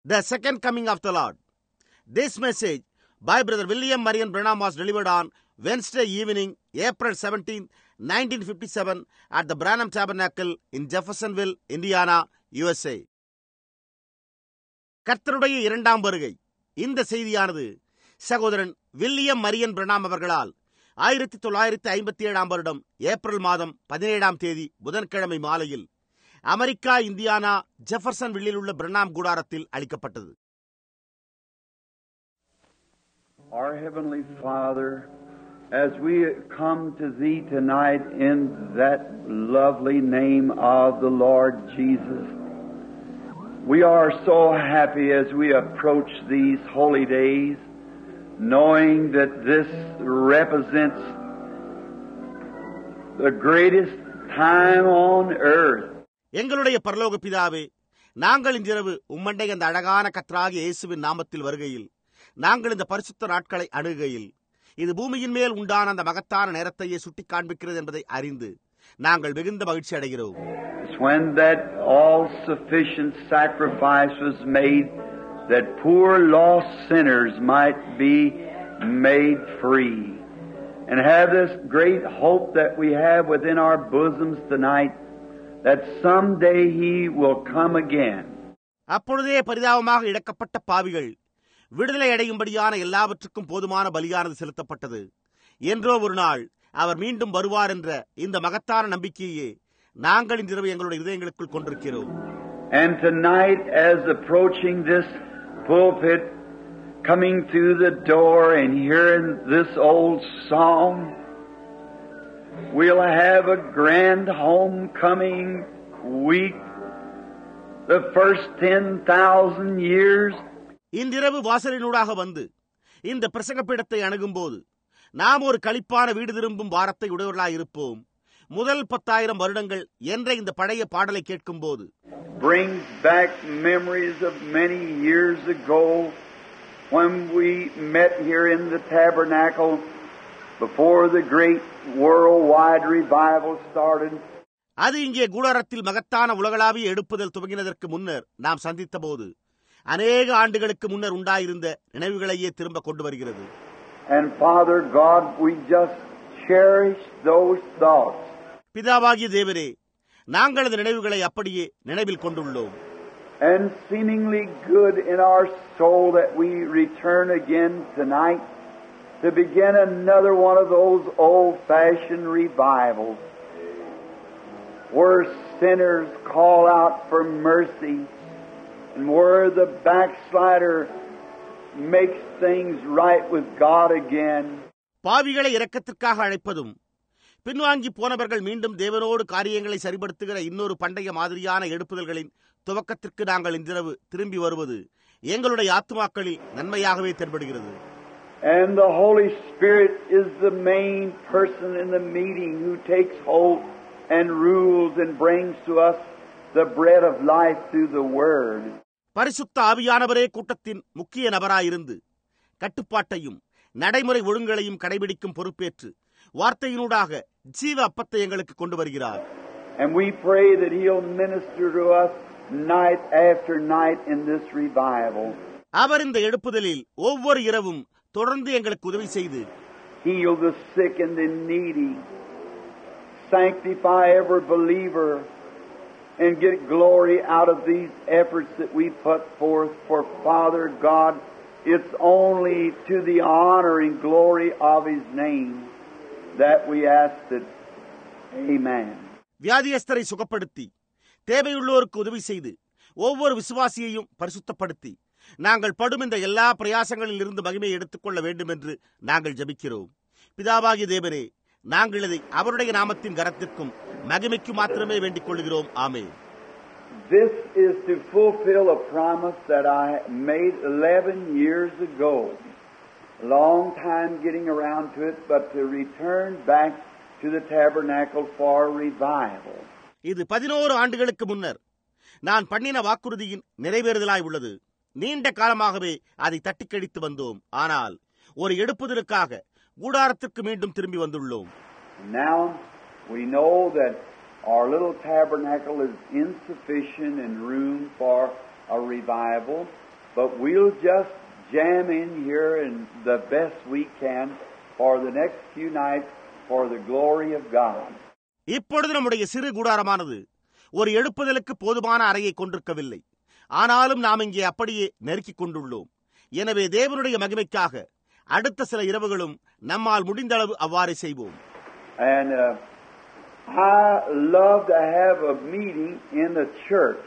The Second Coming of the Lord. This message by Brother William Marion Branham was delivered on Wednesday evening, April 17, 1957 at the Branham Tabernacle in Jeffersonville, Indiana, USA. கர்த்தருடைய இரண்டாம் வருகை. இந்த செய்தியானது சகோதரன் William Marian Pranam அவர்களால் 1957 வருடம் April மாதம் 17ஆம் தேதி புதன்கிழமை மாலையில் அமெரிக்கா, இந்தியானா, ஜெஃபர்சன்வில்லில் உள்ள பிரணாம் கூடாரத்தில் அளிக்கப்பட்டது. Our Heavenly Father, as we come to Thee tonight in that lovely name of the Lord Jesus, we are so happy as we approach these holy days, knowing that this represents the greatest time on earth. எங்களுடைய பரலோக பிதாவே, நாங்கள் இன்றிரவு உம்மண்டை அந்த அழகான கர்த்தராகிய இயேசுவின் நாமத்தில் வருகையில், நாங்கள் இந்த பரிசுத்த நாட்களை அணுகையில், இது பூமியின் மேல் உண்டான அந்த மகத்தான நேரத்தையே சுட்டி காண்பிக்கிறது என்பதை அறிந்து நாங்கள் மிகுந்த மகிழ்ச்சி அடைகிறோம். When that all-sufficient sacrifice was made, that poor lost sinners might be made free, and have this great hope that we have within our bosoms tonight, that someday He will come again. அப்பொழுதே பரிதாபமாக இழக்கப்பட்ட பாவிகள் விடுதலை அடையும்படியான எல்லாவற்றுக்கும் போதுமான பலியானது செலுத்தப்பட்டது. என்றோ ஒரு நாள் அவர் மீண்டும் வருவார் என்ற இந்த மகத்தான நம்பிக்கையே நாங்கள் இன்றிரவு எங்களுடைய இதயங்களுக்குள் கொண்டிருக்கிறோம். And tonight, as approaching this pulpit, coming through the door and hearing this old song, we'll have a grand homecoming week, the first 10,000 years. இன்றிரவு வாசலினூடாக வந்து இந்த பிரசங்கப்பீடத்தை அணுகும் போது நாம் ஒரு களிப்பான வீடு திரும்பும் வாரத்தை உடையவர்களாய் இருப்போம். முதல் 10,000 வருடங்கள் என்ற இந்த பழைய பாடலை கேட்கும் போது brings back memories of many years ago when we met here in the tabernacle before the great worldwide revival started. அது இங்கே கூடாரத்தில் மகத்தான உலகளாவிய எடுப்புதல் துவங்கினதற்கு முன்னர் நாம் சந்தித்த போது அநேக ஆண்டுகளுக்கு முன்னர் உண்டாயிருந்த நினைவுகளையே திரும்ப கொண்டு வருகிறது. And Father God, we just cherish those thoughts. பிதாவாகிய தேவரே, நாங்கள் அந்த நினைவுகளை அப்படியே நினைவில் கொண்டுள்ளோம். And seemingly good in our soul that we return again tonight to begin another one of those old-fashioned revivals where sinners call out for mercy and where the backslider makes things right with God again. பாவிகளை இரக்கத்திற்காக அழைப்பதும் பின்வாங்கி போனவர்கள் மீண்டும் தேவனோடு காரியங்களை சரிபடுத்துகிற இன்னொரு பண்டைய மாதிரியான எடுப்புதல்களின் துவக்கத்திற்கு நாங்கள் இன்றிரவு திரும்பி வருவது எங்களுடைய ஆத்துமாக்களில் நன்மையாகவே தென்படுகிறது. And the Holy Spirit is the main person in the meeting who takes hold and rules and brings to us the bread of life through the Word. பரிசுத்த ஆவியானவரே கூட்டத்தின் முக்கிய நபராயிருந்து கட்டுப்பாட்டையும் நடைமுறை ஒழுங்குகளையும் கடைபிடிக்கும் பொறுப்பேற்று வார்த்தையினூடாக ஜீவ அப்பத்தை எங்களுக்கு கொண்டு வருகிறார். And we pray that He'll minister to us night after night in this revival. அவர் இந்த எழுப்புதலில் ஒவ்வொரு இரவும் தொடர்ந்து எங்களுக்கு உதவி செய்து heal the sick and the needy, sanctify every believer, and get glory out of these efforts that we put forth for Father God. It's only to the honor and glory of His name that we ask it. Amen. வியாதியஸ்தரை சுகப்படுத்தி தேவையுள்ளோருக்கு உதவி செய்து ஒவ்வொரு விசுவாசியையும் பரிசுத்தப்படுத்தி நாங்கள் படும் இந்த எல்லா பிரயாசங்களில் இருந்து மகிமையை எடுத்துக்கொள்ள வேண்டும் என்று நாங்கள் ஜெபிக்கிறோம். பிதாவாகிய தேவனே, நாங்கள் இதை அவருடைய நாமத்தின் கரத்திற்கும் மகிமைக்கு மாத்திரமே வேண்டிக் கொள்கிறோம். ஆமென். This is to fulfill a promise that I made 11 years ago. A long time getting around to it, but to return back to the tabernacle for revival. இது 11 ஆண்டுகளுக்கு முன்னர் நான் பண்ணின வாக்குறுதியின் நிறைவேறுதலாய் உள்ளது. நீண்ட காலமாகவே அதை தட்டிக்கழித்து வந்தோம். ஆனால் ஒரு எடுப்புதலுக்காக கூடாரத்திற்கு மீண்டும் திரும்பி வந்துள்ளோம். Now we know that our little tabernacle is insufficient in room for a revival, but we'll just jam in here in the best we can for the next few nights for the glory of God. இப்பொழுது நம்முடைய சிறு கூடாரமானது ஒரு எழுப்புதலுக்கு போதுமான அறையை கொண்டிருக்கவில்லை. ஆனாலும் நாம் இங்கே அப்படியே நெருக்கிக் கொண்டுள்ளோம். எனவே தேவனுடைய மகிமைக்காக அடுத்த சில இரவுகளும் நம்மால் முடிந்த அளவு அவ்வாறு செய்வோம். And I love to have a meeting in the church.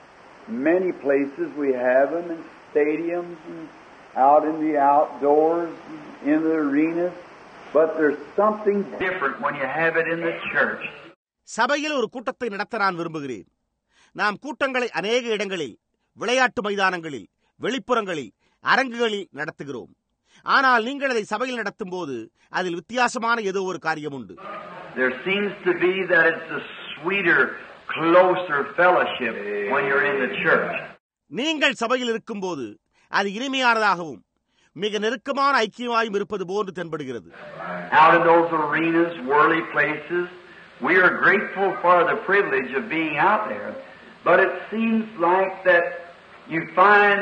Many places we have them in stadiums and out in the outdoors, in the arenas. But there's something different when you have it in the church. சபையில் ஒரு கூட்டத்தை நடத்த நான் விரும்புகிறேன். நாம் கூட்டங்களை அநேக இடங்களில், விளையாட்டு மைதானங்களில், வெளிப்புறங்களில், அரங்குகளில் நடத்துகிறோம். ஆனால் நீங்கள் அதை சபையில் நடத்தும் போது அதில் வித்தியாசமான ஏதோ ஒரு காரியம் உண்டு. There seems to be that it's a sweeter, closer fellowship when you're in the church. நீங்கள் சபையில் இருக்கும்போது அது இனிமையானதாகவும் மிக நெருக்கமான ஐக்கியமாயும் இருப்பது போன்று தென்படுகிறது. Out in those arenas, worldly places, we are grateful for the privilege of being out there. But it seems like that you find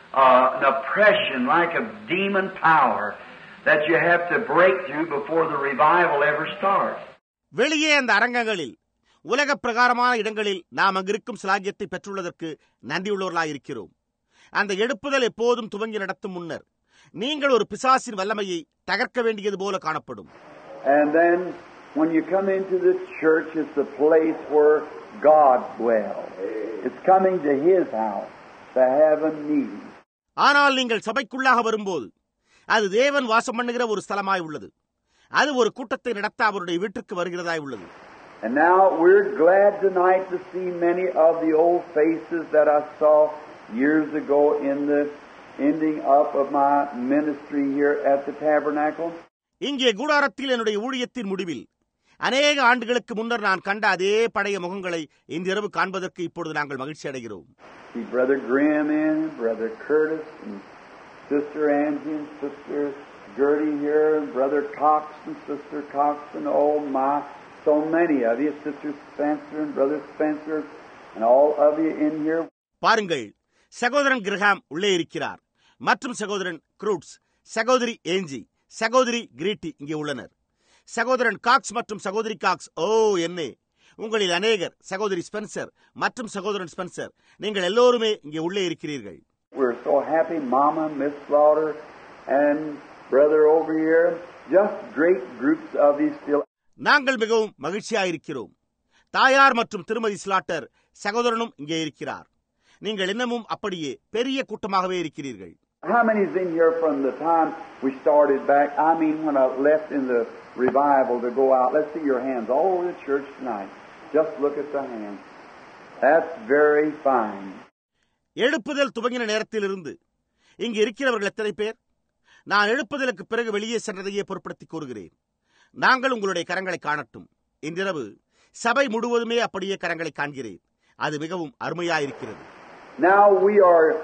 an oppression like a demon power that you have to break through before the revival ever starts. வெளியே அந்த அரங்கங்களில், உலக பிரகாரமான இடங்களில் நாம் அங்கிருக்கும் சிலாகியத்தை பெற்றுள்ளதற்கு நன்றியுள்ளவர்களாயிருக்கிறோம். அந்த எடுப்புதல் எப்போதும் துவங்கி நடத்தும் முன்னர் நீங்கள் ஒரு பிசாசின் வல்லமையை தகர்க்க வேண்டியது போல காணப்படும். And then when you come into the church, it's the place where God dwells. It's coming to His house to have a meeting. ஆனால் நீங்கள் சபைக்குள்ளாக வரும்போது அது தேவன் வாசம் பண்ணுகிற ஒரு ஸ்தலமாய் உள்ளது. அது ஒரு கூட்டத்தை நடத்த அவருடைய வீட்டுக்கு வருகிறதாய் உள்ளது. And now we're glad tonight to see many of the old faces that I saw years ago in the ending up of my ministry here at the tabernacle. இங்கே கூடாரத்தில் என்னுடைய ஊழியத்தின் முடிவில் அநேக ஆண்டுகளுக்கு முன்னர் நான் கண்ட அதே பழைய முகங்களை இந்த இரவு காண்பதற்கு இப்பொழுது நாங்கள் மகிழ்ச்சி அடைகிறோம். See Brother Graham and Brother Curtis and Sister Angie and Sister Gertie here and Brother Cox and Sister Cox and oh my, so many of you, Sister Spencer and Brother Spencer and all of you in here. பாருங்கள், சகோதரன் Graham உள்ளே இருக்கிறார் மற்றும் சகோதரன் க்ரூட்ஸ், சகோதரி ஏஞ்சி, சகோதரி கிரீட்டி இங்கே உள்ளனர். சகோதரன் காக்ஸ் மற்றும் சகோதரி காக்ஸ், ஓ என்னே, உங்களில் அநேகர், சகோதரி ஸ்பென்சர் மற்றும் சகோதரன் ஸ்பென்சர், நீங்கள் எல்லோருமே இங்கே உள்ளே இருக்கிறீர்கள். We're so happy, Mama, Miss Slaughter and Brother over here, just great groups of these still. நாங்கள் மிகவும் மகிழ்ச்சியாயிருக்கிறோம். தாயார் மற்றும் திருமதி ஸ்லாட்டர் சகோதரனும் இங்கே இருக்கிறார். நீங்கள் இன்னமும் அப்படியே பெரிய கூட்டமாகவே இருக்கிறீர்கள். How many is in here from the time we started back? I mean, when I left in the revival to go out. Let's see your hands all over the church tonight. Just look at the hands. That's very fine. எழுப்புதல் துவங்கின நேரத்திலிருந்து இங்கு இருக்கிறவர்கள் எத்தனை பேர்? நான் எழுப்புதலுக்கு பிறகு வெளியே சென்றதையே பொருட்படுத்தி கூறுகிறேன். நாங்கள் உங்களுடைய கரங்களை காணட்டும். இன்றிரவு சபை முழுவதுமே அப்படியே கரங்களை காண்கிறேன். அது மிகவும் அருமையாயிருக்கிறது. Now we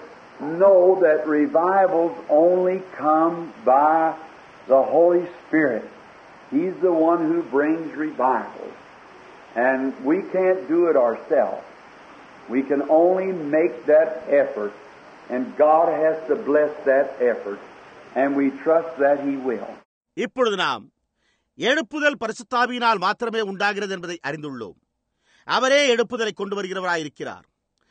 know that revivals only come by the Holy Spirit. He's the one who brings revivals. And we can't do it ourselves. We can only make that effort. And God has to bless that effort. And we trust that He will. இப்பொழுது நாம் எழுப்புதல் பரிசுத்தாவியினால் மாத்திரமே உண்டாகிறது என்பதை அறிந்துள்ளோம். அவரே எழுப்புதலை கொண்டு வருகிறவராயிருக்கிறார்.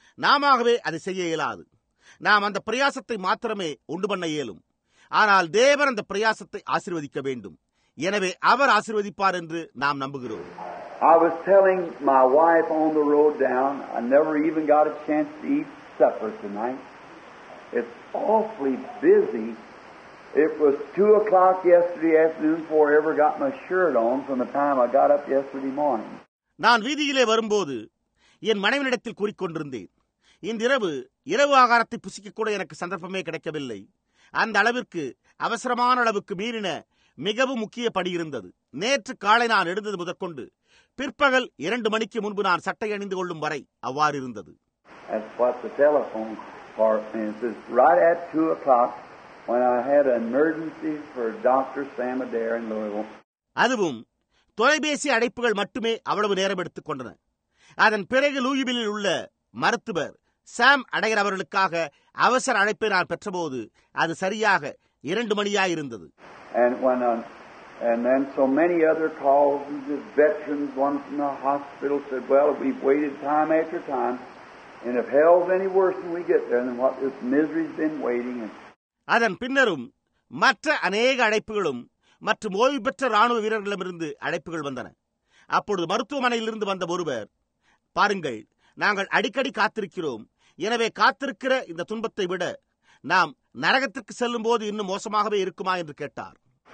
நாமவே அதை செய்ய இயலாது. நாம் அந்த பிரயாசத்தை மாத்திரமே உண்டு பண்ண இயலும். ஆனால் தேவன் அந்த பிரயாசத்தை ஆசீர்வதிக்க வேண்டும். எனவே அவர் ஆசீர்வதிப்பார் என்று நாம் நம்புகிறோம். I was telling my wife on the road down, I never even got a chance to eat supper tonight. It's awfully busy. It was 2 o'clock yesterday afternoon before I ever got my shirt on from the time I got up yesterday morning. நான் வீதியிலே வரும்போது என் மனைவியிடத்தில் கூறிக்கொண்டிருந்தேன், இன்றிரவு இரவு ஆகாரத்தை புசிக்க கூட எனக்கு சந்தர்ப்பமே கிடைக்கவில்லை. அந்த அளவிற்கு அவசரமான அளவுக்கு மீறின மிகவும் முக்கிய பணி இருந்தது. நேற்று காலை நான் எழுந்தது முதற்கொண்டு பிற்பகல் 2 மணிக்கு முன்பு நான் சட்டை அணிந்து கொள்ளும் வரை அவ்வாறு இருந்தது. That's what the telephone for is right at 2 o'clock when I had an emergency for Dr. Sam Adair in Louisville. அதுவும் தொலைபேசி அழைப்புகள் மட்டுமே அவ்வளவு நேரம் எடுத்துக் கொண்டன. அதன் பிறகு லூயிவில்லில் உள்ள மருத்துவர் சாம் அடையர் அவர்களுக்காக அவசர அழைப்பை நான் பெற்றபோது அது சரியாக 2 மணியாயிருந்தது. And then so many other calls, and just veterans, one from the hospital said, well, we've waited time after time, and if hell's any worse when we get there, then what this misery's been waiting. அதன் பின்னரும் மற்ற அநேக அழைப்புகளும் மற்றும் ஓய்வு பெற்ற ராணுவ வீரர்களிடமிருந்து அழைப்புகள் வந்தன. அப்பொழுது மருத்துவமனையிலிருந்து வந்த ஒருவர், பாருங்கள், நாங்கள் அடிக்கடி காத்திருக்கிறோம், எனவே காத்திருக்கிற இந்த துன்பத்தை விட நாம் நரகத்திற்கு செல்லும் போது இன்னும் மோசமாகவே இருக்குமா என்று கேட்டார்.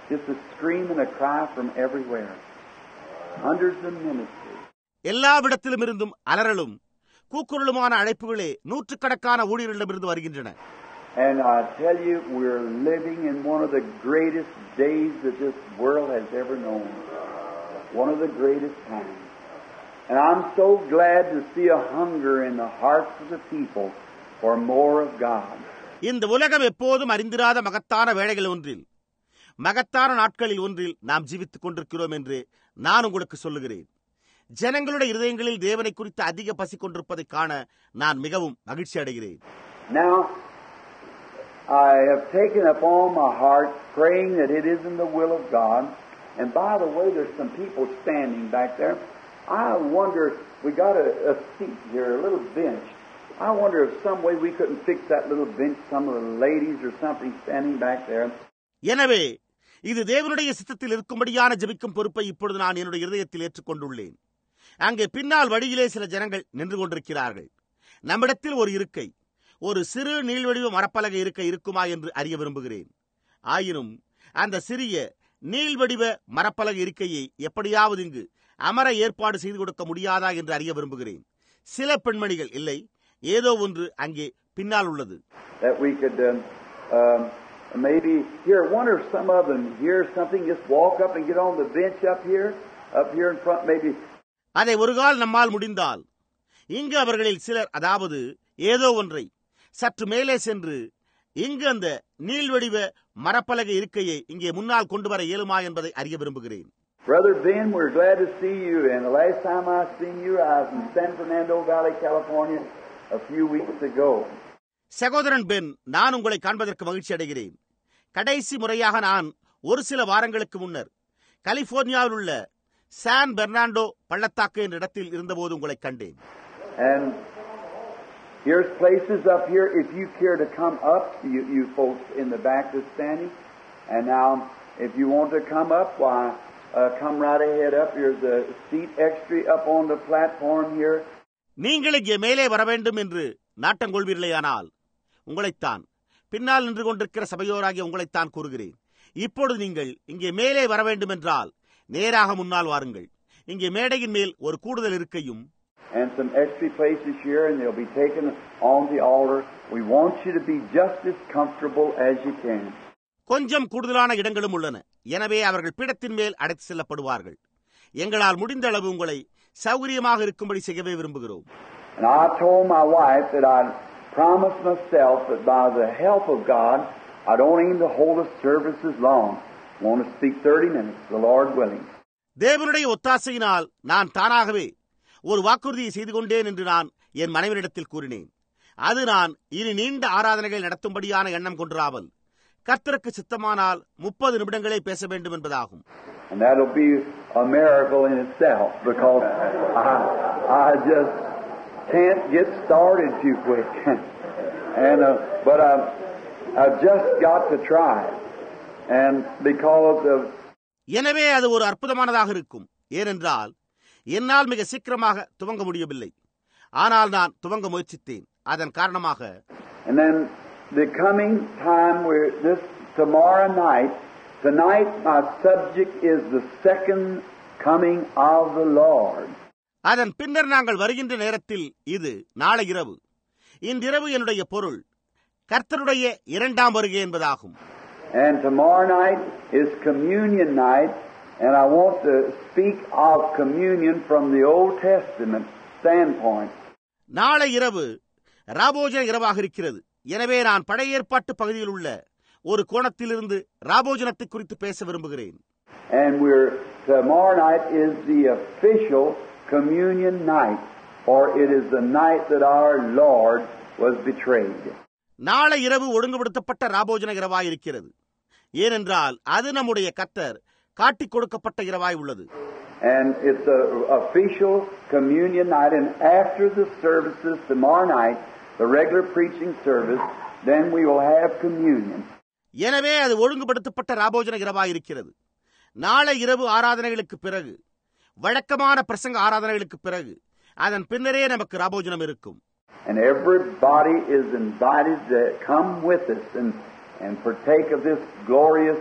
எல்லாவிடத்திலும் இருந்தும் அலறலும் கூக்குரலுமான அழைப்புகளே நூற்றுக்கணக்கான ஊழியர்களிடமிருந்து வருகின்றன. And I tell you, we're living in one of the greatest days that this world has ever known. One of the greatest times. And I'm so glad to see a hunger in the hearts of the people for more of God. இந்த உலகம் எப்போதும் அறிந்திராத மகத்தான வேளைகள் ஒன்றில், மகத்தான நாட்களில் ஒன்றில் நாம் ஜீவித்துக் கொண்டிருக்கிறோம் என்று நான் உங்களுக்கு சொல்லுகிறேன். ஜனங்களுடைய இருதயங்களில் தேவனை குறித்து அதிக பசி கொண்டிருப்பதை காண நான் மிகவும் மகிழ்ச்சி அடைகிறேன். Now, I have taken upon my heart praying that it is in the will of God. And by the way, there's some people standing back there. I wonder, we got a seat here, a little bench. I wonder if some way we couldn't fix that little bench, some of the ladies or something standing back there. எனவே இது தேவனுடைய சித்தத்தில் இருக்கும்படியான ஜெபிக்கும் பொறுப்பை இப்பொழுது நான் என்னுடைய இருதயத்தில் ஏற்றுக்கொண்டுள்ளேன். அங்கே பின்னால் வழியிலே சில ஜனங்கள் நின்று கொண்டிருக்கிறார்கள். நம்மிடத்தில் ஒரு இருக்கை, ஒரு சிறு நீள்வடிவ மரப்பலகை இருக்க இருக்குமா என்று அறிய விரும்புகிறேன். ஆயினும் அந்த சிறிய நீள்வடிவ மரப்பலகை இருக்கையை எப்படியாவது இங்கு அமர ஏற்பாடு செய்து கொடுக்க முடியாதா என்று அறிய விரும்புகிறேன். சில பெண்மணிகள், இல்லை, ஏதோ ஒன்று அங்கே பின்னால் உள்ளது. That we could maybe here, wonder if some of them hear something, just walk up and get on the bench up here in front, maybe. அதை ஒரு கால் நம்மால் முடிந்தால் இங்கு அவர்களில் சிலர், அதாவது ஏதோ ஒன்றை சற்று மேலே சென்று இங்கு அந்த நீள்வடிவ மரப்பலகை இருக்கையை இங்கே முன்னால் கொண்டு வர இயலுமா என்பதை அறிய விரும்புகிறேன். Brother Ben, we're glad to see you. And the last time I seen you, I was in San Fernando Valley, California, a few weeks ago. சகோதரன் பென், நான் உங்களை காண்பதற்கு மகிழ்ச்சி அடைகிறேன். கடைசி முறையாக நான் ஒரு சில வாரங்களுக்கு முன்னர் கலிபோர்னியாவில் உள்ள சான் பெர்னாண்டோ பள்ளத்தாக்கு என்ற இடத்தில் இருந்தபோது உங்களை கண்டேன். And here's places up here if you care to come up, you folks in the back that's standing. And now, if you want to come up, why, come right ahead up. Here's a seat extra up on the platform here. நீங்கள் இங்கே மேலே வர வேண்டும் என்று நாட்டம் கொள்வீர்களேயானால் உங்களைத்தான், பின்னால் நின்று கொண்டிருக்கிற சபையோராகிய உங்களைத்தான் கூறுகிறேன். இப்பொழுது நீங்கள் இங்கே மேலே வர வேண்டும் என்றால் நேராக முன்னால் வாருங்கள். இங்கே மேடையின் மேல் ஒரு கூடுதல் இருக்கையும் and some extra places here, and they'll be taken on the altar. We want you to be just as comfortable as you can. கொஞ்சம் கூடுதலான இடங்களும் உள்ளன. எனவே அவர்கள் பீடத்தின் மேல் அழைத்து செல்லப்படுவார்கள். எங்களால் முடிந்த அளவு உங்களை சௌகரியமாக இருக்கும்படி செய்யவே விரும்புகிறோம். And I told my wife that I promised myself that by the help of God, I don't aim to hold the services long. I want to speak 30 minutes, the Lord willing. தேவனுடைய ஒத்தாசையினால் நான் தானாகவே ஒரு வாக்குறுதியை செய்து கொண்டேன் என்று நான் என் மனைவியிடத்தில் கூறினேன். அது நான் இனி நீண்ட ஆராதனைகள் நடத்தும்படியான எண்ணம் கொண்டிராமல் கர்த்தருக்கு சித்தமானால் 30 நிமிடங்களே பேச வேண்டும் என்பதாகும். And that'll be a miracle in itself, because I just can't get started too quick. And but I've just got to try. And because of எனவே அது ஒரு அற்புதமானதாக இருக்கும். ஏனென்றால் என்னால் மிக சீக்கிரமாக துவங்க முடியவில்லை. ஆனால் நான் துவங்க முயற்சித்தேன். அதன் காரணமாக and then the coming time where this tomorrow night, tonight my subject is the second coming of the Lord. அதன் பின்னர் நாங்கள் வருகின்ற நேரத்தில் இது நாளை இரவு. இன்றிரவு என்னுடைய பொருள் கர்த்தருடைய இரண்டாம் வருகை என்பதாகும். And tomorrow night is communion night, and I want to speak of communion from the Old Testament standpoint. நாளை இரவு ராபோஜன இரவாக இருக்கிறது. எனவே நான் பழைய ஏற்பாட்டு பகுதியில் உள்ள ஒரு கோணத்திலிருந்து ராபோஜனத்தை குறித்து பேச விரும்புகிறேன். And tomorrow night is the official communion night, for it is the night that our Lord was betrayed. நாளை இரவு ஒழுங்குபடுத்தப்பட்ட ராபோஜன இரவாயிருக்கிறது. ஏனென்றால் அது நம்முடைய கர்த்தர் காட்டிக் கொடுக்கப்பட்ட இரவாய் உள்ளது. And it's a official communion night, and after the services tomorrow night, the regular preaching service, then we will have communion. எனவே அது ஒழுங்குபடுத்தப்பட்ட ராபோஜன இரவாயிருக்கிறது. நாளை இரவு ஆராதனைகளுக்கு பிறகு, வழக்கமான பிரசங்க ஆராதனைகளுக்கு பிறகு, அதன் பின்னரே நமக்கு ராபோஜனம் இருக்கும். And everybody is invited to come with us and partake of this glorious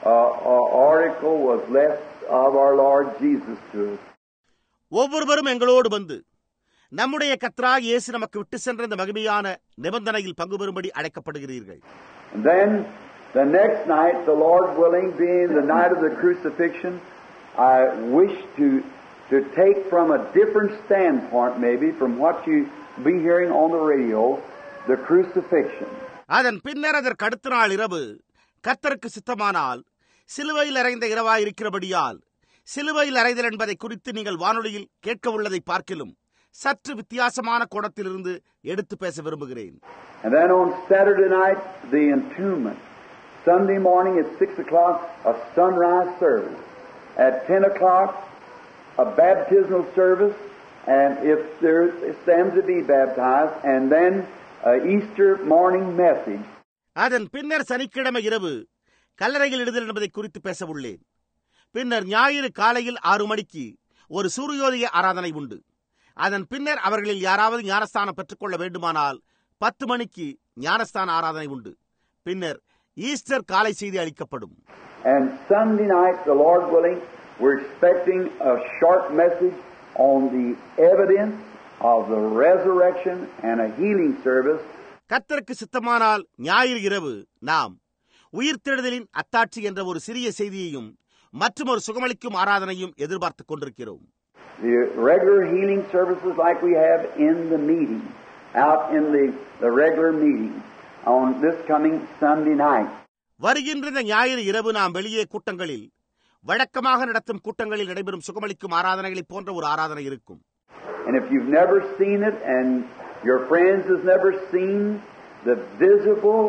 article was left of our Lord Jesus to us. ஒவ்வொருவரும் எங்களோடு வந்து நம்முடைய கர்த்தராகிய இயேசு நமக்கு விட்டு சென்ற இந்த மகிமையான நிபந்தனையில் பங்கு பெறும்படி அழைக்கப்படுகிறீர்கள். And then the next night, the Lord willing, being the night of the crucifixion, I wish to take from a different standpoint, maybe from what you be hearing on the radio, the crucifixion. அதன் பின்னர் அதற்கு அடுத்த நாள் இரவு கர்த்தருக்கு சித்தமானால் சிலுவையில் அறைந்த இரவாய் இருக்கிறபடியால் சிலுவையில் அறைதல் என்பதை குறித்து நீங்கள் வானொலியில் கேட்க உள்ளதை பார்க்கிலும் சற்று வித்தியாசமான கோணத்திலிருந்து எடுத்து பேச விரும்புகிறேன். And then on Saturday night, the entombment. Sunday morning at 6 o'clock, a sunrise service. At 10 o'clock, a baptismal service, and if there stands to be baptized, and then an Easter morning message. அதன் பின்னர் சனிக்கிழமை இரவு கல்லறையில் இடுதல் என்பதை குறித்து பேச உள்ளேன். பின்னர் ஞாயிறு காலையில் 6 மணிக்கு ஒரு சூரியோதய ஆராதனை உண்டு. அதன் பின்னர் அவர்களில் யாராவது ஞானஸ்தானம் பெற்றுக்கொள்ள வேண்டுமானால் 10 மணிக்கு ஞானஸ்தான ஆராதனை உண்டு. பின்னர் ஈஸ்டர் காலை செய்தி அளிக்கப்படும். And Sunday night, the Lord willing, we're expecting a short message on the evidence of the resurrection and a healing service. கர்த்தருக்கு சித்தமானால் ஞாயிறு இரவு நாம் உயிர்த்தெழுதலின் அத்தாட்சி என்ற ஒரு சிறிய செய்தியையும் மற்றும் ஒரு சுகமளிக்கும் ஆராதனையும் எதிர்பார்த்துக் கொண்டிருக்கிறோம். The regular healing services like we have in the meeting, out in the regular meeting on this coming Sunday night. வருகின்ற இந்த ஞாயிறு இரவு நாம் வெளியே கூட்டங்களில் வழக்கமாக நடத்தும் கூட்டங்களில் நடைபெறும் சுகமளிக்கும் ஆராதனைகளை போன்ற ஒரு ஆராதனை இருக்கும். And if you've never seen it and your friends has never seen the visible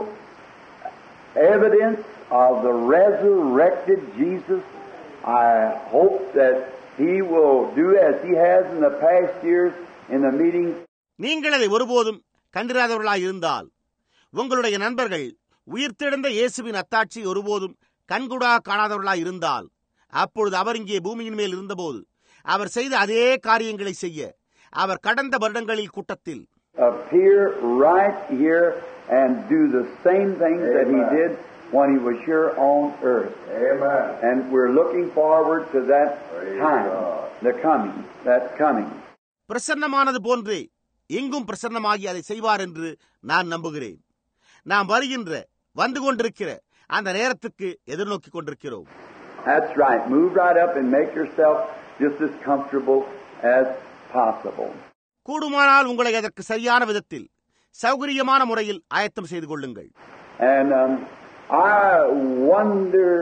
evidence of the resurrected Jesus, I hope that He will do as He has in the past years in the meetings. நீங்கள் அதை ஒருபோதும் கண்டிராதவர்களாய் இருந்தால் உங்களுடைய நண்பர்கள் உயிர்த்தெழுந்த இயேசுவின் அத்தாட்சி ஒருபோதும் கண்கூடாக காணாதவர்களாய் இருந்தால் அப்பொழுது அவர் இங்கே பூமியின் மேல் இருந்தபோது அவர் செய்த அதே காரியங்களை செய்ய அவர் கடந்த வருடங்களில் கூட்டத்தில் appear right here and do the same things that He did when He was here on earth. Amen. And we're looking forward to that time, that coming. பிரசன்னமானது போன்றே எங்கும் பிரசன்னமாகி அதை செய்வார் என்று நான் நம்புகிறேன். நாம் வந்து கொண்டிருக்கிற அந்த நேரத்துக்கு எதிர்நோக்கி கொண்டிருக்கிறோம். That's right. Move right up and make yourself just as comfortable as possible. கூடுமானால் உங்களை அதற்கு சரியான விதத்தில் சௌகரியமான முறையில் ஆயத்தம் செய்து கொள்ளுங்கள். And I wonder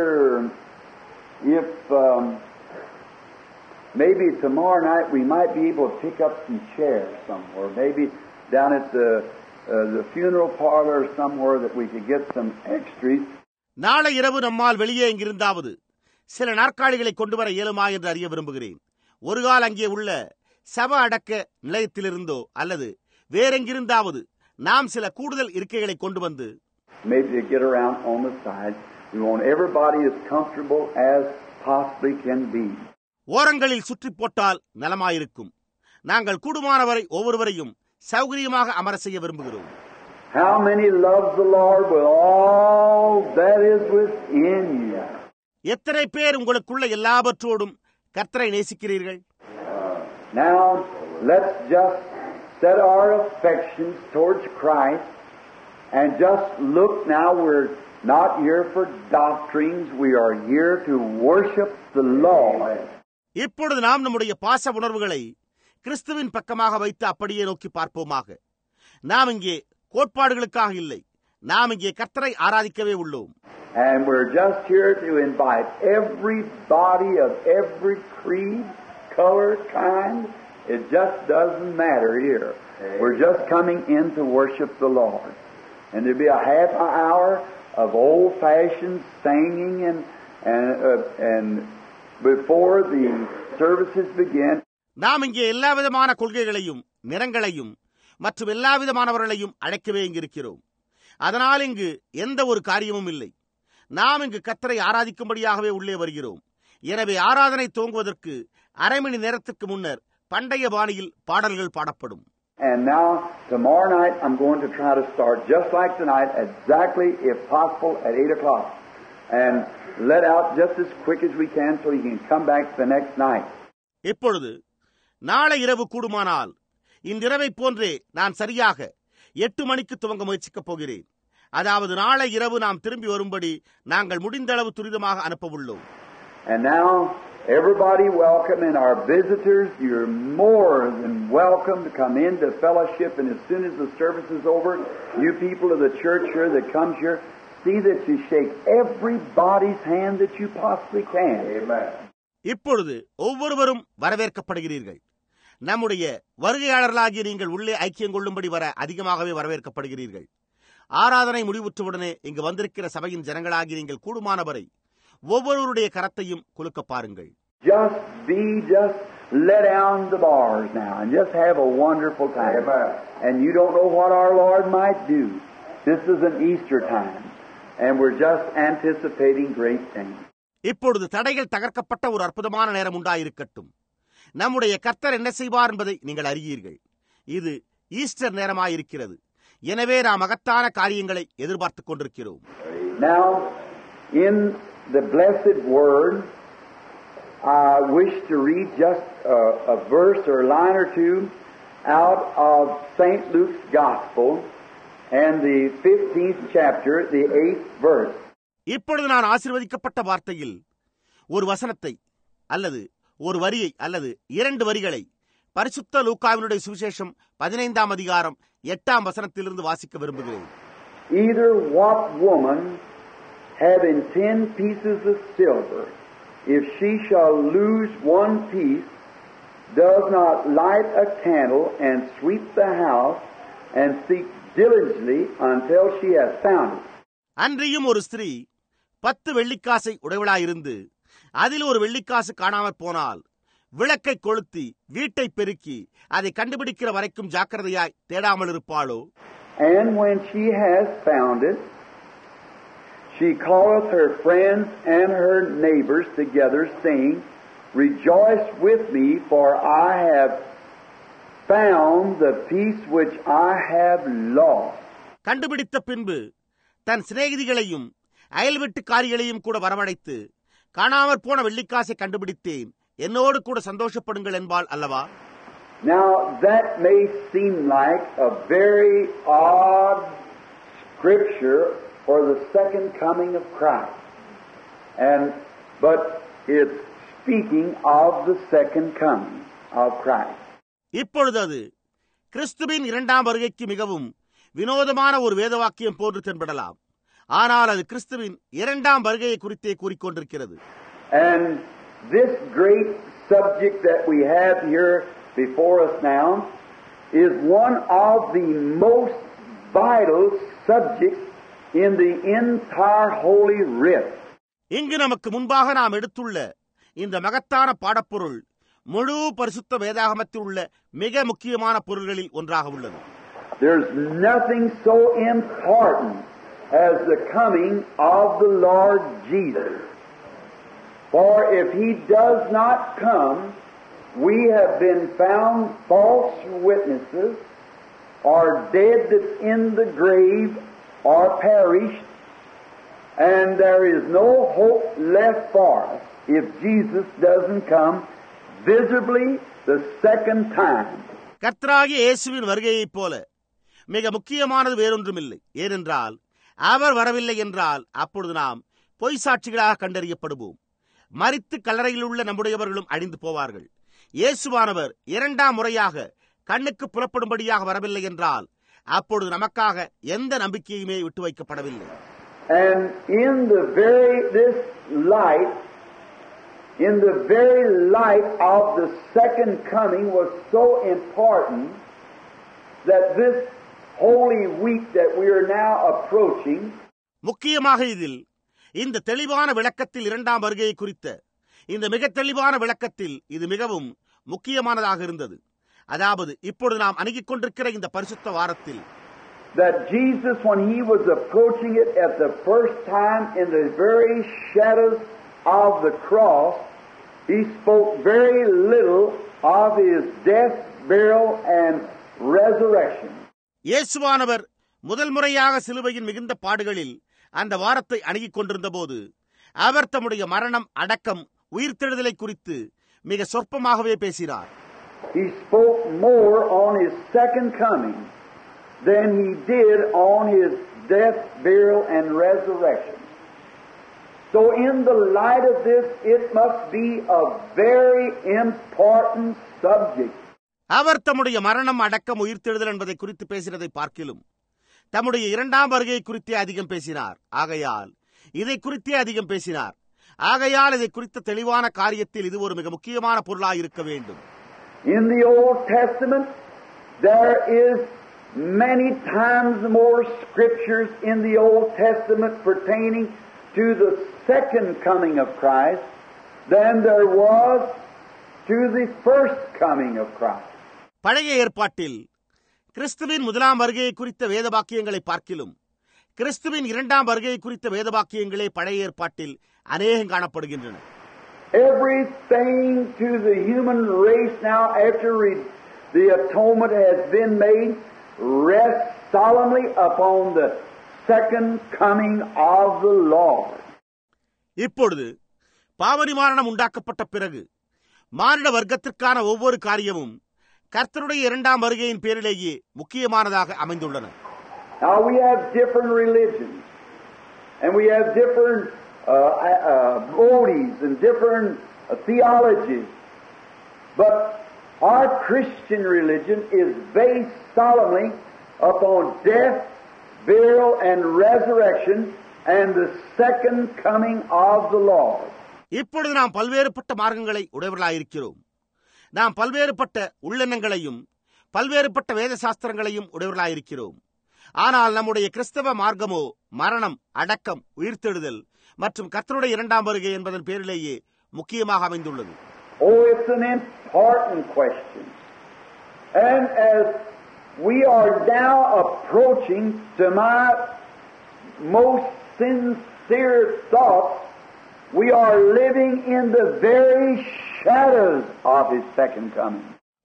if maybe tomorrow night we might be able to pick up some chairs somewhere, maybe down at the funeral parlor somewhere that we could get some extras. நாளை இரவு நம்மால் வெளியே எங்கிருந்தாவது சில நாற்காலிகளை கொண்டு வர இயலுமா என்று அறிய விரும்புகிறேன். ஒரு கால் அங்கே உள்ள சவ அடக்க நிலையத்திலிருந்தோ அல்லது வேறெங்கிருந்தாவது நாம் சில கூடுதல் இருக்கைகளை கொண்டு வந்து maybe to get around on the side. We want everybody as comfortable as possibly can be. ஓரங்களில் சுற்றி போட்டால் நலமாயிருக்கும். நாங்கள் கூடுமானவரை ஒவ்வொருவரையும் சௌகரியமாக அமர செய்ய விரும்புகிறோம். How many love the Lord with all that is within you? எத்தனை பேர் உங்களுக்குள்ள எல்லாவற்றோடும் கர்த்தரை நேசிக்கிறீர்கள்? Now let's just set our affections towards Christ and just look. Now we're not here for doctrines, we are here to worship the Lord. இப்பொழுது நாம் நம்முடைய பாச உணர்வுகளை கிறிஸ்துவின் பக்கமாக வைத்து அப்படியே நோக்கி பார்ப்போமாக. நாம் இங்கே கோட்பாடுகளுக்காக இல்லை, நாம் இங்கே கர்த்தரை ஆராதிக்கவே உள்ளோம். And we're just here to invite everybody of every creed, color, kind. It just doesn't matter here. We're just coming in to worship the Lord. And there'll be a half an hour of old-fashioned singing and before the services begin. நாம் இங்கே எல்லா விதமான கொள்கைகளையும் நிறங்களையும் மற்றும் எல்லா விதமானவர்களையும் அழைக்கவே இங்கிருக்கிறோம். அதனால் இங்கு எந்த ஒரு காரியமும் இல்லை. நாம் இங்கு கர்த்தரை ஆராதிக்கும்படியாகவே உள்ளே வருகிறோம். எனவே ஆராதனை துவங்குவதற்கு அரை மணி நேரத்துக்கு முன்னர் பண்டைய பாணியில் பாடல்கள் பாடப்படும். And now, tomorrow night, I'm going to try to start just like tonight, exactly, if possible, at 8 o'clock. And let out just as quick as we can so you can come back the next night. இப்பொழுது நாளை இரவு கூடுமானால் இன்றிரவை போன்றே நான் சரியாக 8 மணிக்கு துவங்க முயற்சிக்கப் போகிறேன். அதாவது நாளை இரவு நாம் திரும்பி வரும்படி நாங்கள் முடிந்த அளவு துரிதமாக அனுப்ப உள்ளோம். And now, everybody welcome, and our visitors, you're more than welcome to come in to fellowship. And as soon as the service is over, you people of the church here that comes here, see that you shake everybody's hand that you possibly can. Amen. இப்பொழுது ஒவ்வொருவரும் வரவேற்கப்படுகிறீர்கள். நம்முடைய வருகையாளர்களாகிய நீங்கள் உள்ளே ஐக்கியம் கொள்ளும்படி வர அதிகமாகவே வரவேற்கப்படுகிறீர்கள். ஆராதனை முடிவுற்றவுடனே இங்கு வந்திருக்கிற சபையின் ஜனங்களாகி நீங்கள் கூடுமானவரை ஒவ்வொருவருடைய கரத்தையும் குலுக்க பாருங்கள். Just let down the bars now and just have a wonderful time. And you don't know what our Lord might do. This is an Easter time and we're just anticipating great things. இப்பொழுது தடைகள் தகர்க்கப்பட்ட ஒரு அற்புதமான நேரம் உண்டாயிருக்கட்டும். நம்முடைய கர்த்தர் என்ன செய்வார் என்பதை நீங்கள் அறியீர்கள். இது ஈஸ்டர் நேரமாயிருக்கிறது. எனவே நாம் மகத்தான காரியங்களை எதிர்பார்த்துக் கொண்டிருக்கிறோம். Now, in the blessed word, I wish to read just a verse or a line or two out of St. Luke's Gospel and the 15th chapter, the 8th verse. இப்பொழுது நான் ஆசீர்வதிக்கப்பட்ட வார்த்தையில் ஒரு வசனத்தை அல்லது ஒரு வரியை அல்லது 2 வரிகளை பரிசுத்த லூக்காவினுடைய சுவிசேஷம் 15ஆம் அதிகாரம் 8ஆம் வசனத்திலிருந்து வாசிக்க விரும்புகிறேன். Either what woman having 10 pieces of silver, if she shall lose one piece, does not light a candle and sweep the house and seek diligently until she has found it. அன்றியும் ஒரு ஸ்திரீ 10 வெள்ளிக்காசை உடையவளாயிருந்து அதில் ஒரு வெள்ளிக்காசு காணாமற் போனால் விளக்கை கொளுத்தி வீட்டை பெருக்கி அதை கண்டுபிடிக்கிற வரைக்கும் ஜாக்கிரதையாய் தேடாமல் இருப்பாளோ? And when she has found it, she calleth her friends and her neighbors together, saying, Rejoice with me, for I have found the piece which I have lost. கண்டுபிடித்த பின்பு தன் சிநேகிதிகளையும் அயல் வீட்டுக்காரிகளையும் கூட வரவழைத்து காணாமற் போன வெள்ளிக்காசை கண்டுபிடித்தேன், என்னோடு கூட சந்தோஷப்படுங்கள் என்பாள் அல்லவா? Now that may seem like a very odd scripture for the second coming of Christ, but it's speaking of the second coming of Christ. இப்பொழுது அது கிறிஸ்துவின் 2ஆம் வருகைக்கு மிகவும் வினோதமான ஒரு வேதவாக்கியம் போன்று தென்படலாம். ஆனால் அது கிறிஸ்துவின் 2ஆம் வருகையை குறித்தே கூறிக்கொண்டிருக்கிறது. And this great subject that we have here before us now is one of the most vital subjects in the entire Holy Writ. இங்கு நமக்கு முன்பாக நாம் எடுத்துள்ள இந்த மகத்தான பாடப்பொருள் முழு பரிசுத்த வேதாகமத்தில் உள்ள மிக முக்கியமான பொருள்களில் ஒன்றாக உள்ளது. There's nothing so important as the coming of the Lord Jesus. For if He does not come, we have been found false witnesses, or dead that's in the grave, or perished, and there is no hope left for us if Jesus doesn't come visibly the second time. கர்த்தராகிய இயேசுவின் வருகையைப் போல மிக முக்கியமானது வேறொன்றுமில்லை. ஏனென்றால் அவர் வரவில்லை என்றால் அப்பொழுது நாம் பொய் சாட்சிகளாக கண்டறியப்படுவோம். மரித்து கல்லறையில் உள்ள நம்முடையவர்களும் அழிந்து போவார்கள். இயேசுவானவர் 2ஆம் முறையாக கண்ணுக்கு புலப்படும்படியாக வரவில்லை என்றால் அப்பொழுது நமக்காக எந்த நம்பிக்கையுமே விட்டு வைக்கப்படவில்லை. And in the very light of the second coming was so important that this Holy Week that we are now approaching, முக்கியமாக இதில் இந்த தெளிவான விளக்கத்தில் இரண்டாம் வருகையை குறித்த இந்த மிக தெளிவான விளக்கத்தில் இது மிகவும் முக்கியமானதாக இருந்தது. அதாவது இப்பொழுது நாம் அணுகிக் கொண்டிருக்கிற இந்த பரிசுத்த வாரத்தில் that Jesus, when he was approaching it at the first time in the very shadows of the cross, he spoke very little of his death, burial and resurrection. இயேசுவானவர் முதல் முறையாக சிலுவையின் மிகுந்த பாடுகளில் அந்த வாரத்தை அணுகிக் கொண்டிருந்த போது அவர் தம்முடைய மரணம், அடக்கம், உயிர்த்தெழுதலை குறித்து மிக சொற்பமாகவே பேசினார். He spoke more on his second coming than he did on his death, burial and resurrection. So in the light of this, it must be a very important subject. அவர் தம்முடைய மரணம், அடக்கம், உயிர்த்தெழுதல் என்பதை குறித்து பேசினதை பார்க்கிலும் தம்முடைய இரண்டாம் வருகை குறித்தே அதிகம் பேசினார். ஆகையால் இதை குறித்தே அதிகம் பேசினார். ஆகையால் இதை குறித்த தெளிவான காரியத்தில் இது ஒரு மிக முக்கியமான பொருளாக இருக்க வேண்டும். In the Old Testament, there is many times more scriptures in the Old Testament pertaining to the second coming of Christ than there was to the first coming of Christ. பழைய ஏற்பாட்டில் கிறிஸ்துவின் முதலாம் வருகையை குறித்த வேத வாக்கியங்களை பார்க்கிலும் கிறிஸ்துவின் இரண்டாம் வருகையை குறித்த வேத வாக்கியங்களே பழைய ஏற்பாட்டில் அநேகம் காணப்படுகின்றன. Everything to the human race now after the atonement has been made rests solemnly upon the second coming of the Lord. இப்பொழுது பாவநிவாரணம் உண்டாக்கப்பட்ட பிறகு மானிட வர்க்கத்திற்கான ஒவ்வொரு காரியமும் கர்த்தருடைய இரண்டாம் வருகையின் பேரிலேயே முக்கியமானதாக அமைந்துள்ளன. Now we have different religions and we have different motives and different theologies, but our Christian religion is based solemnly upon death, burial and resurrection and the second coming of the Lord. இப்பொழுது நாம் பல்வேறுபட்ட மார்க்கங்களை உடையவர்களாயிருக்கிறோம். நாம் பல்வேறுபட்ட உள்ளெண்ணங்களையும் பல்வேறுபட்ட வேத சாஸ்திரங்களையும் உடையவர்களாயிருக்கிறோம். ஆனால் நம்முடைய கிறிஸ்தவ மார்க்கமோ மரணம், அடக்கம், உயிர்த்தெழுதல் மற்றும் கர்த்தருடைய இரண்டாம் வருகை என்பதன் பேரிலேயே முக்கியமாக அமைந்துள்ளது. Oh, it's an important question. And as we are now approaching, to my most sincere thoughts, we are living in the very shadows of his second coming.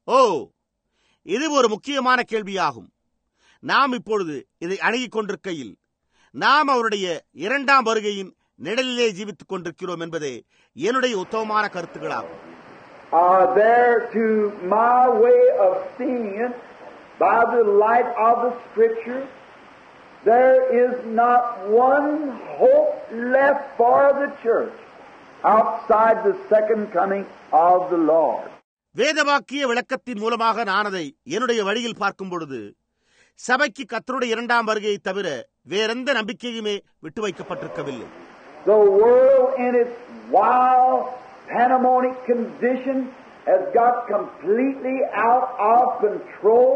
இது ஒரு முக்கியமான கேள்வியாகும். நாம் இப்பொழுது இதை அணுகிக் கொண்டிருக்கையில் நாம் அவருடைய இரண்டாம் வருகையின் நிழலிலே ஜீவித்துக் கொண்டிருக்கிறோம் என்பதே என்னுடைய உத்தமமான கருத்துக்களாகும். There to my way of seeing it, by the light of the Scripture, there is not one hope left for the church outside the second coming of the Lord. வேதவாக்கிய விளக்கத்தின் மூலமாக நான் அதை என்னுடைய வழியில் பார்க்கும் பொழுது சபைக்கு கர்த்தருடைய இரண்டாம் வருகையை தவிர வேறெந்த நம்பிக்கையுமே விட்டு வைக்கப்பட்டிருக்கவில்லை. The world in its wild, pandemonic condition has got completely out of control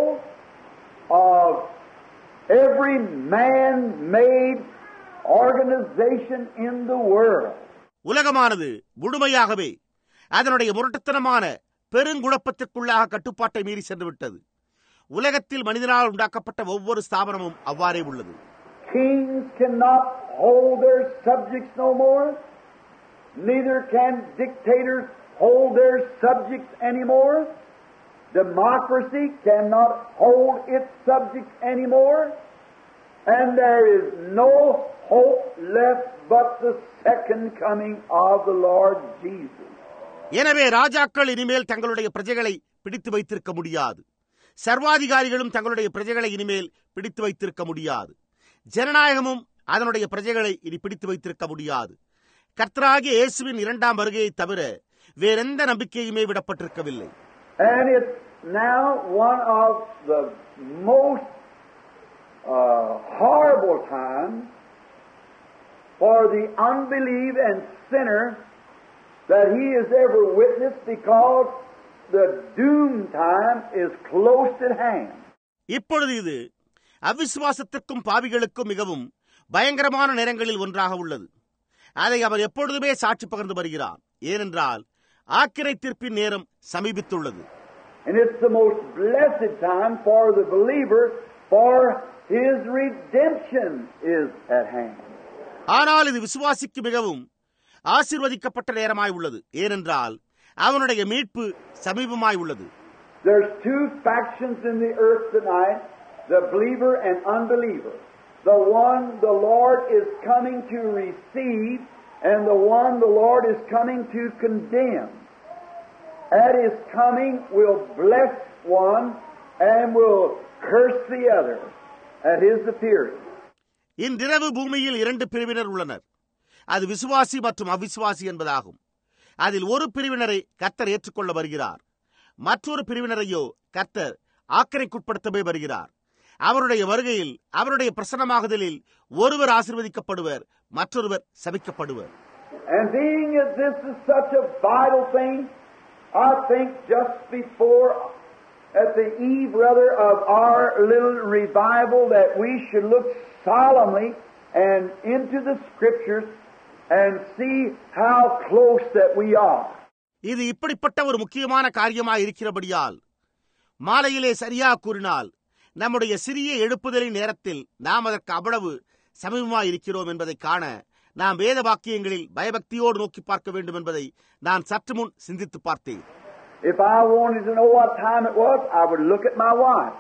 of every man-made organization in the world. உலகமானது முழுமையாகவே அதனுடைய முரட்டுத்தனமான பெருங்குழப்பத்திற்குள்ளாக கட்டுப்பாட்டை மீறி சென்று விட்டது. உலகத்தில் மனிதனால் உண்டாக்கப்பட்ட ஒவ்வொரு ஸ்தாபனமும் அவ்வாறே உள்ளது. Kings cannot hold their subjects no more. Neither can dictators hold their subjects anymore. Democracy cannot hold its subjects anymore. And there is no hope left but the second coming of the Lord Jesus. எனவே ராஜாக்கள் இனிமேல் தங்களுடைய பிரஜைகளை பிடித்து வைத்திருக்க முடியாது. சர்வாதிகாரிகளும் தங்களுடைய பிரஜைகளை இனிமேல் பிடித்து வைத்திருக்க முடியாது. ஜனநாயகமும் அதனுடைய பிரஜைகளை இனி பிடித்து வைத்திருக்க முடியாது. கர்த்தராகிய இயேசுவின் இரண்டாம் வருகையை தவிர வேறெந்த நம்பிக்கையுமே விடப்பட்டிருக்கவில்லை. And it's now one of the most horrible times for the unbelief and sinner that he has ever witnessed, because the doom time is close at hand. இப்பொழுது இது அவிசுவாசத்திற்கும் பாவிகளுக்கும் மிகவும் பயங்கரமான நேரங்களில் ஒன்றாக உள்ளது. அதை அவர் எப்பொழுதுமே சாட்சி பகிர்ந்து வருகிறார். ஏனென்றால் ஆக்கினை தீர்ப்பின் நேரம் சமீபித்துள்ளது. And it's the most blessed time for the believer, for his redemption is at hand. ஆனால் இது விசுவாசிக்கு மிகவும் ஆசீர்வதிக்கப்பட்ட நேரமாய் உள்ளது. ஏனென்றால் அவனுடைய மீட்பு சமீபமாய் உள்ளது. There's two factions in the earth tonight, the believer and unbeliever. The one the Lord is coming to receive, and the one the Lord is coming to condemn. At His coming will bless one and will curse the other at His appearing. இன்றிரவு பூமியில் இரண்டு பிரிவினர் உள்ளனர். அது விசுவாசி மற்றும் அவிசுவாசி என்பதாகும். அதில் ஒரு பிரிவினரை கர்த்தர் ஏற்றுக்கொள்ள வருகிறார், மற்றொரு பிரிவினரையோ கர்த்தர் ஆக்கினைக்குட்படுத்தவே வருகிறார். அவருடைய வருகையில், அவருடைய பிரசன்னமாகுதலில் ஒருவர் ஆசீர்வதிக்கப்படுவர், மற்றொருவர் சபிக்கப்படுவர். And being that this is such a vital thing, I think just before at the eve rather of our little revival that we should look solemnly and into the Scriptures and see how close that we are. இது இப்படிப்பட்ட ஒரு முக்கியமான காரியமாய் இருக்கிறபடியால் மாலையிலே சரியாக கூறினால் நம்முடைய சிறிய எழுப்புதலின் நேரத்தில் நாம் அதற்கு அவ்வளவு சமீபமாய் இருக்கிறோம் என்பதை காண நாம் வேத வாக்கியங்களில் பயபக்தியோடு நோக்கி பார்க்க வேண்டும் என்பதை நான் சற்று முன் சிந்தித்து பார்த்தேன். If I wanted to know what time it was, I would look at my watch.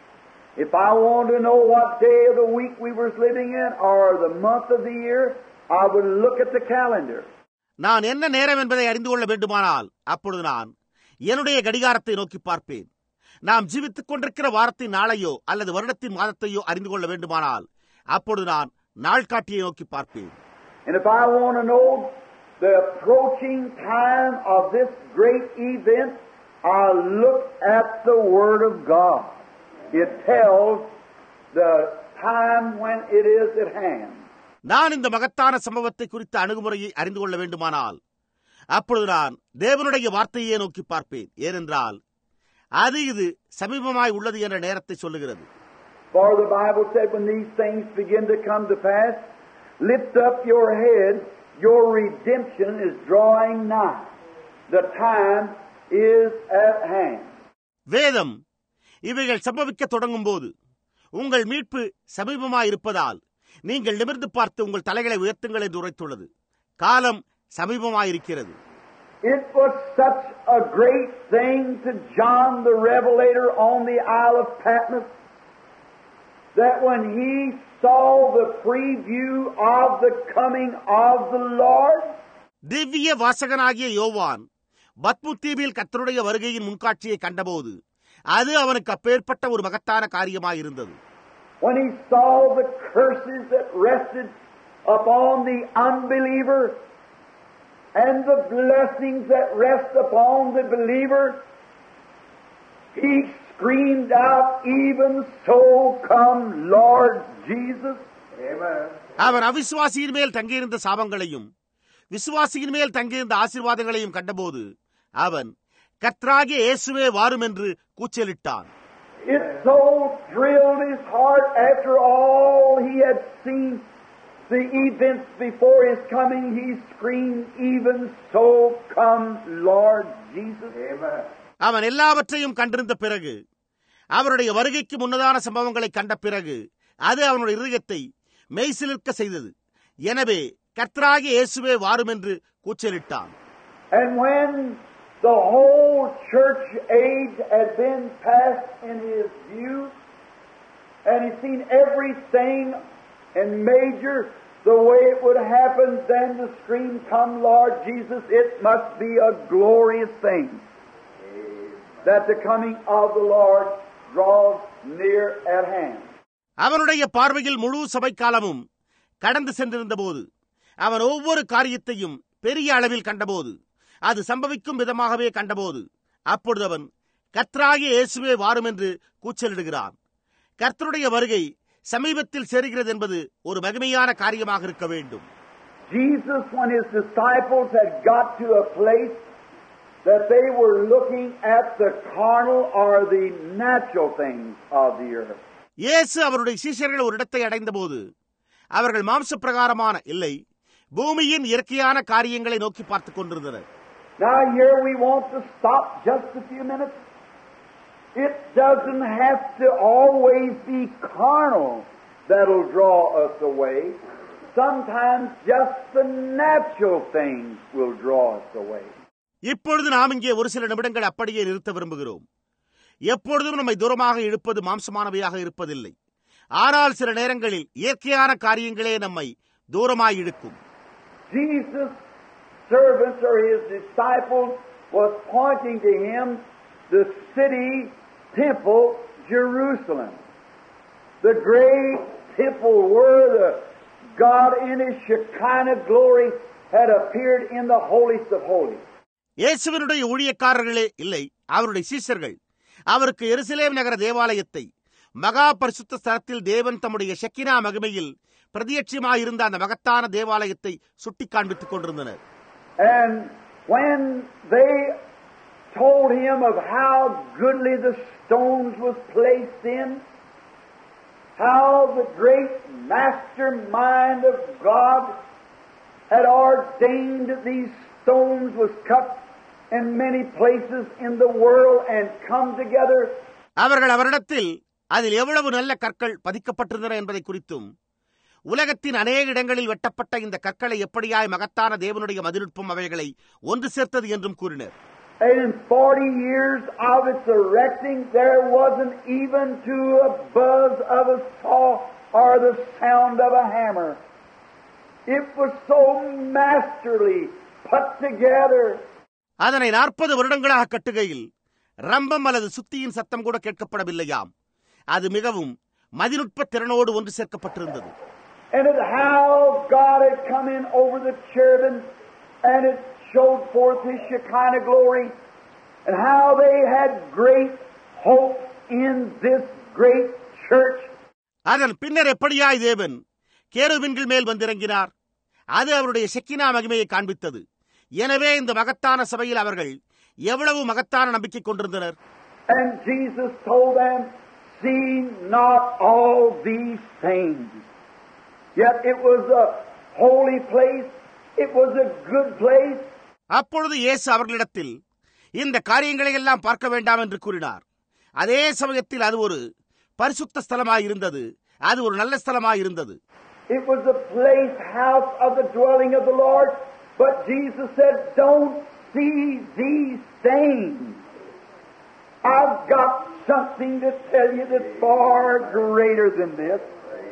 If I wanted to know what day of the week we were living in or the month of the year, I would look at the calendar. நான் என்ன நேரம் என்பதை அறிந்து கொள்ள வேண்டுமானால் அப்பொழுது நான் என்னுடைய கடிகாரத்தை நோக்கி பார்ப்பேன். நாம் ஜீவித்துக் கொண்டிருக்கிற வாரத்தின் நாளையோ அல்லது வருடத்தின் மாதத்தையோ அறிந்து கொள்ள வேண்டுமானால் அப்பொழுது நான் நாள்காட்டியை நோக்கி பார்ப்பேன். And if I want to know the approaching time of this great event, I look at the Word of God. It tells the time when it is at hand. நான் இந்த மகத்தான சம்பவத்தை குறித்த அணுகுமுறையை அறிந்து கொள்ள வேண்டுமானால் அப்பொழுது நான் தேவனுடைய வார்த்தையே நோக்கி பார்ப்பேன். ஏனென்றால் அது இது சமீபமாய் உள்ளது என்ற நேரத்தை சொல்லுகிறது. For the Bible said, when these things begin to come to pass, lift up your head, your redemption is drawing nigh. The time is at hand. வேதம் இவைகள் சம்பவிக்க தொடங்கும் போது உங்கள் மீட்பு சமீபமாய் இருப்பதால் நீங்கள் நிமிர்ந்து பார்த்து உங்கள் தலைகளை உயர்த்துங்கள் என்று உரைத்துள்ளது. காலம் சமீபமாயிருக்கிறது. It was such a great thing to John the Revelator on the Isle of Patmos that when he saw the preview of the coming of the Lord, திவ்ய வாசகனாகிய யோவான் பத்மு தீவில் கர்த்தருடைய வருகையின் முன்காட்சியை கண்டபோது அது அவனுக்கு அப்பேற்பட்ட ஒரு மகத்தான காரியமாயிருந்தது. when he saw the curses that rested upon the unbeliever and the blessings that rest upon the believer, he screamed out, even so come Lord Jesus. Amen. அவன் அவிசுவாசியின் மேல் தங்கியிருந்த சாபங்களையும் விசுவாசியின் மேல் தங்கியிருந்த ஆசீர்வாதங்களையும் கண்டபோது அவன் கர்த்தராகிய இயேசுவே வாரும் என்று கூச்சலிட்டான். It so thrilled his heart after all he had seen the events before his coming. He screamed, even so come Lord Jesus. Amen. அவன் எல்லாவற்றையும் கண்டிருந்த பிறகு, அவருடைய வருகைக்கு முன்னதான சம்பவங்களை கண்ட பிறகு அது அவனுடைய இதயத்தை மெய்சிலிர்க்க செய்தது. எனவே கர்த்தராகிய இயேசுவே வாரும் என்று கூச்சலிட்டான். And when the whole church age had been passed in his view, and he'd seen everything in major the way it would happen, then to scream, come Lord Jesus, it must be a glorious thing that the coming of the Lord draws near at hand. அவனுடைய பார்வையில் முழு சபை காலமும் கடந்து சென்றிருந்த போது அவன் ஒவ்வொரு காரியத்தையும் பெரிய அளவில் கண்டபோது, அது சம்பவிக்கும் விதமாகவே கண்டபோது, அப்பொழுது அவன் கர்த்தராகிய இயேசுவே வாரும் என்று கூச்சலிடுகிறான். கர்த்தருடைய வருகை சமீபத்தில் சேருகிறது என்பது ஒரு மகிமையான காரியமாக இருக்க வேண்டும். Jesus, when his disciples had got to a place that they were looking at the carnal or the natural things of the earth. இயேசு அவருடைய சீஷர்கள் ஒரு இடத்தை அடைந்தபோது அவர்கள் மாம்ச பிரகாரமான இல்லை, பூமியின் இயற்கையான காரியங்களை நோக்கி பார்த்துக் கொண்டிருந்தனர். Now here we want to stop just a few minutes. It doesn't have to always be carnal that'll draw us away. Sometimes just the natural things will draw us away. இப்பொழுது நாம் இங்கே ஒரு சில நிமிடங்கள் அப்படியே நிறுத்த விரும்புகிறோம். எப்பொழுதும் நம்மை தூரமாக இழுப்பது மாம்சமானவையாக இருப்பதில்லை, ஆனால் சில நேரங்களில் இயற்கையான காரியங்களே நம்மை தூரமாய் இழுக்கும். Jesus' servants or his disciples was pointing to him the city temple Jerusalem, the great temple where the God in his Shekinah glory had appeared in the holiest of holies. இயேசுவினுடைய ஊழியக்காரர்களே இல்லை, அவருடைய சீஷர்கள் அவருக்கு எருசலேம் நகர தேவாலயத்தை, மகா பரிசுத்த ஸ்தலத்தில் தேவன் தம்முடைய ஷெக்கினா மகிமையில் பிரதியட்சமாயிருந்த அந்த மகத்தான தேவாலயத்தை சுட்டி காண்பித்துக் கொண்டிருந்தனர். And when they told him of how goodly the stones was placed in, how the great mastermind of God had ordained that these stones was cut in many places in the world and come together. அவர்கள் அவரிடத்தில் அதில் எவ்வளவு நல்ல கற்கள் பதிக்கப்பட்டிருந்தன என்பதை குறித்தும், உலகத்தின் அநேக இடங்களில் வெட்டப்பட்ட இந்த கற்களை எப்படியாய் மகத்தான தேவனுடைய மதிநுட்பம் அவைகளை ஒன்று சேர்த்தது என்றும் கூறினர். And in 40 years of its erecting, there wasn't even to a buzz of a saw or the sound of a hammer. It was so masterly put together. அதனை 40 வருடங்களாக கட்டுகையில் ரம்பம் அல்லது சுத்தியின் சத்தம் கூட கேட்கப்படவில்லையாம். அது மிகவும் மதிநுட்ப திறனோடு ஒன்று சேர்க்கப்பட்டிருந்தது. And it how God had come in over the cherubim and it showed forth his Shekinah glory, and how they had great hope in this great church. அதன் பின்னர் எப்படியாய் தேவன் கேருபீன்கள் மேல் வந்திறங்கினார், அது அவருடைய ஷெக்கினா மகிமையை காண்பித்தது. எனவே இந்த மகத்தான சபையில் அவர்கள் எவ்வளவு மகத்தான நம்பிக்கை கொண்டிருந்தனர். And Jesus told them, see not all these things. Yet it was a holy place, it was a good place. அப்பொழுது இயேசு அவர்களிடத்தில் இந்த காரியங்களை எல்லாம் பார்க்க வேண்டாம் என்று கூறினார். அதே சமயத்தில் அது ஒரு பரிசுத்த ஸ்தலமாயிருந்தது, அது ஒரு நல்ல ஸ்தலமாயிருந்தது. It was a place, house of the dwelling of the Lord. But Jesus said, don't see these things. I've got something to tell you that's far greater than this.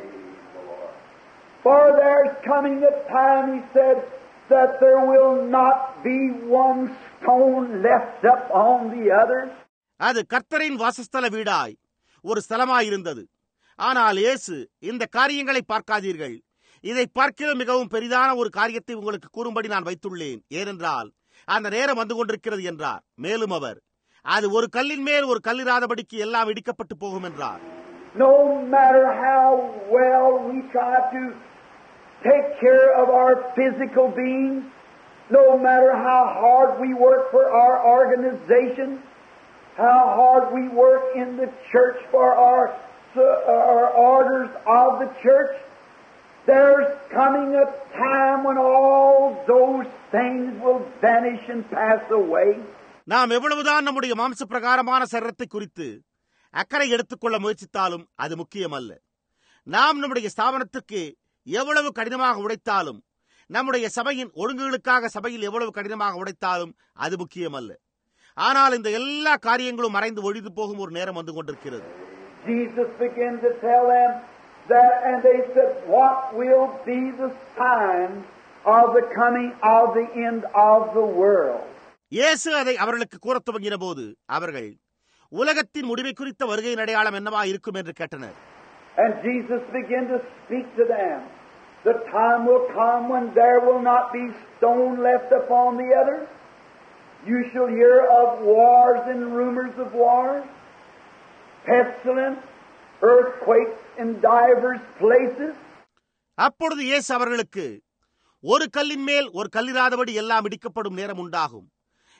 For there's coming a time, he said, that there will not be one stone left up on the other. அது கர்த்தரின் வாசஸ்தல வீடாய் ஒரு ஸ்தலமாயிருந்தது. ஆனால் இயேசு, இந்த காரியங்களை பார்க்காதீர்கள், இதை பார்க்கிற மிகவும் பெரிதான ஒரு காரியத்தை உங்களுக்கு கூறும்படி நான் வைத்துள்ளேன், ஏனென்றால் அந்த நேரம் வந்து கொண்டிருக்கிறது என்றார். மேலும் அவர், அது ஒரு கல்லின் மேல் ஒரு கல்லிராதபடிக்கு எல்லாம் இடிக்கப்பட்டு போகும் என்றார். No matter how well we try to take care of our physical beings, no matter how hard we work for our organization, how hard we work in the church for our orders of the church, there's coming a time when all those things will vanish and pass away. நாம் எவ்வளவுதான் நம்முடைய மாம்ச பிரகாரமான சரீரத்தை குறித்து அக்கறை எடுத்துக்கொள்ள முயற்சித்தாலும் அது முக்கியமல்ல. நாம் நம்முடைய ஸ்தாபனத்திற்கு எவ்வளவு கடினமாக உழைத்தாலும், நம்முடைய சபையின் ஒழுங்குகளுக்காக சபையில் எவ்வளவு கடினமாக உழைத்தாலும் அது முக்கியமல்ல. ஆனால் இந்த எல்லா காரியங்களும் மறைந்து ஒழிந்து போகும் ஒரு நேரம் வந்து கொண்டிருக்கிறது. Jesus began to tell them that, and they said, what will be the sign of the coming of the end of the world? இயேசு அதை அவர்களுக்கு கூறத் துவங்கின போது அவர்கள், உலகத்தின் முடிவை குறித்த வருகையின் அடையாளம் என்னவா இருக்கும் என்று கேட்டனர். And Jesus began to speak to them. The time will come when there will not be stone left upon the other. You shall hear of wars and rumors of wars, pestilence, earthquakes in divers places. அப்பொழுது இயேசு அவர்களுக்கு, ஒரு கல்லின் மேல் ஒரு கல்லிராதபடி எல்லாம் இடிக்கப்படும் நேரம் உண்டாகும்.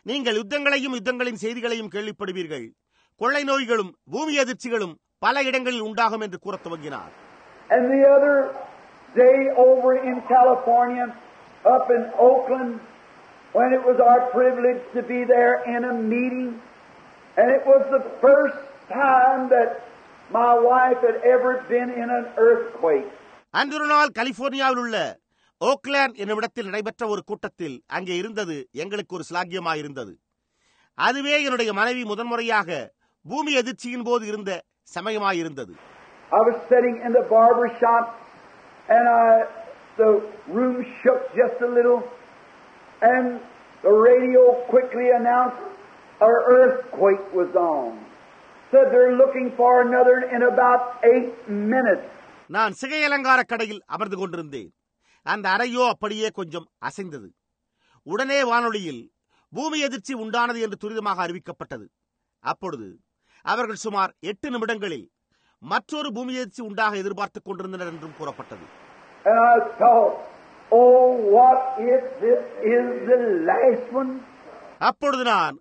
நீங்கள் யுத்தங்களையும் யுத்தங்களின் செய்திகளையும் கேள்விப்படுவீர்கள். கொள்ளை நோய்களும் பூமி அதிர்ச்சிகளும் பல இடங்களில் உண்டாகும் என்று கூற துவங்கினார். And the other day over in California, up in Oakland, when it was our privilege to be there in a meeting, and it was the first time that my wife had ever been in an earthquake. அன்றொரு நாள் கலிபோர்னியாவில் உள்ள Auckland என்னுமிடத்தில் நடைபெற்ற ஒரு கூட்டத்தில் அங்கே இருந்தது எங்களுக்கு ஒரு சிலாக்கியமாயிருந்தது. அதுவே என்னுடைய மனைவி முதன்முறையாக பூமி அதிர்ச்சியின் போது இருந்த சமயமாயிருந்தது. I was sitting in the barber shop and the room shook just a little and the radio quickly announced an earthquake was on. Said they're looking for another in about 8 minutes. நான் சிகை அலங்கார கடையில் அமர்ந்து கொண்டிருந்தேன். அந்த அறையோ அப்படியே கொஞ்சம் அசைந்தது. உடனே வானொலியில் பூமி அதிர்ச்சி உண்டானது என்று துரிதமாக அறிவிக்கப்பட்டது. அப்பொழுது அவர்கள் சுமார் 8 நிமிடங்களில் மற்றொரு பூமி அதிர்ச்சி உண்டாக எதிர்பார்த்துக் கொண்டிருந்தனர் என்றும் கூறப்பட்டது. And I thought, oh, what if this is the last one? அப்பொழுது நான்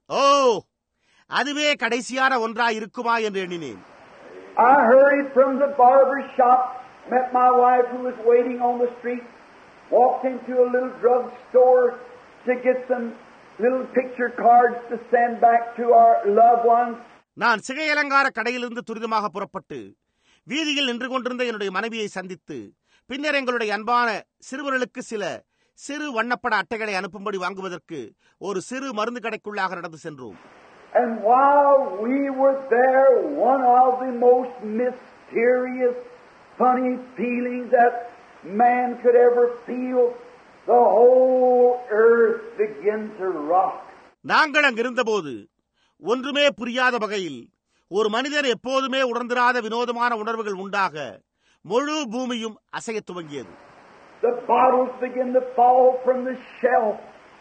அதுவே கடைசியான ஒன்றாய் இருக்குமா என்று எண்ணினேன். I hurried from the barber shop, met my wife who was waiting on the street, walked into a little drug store to get some little picture cards to send back to our loved ones. நான் சிகை அலங்கார கடையிலிருந்து துரிதமாக புறப்பட்டு வீதியில் நின்று கொண்டிருந்த என்னுடைய மனைவியை சந்தித்து பின்னர் எங்களுடைய அன்பான சிறுவர்களுக்கு சில சிறு வண்ணப்பட அட்டைகளை அனுப்பும்படி வாங்குவதற்கு ஒரு சிறு மருந்து கடைக்குள்ளாக நடந்து சென்றோம். And while we were there, one of the most mysterious, funny feelings that man could ever feel, the whole earth began to rock. நாங்கள் அங்கிருந்தபோது ஒன்றுமே புரியாத வகையில் ஒரு மனிதர் எப்போதுமே உணர்ந்திராத வினோதமான உணர்வுகள் உண்டாக முழு பூமியும் அசைய துவங்கியது. The bottles began to fall from the shelf.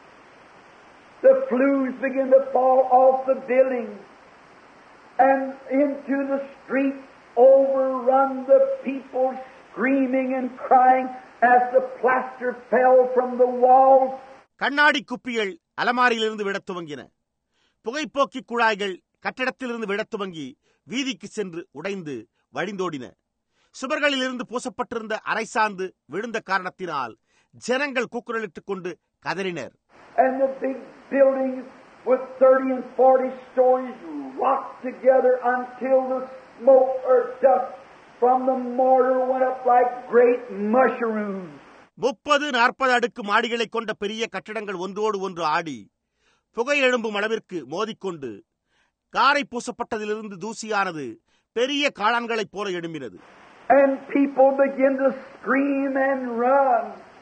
The flues began to fall off the buildings and into the street, overrun the people screaming and crying as the plaster fell from the walls. கண்ணாடி குப்பிகள் அலமாரியிலிருந்து விடத் துவங்கின. புகைப்போக்கி குழாய்கள் கட்டிடத்திலிருந்து விடத் துவங்கி வீதிக்கு சென்று உடைந்து வழிந்தோடின. சுவர்களில் இருந்து பூசப்பட்டிருந்த அரைசாந்து விழுந்த காரணத்தினால் ஜனங்கள் கூக்குரலிட்டுக் கொண்டு கதறினர். And the big buildings with 30 and 40 stories rocked together until the smoke or dust from the mortar went up like great mushrooms. 30-40 அடுக்கு மாடிகளை கொண்ட பெரிய கட்டிடங்கள் ஒன்றோடு ஒன்று ஆடி புகை எழும்பும் அளவிற்கு மோதிக்கொண்டு காரை பூசப்பட்டதிலிருந்து தூசியானது பெரிய காளான்களைப் போல எழும்பினது. And people begin to scream and run.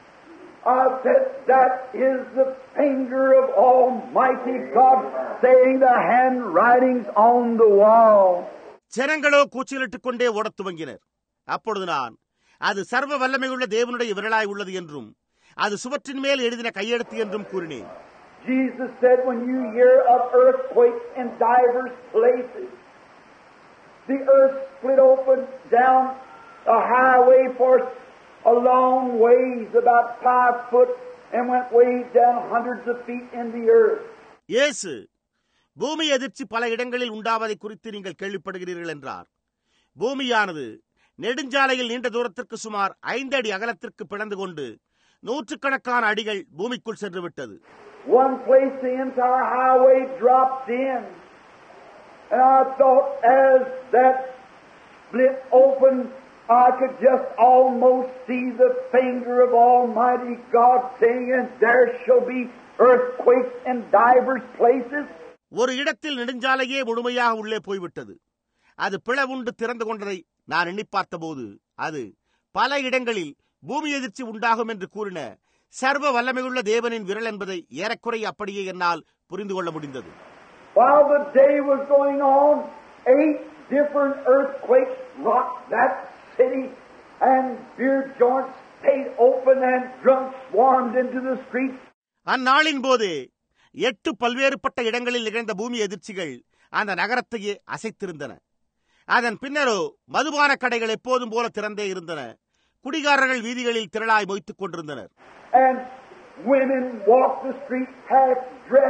That is the finger of Almighty God saying the handwritings on the wall. ஜனங்களோ கூச்சலிட்டுக் கொண்டே ஓடத் துவங்கினர். அப்பொழுது நான் அது சர்வ வல்லமையுள்ள தேவனுடைய விரலாய் உள்ளது என்றும் அது சுவற்றின் மேல் எழுதின கையெழுத்து என்றும் கூறினேன். Jesus said, when you hear of earthquakes in divers places, the earth split open down a highway for a long ways, about 5 foot, and went way down hundreds of feet in the earth. இயேசு பூமி அதிர்ச்சி பல இடங்களில் உண்டாவதை குறித்து நீங்கள் கேள்விப்படுகிறீர்கள் என்றார். பூமியானது நெடுஞ்சாலையில் நீண்ட தூரத்திற்கு சுமார் 5 அடி அகலத்திற்கு பிளந்து கொண்டு நூற்றுக்கணக்கான அடிகள் பூமிக்குள் சென்று விட்டது. One place the entire highway dropped in, and I thought as that split open, I could just almost see the finger of Almighty God saying, and there shall be earthquakes in divers places. ஒரு இடத்தில் நெடுஞ்சாலையே முழுமையாக உள்ளே போய்விட்டது. அது பிளவுண்டு திறந்து கொண்டதை நான் எண்ணி பார்த்தபோது அது பல இடங்களில் பூமி அதிர்ச்சி உண்டாகும் என்று கூறின சர்வ வல்லமையுள்ள தேவனின் விரல் என்பதை ஏறக்குறைய அப்படியே என்னால் புரிந்து கொள்ள முடிந்தது. While the day was going on, 8 different earthquakes rocked that city, and beer joints stayed open and drunks swarmed into the streets. அந்நாளின் போது 8 பல்வேறுபட்ட இடங்களில் நிகழ்ந்த பூமி அதிர்ச்சிகள் அந்த நகரத்தையே அசைத்திருந்தன. அதன் பின்னரோ மதுபான கடைகள் எப்போதும் போல திறந்தே இருந்தன. குடிகாரர்கள் வீதிகளில் திரளாய் மொய்த்துக் கொண்டிருந்தனர். And women walked the streets half dressed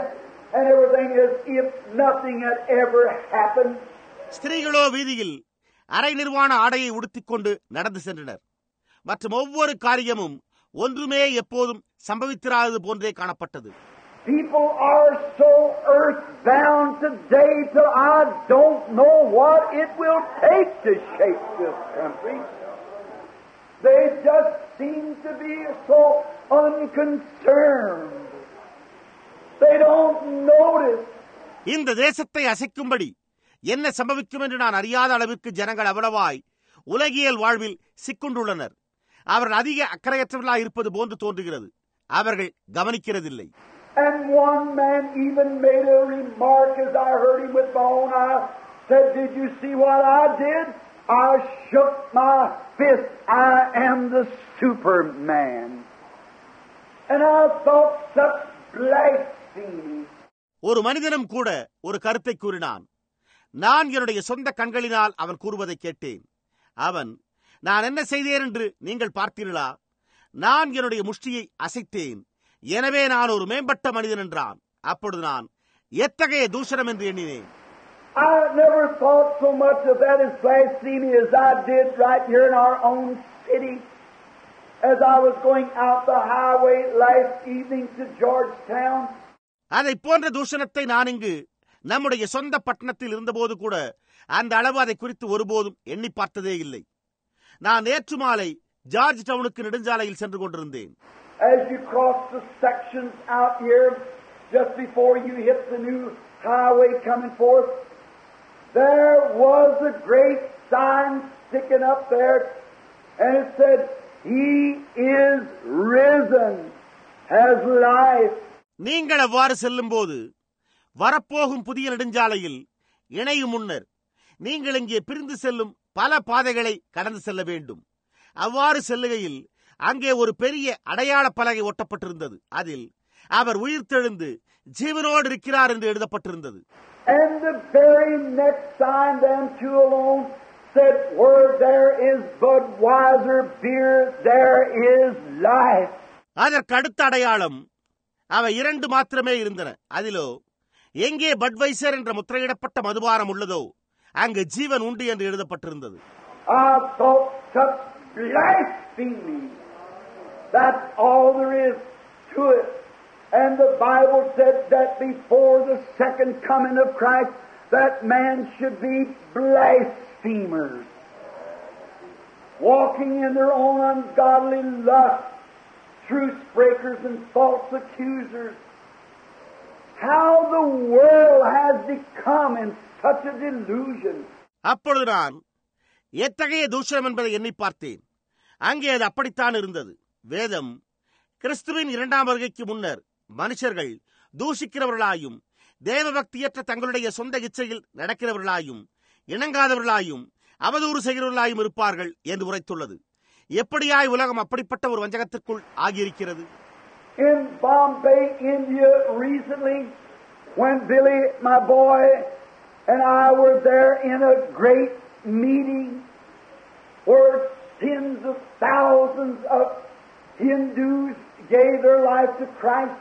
and everything as if nothing had ever happened. ஸ்திரீகளோ வீதியில் அரை நிர்வாண ஆடையை உடுத்திக் கொண்டு நடந்து சென்றனர். மற்றும் ஒவ்வொரு காரியமும் ஒன்றுமே எப்போதும் சம்பவித்திராதது போன்றே காணப்பட்டது. People are so earthbound today till I don't know what it will take to shake this country. They just seem to be so unconcerned. They don't notice. இந்த தேசத்தை அசைக்கும்படி என்ன சம்பவிக்கும் என்று நான் அறியாத அளவிற்கு ஜனங்கள் அவ்வளவாய் உலகியல் வாழ்வில் சிக்குண்டுள்ளனர். அவர்கள் அதிக அக்கறையற்றவர்களாய் இருப்பது போன்று தோன்றுகிறது. அவர்கள் கவனிக்கிறதில்லை. And one man even made a remark as I heard him with my own eye. Said, "Did you see what I did? I shook my fist. I am the Superman." And I thought such blasphemy. ஒரு மனிதனும் கூட ஒரு கருத்தை கூறினான். நான் என்னுடைய சொந்த கண்களினால் அவன் கூறுவதை கேட்டேன். அவன், நான் என்ன செய்தேன் என்று நீங்கள் பார்த்தீர்களா? நான் என்னுடைய முஷ்டியை அசைத்தேன், எனவே நான் ஒரு மேம்பட்ட மனிதன் என்றான். அப்பொழுது நான் எத்தகைய தூஷணம் என்று எண்ணினேன். I never thought so much of that as blasphemy as I did right here in our own city as I was going out the highway last evening to Georgetown. அதை போன்ற தூஷணத்தை நான் இங்கு நம்முடைய சொந்த பட்டணத்தில் இருந்தபோது கூட அந்த அளவு அதை குறித்து ஒருபோதும் எண்ணி பார்த்ததே இல்லை. நான் நேற்று மாலை ஜார்ஜ் டவுனுக்கு நெடுஞ்சாலையில் சென்று கொண்டிருந்தேன். As you cross the sections out here, just before you hit the new highway coming forth, there was a great sign sticking up there, and it said, "He is risen, has life." நீங்கள் அவ்வாறு செல்லும் போது வரப்போகும் புதிய நெடுஞ்சாலையில் இணையும் முன்னர் நீங்கள் இங்கே பிரிந்து செல்லும் பல பாதைகளை கடந்து செல்ல வேண்டும். அவ்வாறு செல்லுகையில் அங்கே ஒரு பெரிய அடையாள பலகை ஒட்டப்பட்டிருந்தது. அதில் அவர் உயிர்த்தெழுந்து ஜீவனோடு இருக்கிறார் என்று எழுதப்பட்டிருந்தது. And the very next sign, them two alone, said, "Where there is Budweiser beer, there is life." அதற்கு அடுத்த அடையாளம் அவை இரண்டு மாத்திரமே இருந்தன. அதிலோ, எங்கே பட்வைசர் என்ற முத்திரையிடப்பட்ட மதுபானம் உள்ளதோ அங்கு ஜீவன் உண்டு என்று எழுதப்பட்டிருந்தது. I thought such blasphemy. That's all there is to it. And the Bible said that before the second coming of Christ, that man should be blasphemers, walking in their own ungodly lust, truth breakers and false accusers. How the world has become in such a delusion. அப்பொழுது நான் எத்தகைய தூஷணம் என்பதை எண்ணி பார்த்தேன். அங்கே அது அப்படித்தான் இருந்தது. வேதம் கிறிஸ்துவின் இரண்டாம் வருகைக்கு முன்னர் மனுஷர்கள் தூஷிக்கிறவர்களாயும் தேவபக்தியற்ற தங்களுடைய சொந்த இச்சையில் நடக்கிறவர்களாயும் இணங்காதவர்களாயும் அவதூறு செய்கிறவர்களாயும் இருப்பார்கள் என்று உரைத்துள்ளது. எப்படியாய் உலகம் அப்படிப்பட்ட ஒரு வஞ்சகத்திற்குள் ஆகியிருக்கிறது. In Bombay, India, recently, when Billy, my boy, and I were there in a great meeting where tens of thousands of Hindus gave their life to Christ,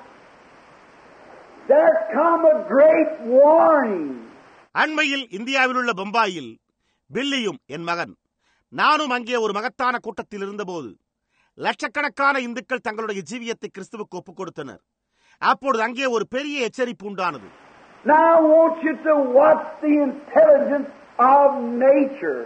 there come a great warning. அண்மையில் இந்தியாவில் உள்ள பம்பாயில் பில்லியும் என் மகன் நானும் அங்கே ஒரு மகத்தான கூட்டத்தில் இருந்தபோது லட்சக்கணக்கான இந்துக்கள் தங்களுடைய ஜீவியத்தை கிறிஸ்துவுக்கு ஒப்புக் கொடுத்தனர். அப்பொழுது அங்கே ஒரு பெரிய எச்சரிப்பு உண்டானது. Now I want you to watch the intelligence of nature.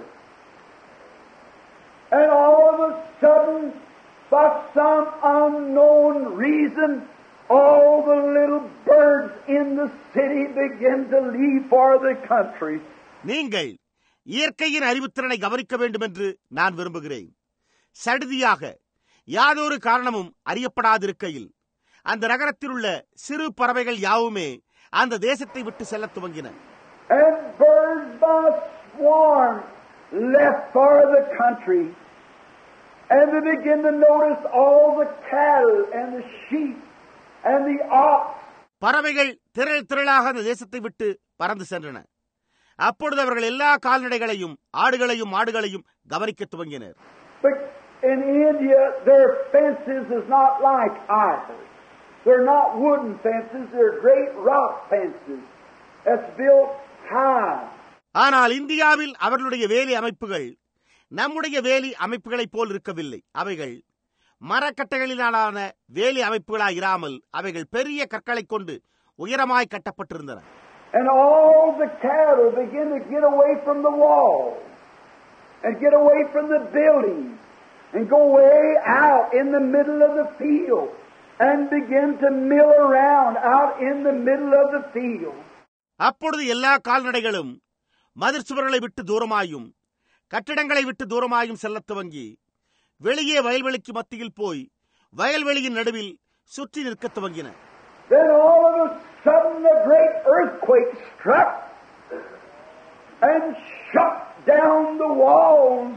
And all of a sudden, for some unknown reason, all the little birds in the city begin to leave for the country. நீங்கள் இயற்கையின் அறிவுத்திறனை கவனிக்க வேண்டும் என்று நான் விரும்புகிறேன். சடுதியாக யாதொரு காரணமும் அறியப்படாதிருக்கையில் அந்த நகரத்தில் உள்ள சிறு பறவைகள் யாவுமே அந்த தேசத்தை விட்டு செல்ல துவங்கின. And birds by swarm left for the country. And they begin to notice all the cattle and the sheep and the ox. பறவைகள் திரள் திரளாக அந்த தேசத்தை விட்டு பறந்து சென்றன. அப்பொழுது அவர்கள் எல்லா கால்நடைகளையும் ஆடுகளையும் மாடுகளையும் கவனிக்க துவங்கினர். But in India, their fences is not like ours. They're not wooden fences, they're great rock fences that's built high. ஆனால் இந்தியாவில் அவர்களுடைய வேலி அமைப்புகள் நம்முடைய வேலி அமைப்புகளைப் போல் இருக்கவில்லை. அவைகள் மரக்கட்டைகளினாலான வேலி அமைப்புகளாய் இராமல் அவைகள் பெரிய கற்களைக் கொண்டு உயரமாய் கட்டப்பட்டிருந்தன. And all the cattle begin to get away from the walls and get away from the buildings and go way out in the middle of the field and begin to mill around out in the middle of the field. அப்பொழுது எல்லா கால்நடைகளும் மதிர் சுவர்களை விட்டு தூரமாயும் கட்டிடங்களை விட்டு தூரமாயும் செல்லத் துவங்கி வெளியே வயல்வெளிக்கு மத்தியில் போய் வயல்வெளியின் நடுவில் சுற்றி நிற்கத் துவங்கின. Then all of a sudden a great earthquake struck and shut down the walls.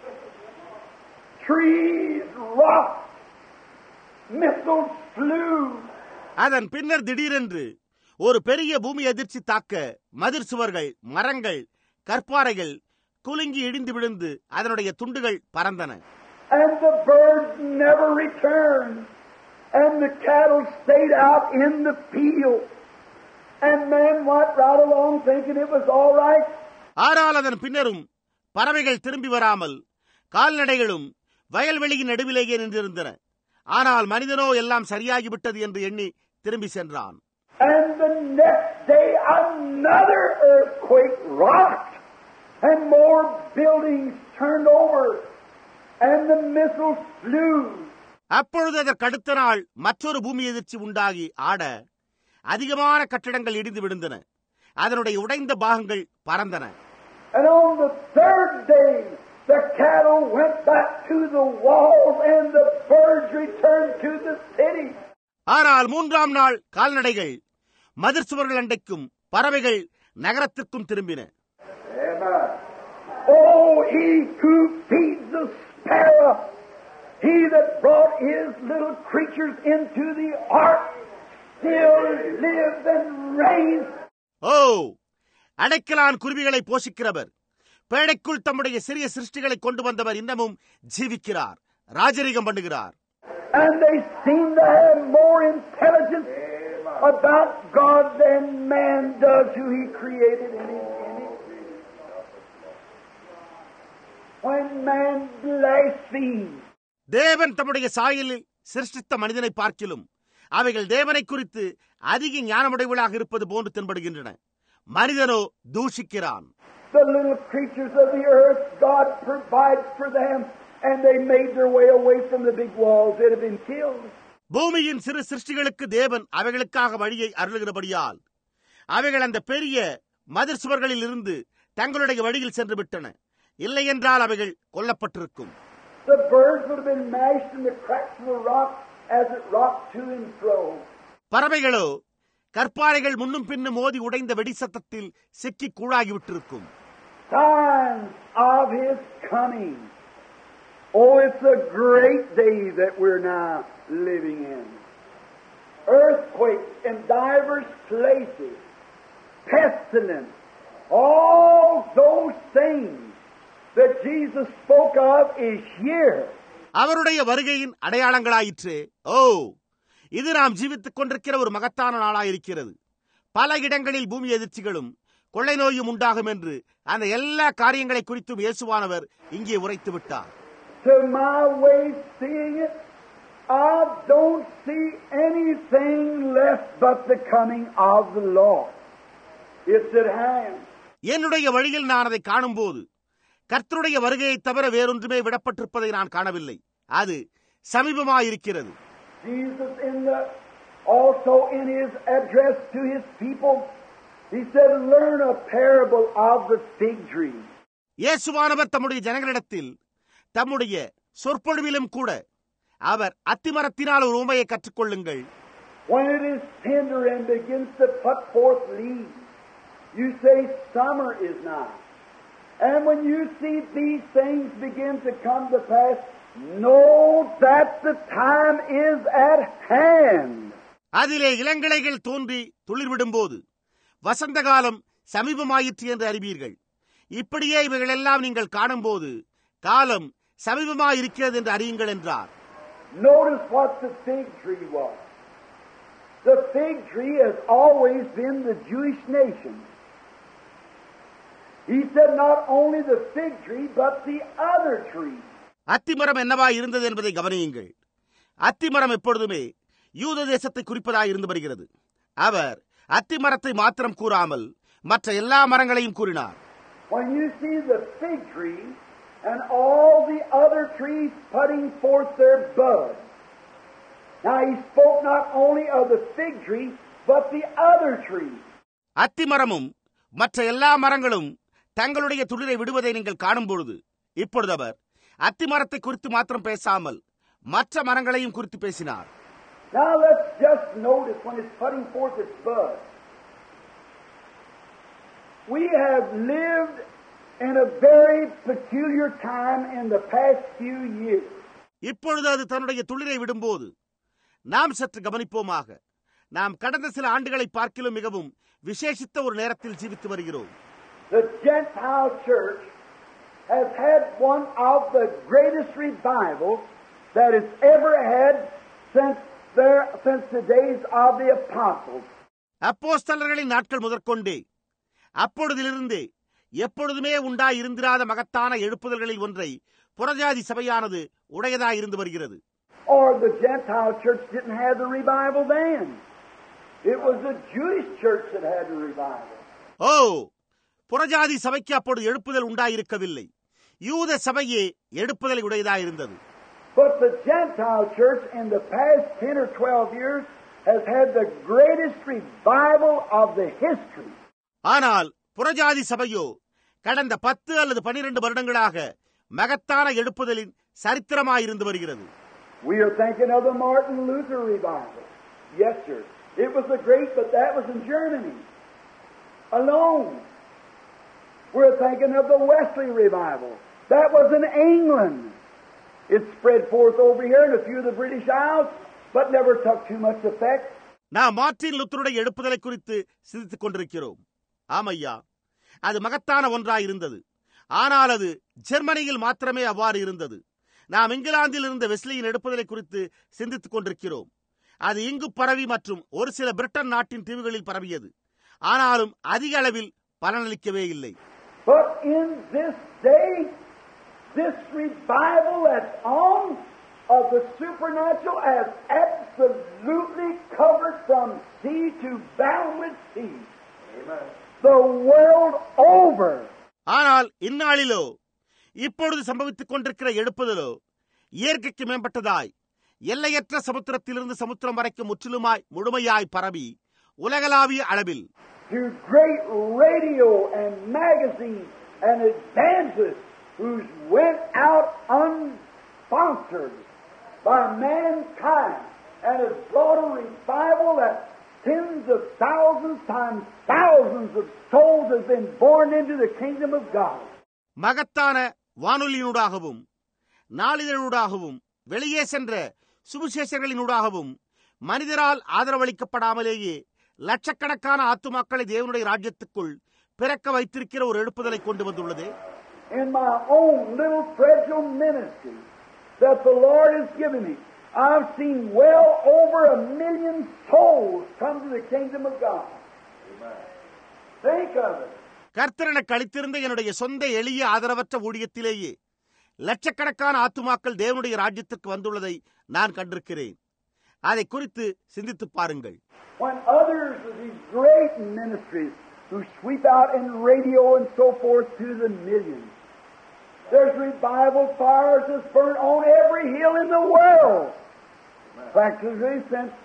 Trees rocked, missiles flew. அதன் பின்னர் திடீரென்று ஒரு பெரிய பூமி அதிர்ச்சி தாக்க மதிர் சுவர்கள், மரங்கள், கற்பாறைகள் குலுங்கி இடிந்து விழுந்து அதனுடைய துண்டுகள் பறந்தன. And the birds never returned, and the cattle stayed out in the field, and man went right along thinking it was all right. ஆனால் அதன் பின்னரும் பறவைகள் திரும்பி வராமல் கால்நடைகளும் வயல்வெளியின் நடுவிலேயே நின்றிருந்தன. ஆனால் மனிதனோ எல்லாம் சரியாகிவிட்டது என்று எண்ணி திரும்பி சென்றான். And the next day another earthquake rocked, and more buildings turned over, and the missiles flew. அப்பொழுது அதற்கு அடுத்த நாள் மற்றொரு பூமி எதிர்ச்சி உண்டாகி ஆட அதிகமான கட்டிடங்கள் இடிந்து விழுந்தன. அதனுடைய உடைந்த பாகங்கள் பறந்தன. And on the third day the cattle went back to the walls and the birds returned to the city. ஆனால் மூன்றாம் நாள் கால்நடைகள் மதிர் சுவர்கள் அண்டைக்கும் பறவைகள் நகரத்திற்கும் திரும்பின. Amen. Oh, he who feeds the sparrow, he that brought his little creatures into the ark, still lives and reigns. ஓ, அடைக்கலான் குருவிகளை போஷிக்கிறவர், பேழைக்குள் தம்முடைய சிறிய சிருஷ்டிகளை கொண்டு வந்தவர் இன்னமும் ஜீவிக்கிறார், ராஜரீகம் பண்ணுகிறார். And they seem to have more intelligence about God than man does who he created in his image. When man blasphemes, தேவன் தம்முடைய சாயலில் சிருஷ்டித்த மனிதனை பார்க்கிலும் அவைகள் தேவனை குறித்து அதிக ஞானமுடையவளாக இருப்பது போன்று தென்படுகின்றன. மனிதனோ தூஷிக்கிறான். the little creatures of the earth, God provides for them, and they made their way away from the big walls. They'd have been killed. பூமியின் சிறு சிருஷ்டிகளுக்கு தேவன் அவைகளுக்காக வழியை அருளுகிறபடியால் அவைகள் அந்த பெரிய மதிர் சுவர்களில் இருந்து தங்களுடைய வழியில் சென்று விட்டன. இல்லை என்றால் அவைகள் கொல்லப்பட்டிருக்கும். The birds would have been mashed in the cracks of the rock as it rocked to and fro. பறவைகளோ கற்பாறைகள் முன்னும் பின்னும் மோதி உடைந்த வெடி சத்தத்தில் சிக்கி கூழாகிவிட்டிருக்கும். Signs of his coming. Oh, it's a great day that we're now living in. Earthquakes in diverse places, pestilence, all those things that Jesus spoke of is here. அவருடைய வருகையின் அடையாளங்களாயிற்று. ஓ, இது நாம் ஜீவித்துக் கொண்டிருக்கிற ஒரு மகத்தான நாளாயிருக்கிறது. பல இடங்களில் பூமி எதிர்ச்சிகளும் கொள்ளை நோயும் உண்டாகும் என்று அந்த எல்லா காரியங்களை குறித்தும் இயேசுவானவர் இங்கே உரைத்து விட்டார். To my way seeing it, I don't see anything left but the coming of the Lord. It's at hand. என்னுடைய வழியில் நான் அதை காணும்போது கர்த்தருடைய வருகையை தவிர வேறொன்றுமே விடப்பட்டிருப்பதை நான் காணவில்லை. அது சமீபமாயிருக்கிறது. Jesus also in his address to his people, he said, learn a parable of the fig tree. இயேசுவானவர் தம்முடைய ஜனங்களிடத்தில் தம்முடைய சொற்பொழிவிலும் கூட அவர் அத்திமரத்தினால் ஒரு உவமையை கற்றுக்கொள்ளுங்கள். When it is tender and begins to put forth leaves, you say summer is nigh. And when you see these things begin to come to pass, know that the time is at hand. அதிலே இளங்கிளைகள் தோன்றி துளிர்விடும்போது வசந்த காலம் சமீபமாயிற்று என்று அறிவீர்கள். இப்படியே இவைகளெல்லாம் நீங்கள் காணும்போது காலம் சமீபமாயிருக்கிறது என்று அறியுங்கள் என்றார். Notice what the fig tree was. The fig tree has always been the Jewish nation. He said not only the fig tree, but the other tree. அத்திமரம் என்னவா இருந்தது என்பதை கவனியுங்கள். அத்திமரம் எப்பொழுதுமே யூத தேசத்தை குறிப்பதாக இருந்து வருகிறது. அவர் அத்திமரத்தை மாத்திரம் கூறாமல் மற்ற எல்லா மரங்களையும் கூறினார். When you see the fig tree and all the other trees putting forth their bud. Now he spoke not only of the fig tree, but the other tree. அத்திமரமும் மற்ற எல்லா மரங்களும் தங்களுடைய துளிரை விடுவதை நீங்கள் காணும் பொழுது, இப்பொழுது அவர் அத்திமரத்தை குறித்து மாத்திரம் பேசாமல் மற்ற மரங்களையும் குறித்து பேசினார். Now let's just notice when it's putting forth its bud. We have lived in a very peculiar time in the past few years. இப்பொழுது அது தன்னுடைய துளிரை விடும்போது நாம் சற்று கவனிப்போமாக. நாம் கடந்த சில ஆண்டுகளை பார்க்கிலும் மிகவும் விசேஷித்த ஒரு நேரத்தில் ஜீவித்து வருகிறோம். The Gentile church has had one of the greatest revivals that it's ever had since the days of the apostles. அப்போஸ்தலர்களின் நாட்கள் முதற்கொண்டே அப்பொழுதிலிருந்தே எப்பொழுதுமே உண்டாயிருந்திராத மகத்தான எழுப்புதல்களில் ஒன்றை புறஜாதி சபையானது உடையதாயிருந்து வருகிறது. Or the Gentile church didn't have the revival then. It was the Jewish church that had the revival. புறஜாதி சபைக்கு அப்பொழுது எழுப்புதல் உண்டாயிருக்கவில்லை. யூத சபையே எழுப்புதலை உடையதாயிருந்தது. But the Gentile church in the past 10 or 12 years has had the greatest revival of the history. ஆனால் புறஜாதி சபையோ கடந்த 10 அல்லது 12 வருடங்களாக மகத்தான எழுப்புதலின் சரித்திரமாயிருந்து வருகிறது. We are thinking of the Martin Luther revival. Yes, sir. It was a great, but that was in Germany alone. We're thinking of the Wesley revival. That was in England. It spread forth over here in a few of the British Isles, but never took too much effect. நாம் Martin லூத்தருடைய எழுப்புதலை குறித்து சிந்தித்துக் கொண்டிருக்கிறோம். ஆமையா, அது மகத்தான ஒன்றாயிருந்தது. ஆனால் அது ஜெர்மனியில் மாத்திரமே அவ்வாறு இருந்தது. நாம் இங்கிலாந்தில் இருந்த வெஸ்லியின் எழுப்புதலை குறித்து சிந்தித்துக் கொண்டிருக்கிறோம். அது இங்கு பரவி மற்றும் ஒரு சில பிரிட்டன் நாட்டின் தீவுகளில் பரவியது. ஆனாலும் அதிக அளவில் பலனளிக்கவே இல்லை. But in this day, this revival that's on of the supernatural has absolutely covered from sea to boundless sea. Amen. The world over. ஆனால் இந்நாளிலோ இப்பொழுது சம்பவித்துக் கொண்டிருக்கிற எழுப்புதலோ இயற்கைக்கு மேம்பட்டதாய் எல்லையற்ற சமுத்திரத்திலிருந்து சமுத்திரம் வரைக்கும் முற்றிலுமாய் முழுமையாய் பரவி உலகளாவிய அளவில் through great radio and magazines and advances who's went out unsponsored by mankind and has brought a revival that tens of thousands times thousands of souls have been born into the kingdom of God. மகத்தான வானொலியினூடாகவும் நாளிதழூடாகவும் வெளியே சென்ற சுவிசேஷர்களினூடாகவும் மனிதரால் ஆதரவளிக்கப்படாமலேயே லட்சக்கணக்கான ஆத்துமாக்களை தேவனுடைய ராஜ்யத்துக்குள் பிறக்க வைத்திருக்கிற ஒரு எழுப்புதலை கொண்டு வந்துள்ளது. In my own little fragile ministry that the Lord has given me, I've seen well over 1 million souls come to the kingdom of God. Amen. Think of it. கர்த்தர் எனக்கு அளித்திருந்த என்னுடைய சொந்த எளிய ஆதரவற்ற ஊழியத்திலேயே லட்சக்கணக்கான ஆத்துமாக்கள் தேவனுடைய ராஜ்யத்திற்கு வந்துள்ளதை நான் கண்டிருக்கிறேன். அதை குறித்து சிந்தித்து பாருங்கள். When others of these great ministries who sweep out in radio and so forth to the millions, there's revival fires that's burnt on every hill in the world. Practically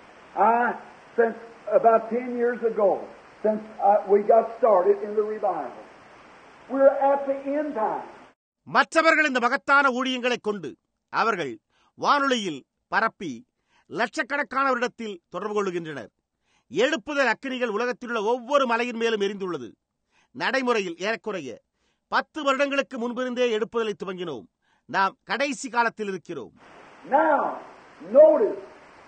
since about 10 years ago, since we got started in the revival, we're at the end time. மற்றவர்கள் இந்த மகத்தான ஊழியங்களை கொண்டு அவர்கள் வானொலியில் பரப்பி லட்சக்கணக்கானவரிடத்தில் தொடர்பு கொள்கின்றனர். எழுப்புதல் அக்கினிகள் உலகத்தில் உள்ள ஒவ்வொரு மலையின் மேலும் எரிந்துள்ளது. நடைமுறையில் ஏறக்குறைய 10 வருடங்களுக்கு முன்பிருந்தே எழுப்புதலை துவங்கினோம். நாம் கடைசி காலத்தில் இருக்கிறோம். Now, notice,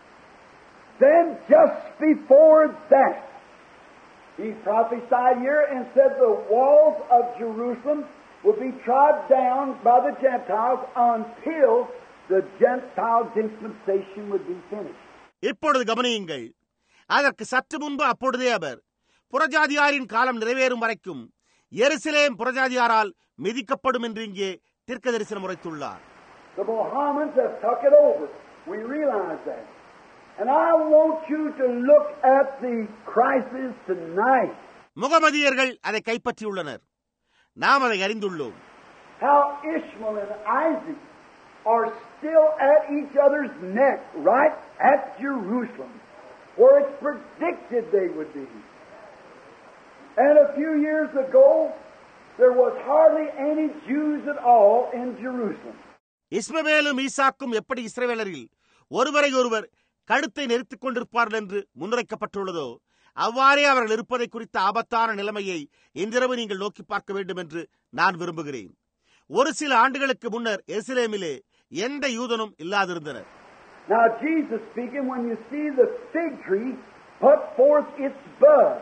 then just before that, he prophesied here and said the walls of Jerusalem will be trod down by the Gentiles until the Gentile dispensation would be finished. இப்பொழுது கவனியுங்கள், அதற்கு சற்று முன்பு அப்பொழுதே அவர் புறஜாதியாரின் காலம் நிறைவேறும் வரைக்கும் எருசலேம் புறஜாதியாரால் மிதிக்கப்படும் என்று இங்கே தீர்க்க தரிசனம் உரைத்துள்ளார். The Mohammedans have took it over. We realize that. And I want you to look at the crisis tonight. முகமதியர்கள் அதை கைப்பற்றியுள்ளனர். நாம் அதை அறிந்துள்ளோம். How Ishmael and Isaac are still at each other's neck right at Jerusalem, where it's predicted they would be. And a few years ago, there was hardly any Jews at all in Jerusalem. இஸ்மவேலும் ஈசாக்கும் எப்படி இஸ்ரவேலரில் ஒருவரை ஒருவர் கழுத்தை நெரித்துக் கொண்டிருப்பார்கள் என்று முன்னுரைக்கப்பட்டுள்ளதோ அவ்வாறே அவர்கள் இருப்பதை குறித்த ஆபத்தான நிலைமையை இன்றிரவு நீங்கள் நோக்கி பார்க்க வேண்டும் என்று நான் விரும்புகிறேன். ஒரு சில ஆண்டுகளுக்கு முன்னர் எருசலேமிலே எந்த யூதனும் இல்லாதிருந்தனர். Now Jesus speaking, when you see the fig tree put forth its bud.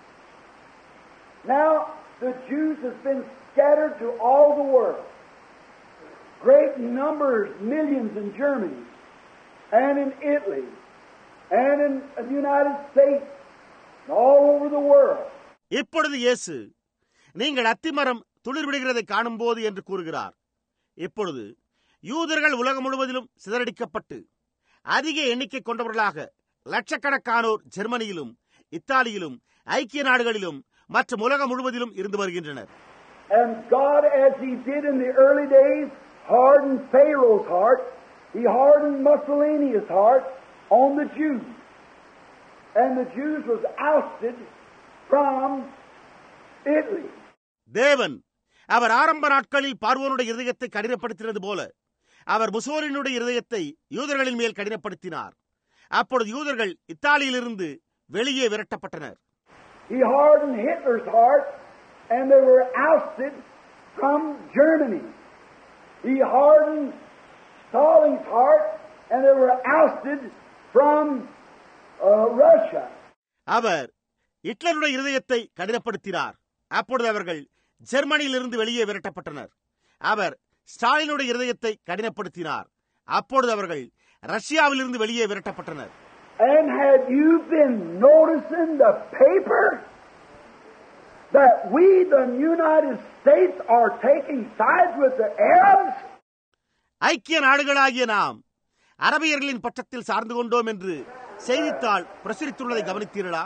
Now the Jews have been scattered to all the world. Great numbers, millions in Germany and in Italy and in the United States and all over the world. இப்பொழுது இயேசு நீங்கள் அத்திமரம் துளிர் விடுகிறதை காணும் போது என்று கூறுகிறார். இப்பொழுது யூதர்கள் உலகம் முழுவதிலும் சிதறடிக்கப்பட்டு அதிக எண்ணிக்கை கொண்டவர்களாக லட்சக்கணக்கானோர் ஜெர்மனியிலும் இத்தாலியிலும் ஐக்கிய நாடுகளிலும் மற்றும் உலகம் முழுவதிலும் இருந்து வருகின்றனர். And God, as He did in the early days, hardened Pharaoh's heart. He hardened Mussolini's heart on the Jews. And the Jews was ousted from Italy. தேவன் அவர் ஆரம்ப நாட்களில் பார்வோனுடைய இருதயத்தை கடினப்படுத்தினது போல அவர் முசோலினுடைய இருதயத்தை யூதர்களின் மேல் கடினப்படுத்தினார். அப்பொழுது யூதர்கள் இத்தாலியிலிருந்து வெளியே விரட்டப்பட்டனர். He hardened Hitler's heart and they were ousted from Germany. He hardened Stalin's heart and they were ousted from Russia. அவர் ஹிட்லருடைய இருதயத்தை கடினப்படுத்தினார். அப்பொழுது அவர்கள் ஜெர்மனியிலிருந்து வெளியே விரட்டப்பட்டனர். அவர் ஸ்டாலினுடைய இருதயத்தை கடினப்படுத்தினார். அப்பொழுது அவர்கள் ரஷ்யாவிலிருந்து வெளியே விரட்டப்பட்டனர். And have you been noticing the paper that we, the United States, are taking sides with the Arabs? ஐக்கிய நாடுகளாகிய நாம் அரபியர்களின் பட்சத்தில் சார்ந்து கொண்டோம் என்று செய்தித்தாள் பிரசுரித்துள்ளதை கவனித்தீர்களா?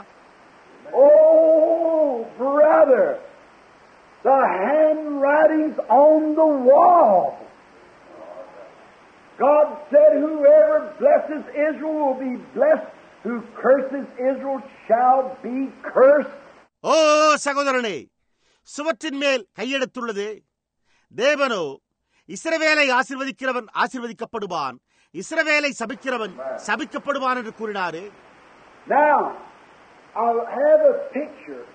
Oh, brother, the handwritings on the wall. God said, whoever blesses Israel will be blessed. Who curses Israel shall be cursed. ஓ சகோதரனே, சுவற்றின் மேல் கையெழுத்துள்ளதே. தேவனோ இஸ்ரவேலை ஆசீர்வதிக்கிறவன் ஆசீர்வதிக்கப்படுவான், இஸ்ரவேலை சபிக்கிறவன் சபிக்கப்படுவான் என்று கூறினாரே. Now, I have a picture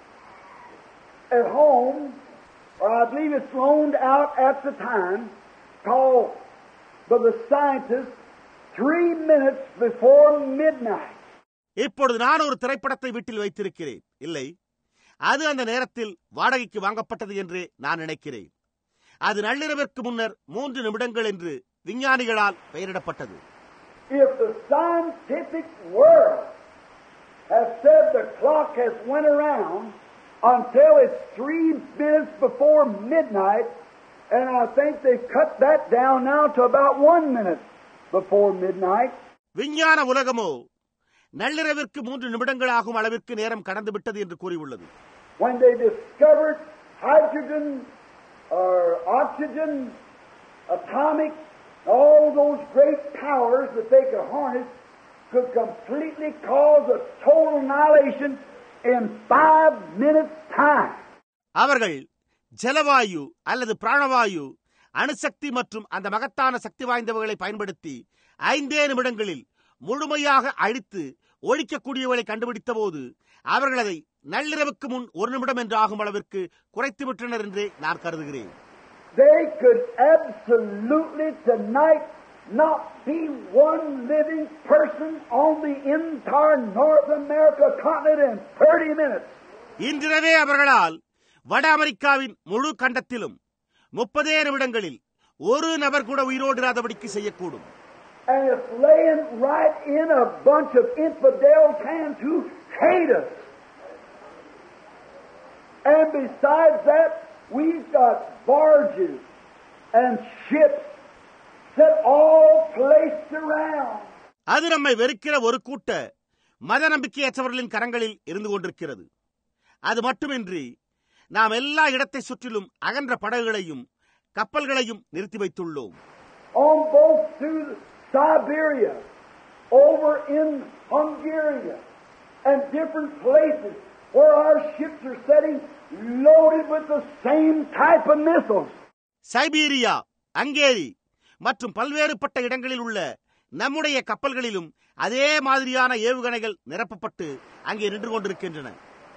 at home, or I believe it's loaned out at the time, called by the scientists 3 minutes before midnight. இப்பொழுது நான் ஒரு திரைப்படத்தை வீட்டில் வைத்திருக்கிறேன். இல்லை, அது அந்த நேரத்தில் வாடகைக்கு வாங்கப்பட்டது என்று நான் நினைக்கிறேன். அது நள்ளிரவிற்கு முன்னர் 3 நிமிடங்கள் என்று விஞ்ஞானிகளால் பெயரிடப்பட்டது. If the scientific world has said the clock has went around until it's 3 minutes before midnight, and I think they've cut that down now to about 1 minute before midnight. விஞ்ஞான உலகமோ நள்ளிரவிற்கு 3 நிமிடங்கள் ஆகும் அளவிற்கு நேரம் கடந்து விட்டது என்று கூறியுள்ளது. When they discovered hydrogen or oxygen, atomic, all those great powers that they could harness could completely cause a total annihilation in 5 minutes time. அவர்கள் ஜலவாயு அல்லது பிராணவாயு, அணுசக்தி மற்றும் அந்த மகத்தான சக்தி வாய்ந்தவர்களை பயன்படுத்தி 5 நிமிடங்களில் முழுமையாக அழித்து ஒழிக்கக்கூடியவர்களை கண்டுபிடித்த போது அவர்கள் அதை நள்ளிரவுக்கு முன் 1 நிமிடம் என்று ஆகும் அளவிற்கு குறைத்து விட்டனர் என்றே நான் கருதுகிறேன். They could absolutely tonight not be one living person on the entire North America continent in 30 minutes. இன்றிரவே அவர்களால் வட அமெரிக்காவின் முழு கண்டத்திலும் 30 நிமிடங்களில் ஒரு நபர் கூட உயிரோடு இராதபடிக்கு செய்யக்கூடும். And it's laying right in a bunch of infidels' hands who hate us. And besides that, we've got barges and ships set all placed around. அது நம்மை வெறுக்கிற ஒரு கூட்ட மத நம்பிக்கையற்றவர்களின் கரங்களில் இருந்து கொண்டிருக்கிறது. அது மட்டுமின்றி நாம் எல்லா இடத்தை சுற்றிலும் அகன்ற படகுகளையும் கப்பல்களையும் நிறுத்தி வைத்துள்ளோம். On both through Siberia, over in Hungary, and different places where our ships are setting loaded with the same type of missiles. Siberia, Hungary மற்றும் பல்வேறுபட்ட இடங்களில் உள்ள நம்முடைய கப்பல்களிலும் அதே மாதிரியான ஏவுகணைகள் நிரப்பப்பட்டு அங்கே நின்று கொண்டிருக்கின்றன.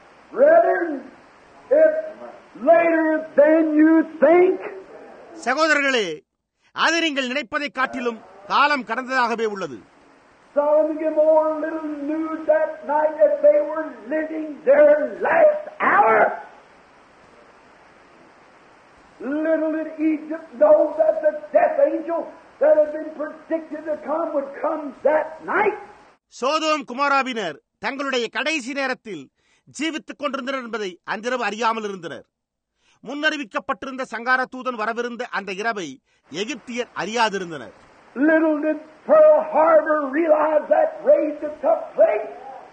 சகோதரர்களே, அது நீங்கள் நினைப்பதை காட்டிலும் காலம் கடந்ததாகவே உள்ளது. Little did Egypt know that the death angel that had been predicted to come would come that night. Sodom குமாராவினர் தங்களுடைய கடைசி நேரத்தில் ஜீவித்துக் கொண்டிருந்தனர் என்பதை அன்றிரவு அறியாமல் இருந்தனர். முன்னறிவிக்கப்பட்டிருந்த சங்கார தூதன் வரவிருந்த அந்த இரவை எகிப்தியர் அறியாதிருந்தனர். Little did Pearl Harbor realize that raid that took place.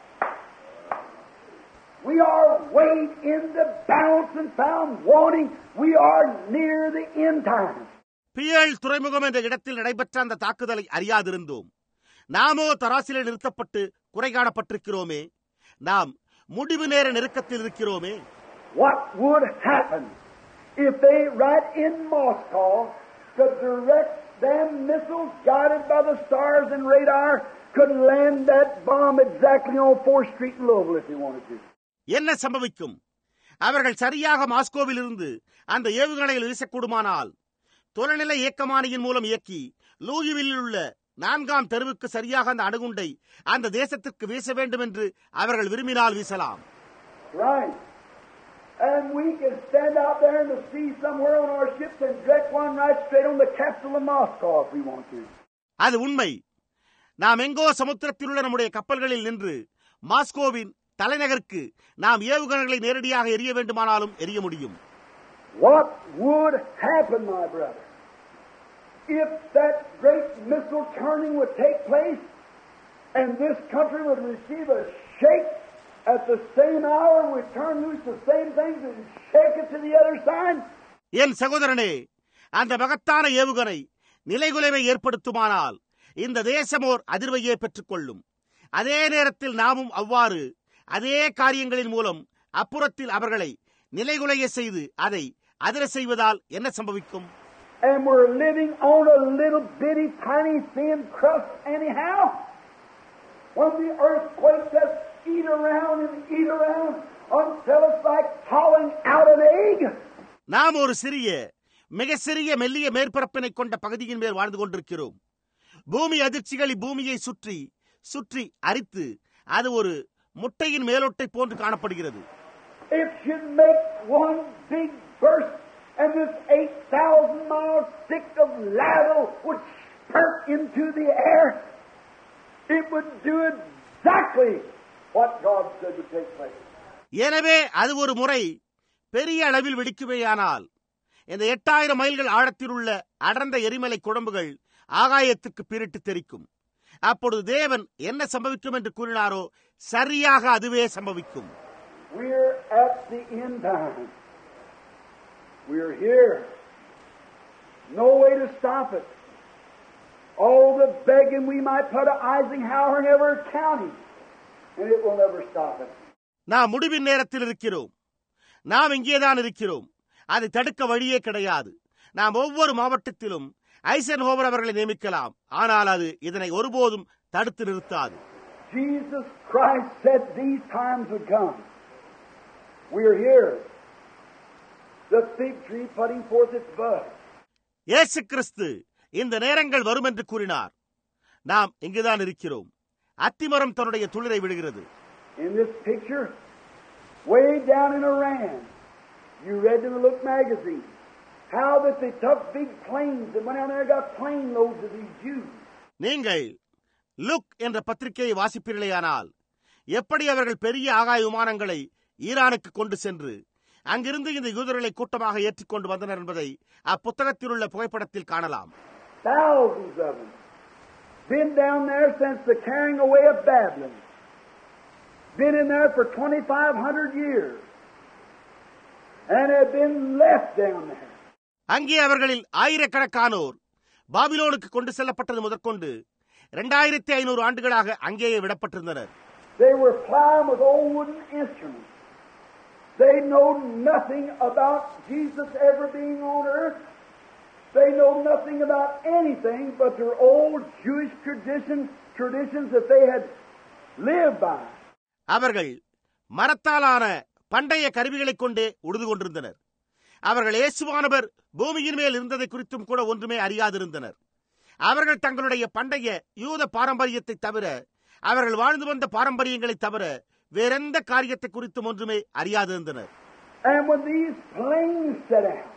We are weighed in the balance and found wanting. We are near the end time. Pearl துறைமுகம் என்ற இடத்தில் நடைபெற்ற அந்த தாக்குதலை அறியாதிருந்தோம். நாமோ தராசிலே நிறுத்தப்பட்டு குறை காணப்பட்டிருக்கிறோமே. நாம் முடிவு நேர நெருக்கத்தில் இருக்கிறோமே. What would happen if they right in Moscow could direct them missiles guided by the stars and radar could land that bomb exactly on 4th Street in Louisville if they wanted to? என்ன சம்பவிக்கும்? அவர்கள் சரியாக மாஸ்கோவில் இருந்து அந்த ஏவுகணையில் வீசக்கூடுமானால் தொலைநிலை இயக்கமானியின் மூலம் இயக்கி லூயிவில்லில் உள்ள 4ஆம் தெருவுக்கு சரியாக அந்த அணுகுண்டை அந்த தேசத்திற்கு வீச வேண்டும் என்று அவர்கள் விரும்பினால் வீசலாம். Right. And we can stand out there in the sea somewhere on our ships and direct one right straight on the capital of Moscow if we want to. அது உண்மை. நாம் எங்கோ சமுத்திரத்தில் உள்ள நம்முடைய கப்பல்களில் நின்று மாஸ்கோவின் தலைநகருக்கு நாம் ஏவுகணைகளை நேரடியாக எரிய வேண்டுமானாலும் எரிய முடியும். What would happen, my brother, if that great missile turning would take place and this country would receive a shake at the same hour, we turn loose the same things and shake it to the other side? என் சகோதரனே, அந்த மகத்தான ஏவுகணை நிலைகுலைவை ஏற்படுத்துமானால் இந்த தேசமோர் அதிர்வையே பெற்றுக்கொள்ளும். அதே நேரத்தில் நாமும் அவ்வாறு அதே காரியங்களின் மூலம் அப்புறத்தில் அவர்களை நிலைகுலைய செய்து அதை அதிர செய்வதால் என்ன சம்பவிக்கும்? And we're living on a little bitty tiny thin crust anyhow. When the earthquake just eat around until it's like hauling out an egg. நாம் ஒரு சிறிய மிக சிறிய மெல்லிய மேற்பரப்பினை கொண்ட பகுதியின் மேல் வாழ்ந்து கொண்டிருக்கிறோம். பூமி அதிர்ச்சிகள் பூமியை சுற்றி சுற்றி அரித்து அது ஒரு முட்டையின் மேலோட்டை போன்று காணப்படுகிறது. It should make one big burst and this 8,000 miles thick of lava would spurt into the air. It would do exactly what God said would take place. எனவே அது ஒரு முறை பெரிய அளவில் வெடிக்குமேயானால் இந்த 8000 மைல்கள் ஆழத்தில் உள்ள அடர்ந்த எரிமலை குழம்புகள் ஆகாயத்துக்கு பீரிட்டு தெரிக்கும். அப்பொழுது தேவன் என்ன சம்பவிக்கும் என்று கூறினாரோ சரியாக அதுவே சம்பவிக்கும். We're at the end time. We're here. No way to stop it. All the begging we might put to Eisenhower in every county, and it will never stop it. நாம் முடிவின் நேரத்தில் இருக்கிறோம். நாம் இங்கேதான் இருக்கிறோம். அதை தடுக்க வழியே கிடையாது. நாம் ஒவ்வொரு மாவட்டத்திலும் ஐசன்ஹோவர் அவர்களை நியமிக்கலாம். ஆனால் அது இதனை ஒருபோதும் தடுத்து நிறுத்தாது. Jesus Christ said these times would come. We are here. The fig tree putting forth its bud. இயேசு கிறிஸ்து இந்த நேரங்கள் வரும் என்று கூறினார். நாம் இங்குதான் இருக்கிறோம். அத்திமரம் தன்னுடைய துளிரை விடுகிறது. In this picture, way down in Iran, you read in the Look magazine how that they took big planes and went down there and got plane loads of these Jews. நீங்கள் லுக் என்ற பத்திரிகையை வாசிப்பீர்களேயானால் எப்படி அவர்கள் பெரிய ஆகாய விமானங்களை ஈரானுக்கு கொண்டு சென்று அங்கிருந்து இந்த யூதர்களை கூட்டமாக ஏற்றிக்கொண்டு வந்தனர் என்பதை அப்புத்தகத்தில் உள்ள புகைப்படத்தில் காணலாம். Thousands of them been down there since the carrying away of Babylon. Been in there for 2,500 years and have been left down there. அங்கே அவர்களில் ஆயிரக்கணக்கானோர் பாபிலோனுக்கு கொண்டு செல்லப்பட்டது முதற்கொண்டு 2500 ஆண்டுகளாக அங்கேயே விடப்பட்டிருந்தனர். They were plowing with old wooden instruments. They know nothing about Jesus ever being on earth. They know nothing about anything but their old Jewish traditions that they had lived by. அவர்கள் மரத்தாலான பண்டைய கருவிகளைக் கொண்டே உழுது கொண்டிருந்தனர். அவர்கள் இயேசுவானவர் பூமியின் மேல் இருந்ததை குறித்தும் கூட ஒன்றுமே அறியாதிருந்தனர். அவர்கள் தங்களுடைய பண்டைய யூத பாரம்பரியத்தை தவிர, அவர்கள் வாழ்ந்து வந்த பாரம்பரியங்களை தவிர வேறெந்த காரியத்தை குறித்தும் ஒன்றுமே அறியாதிருந்தனர். And when these planes set out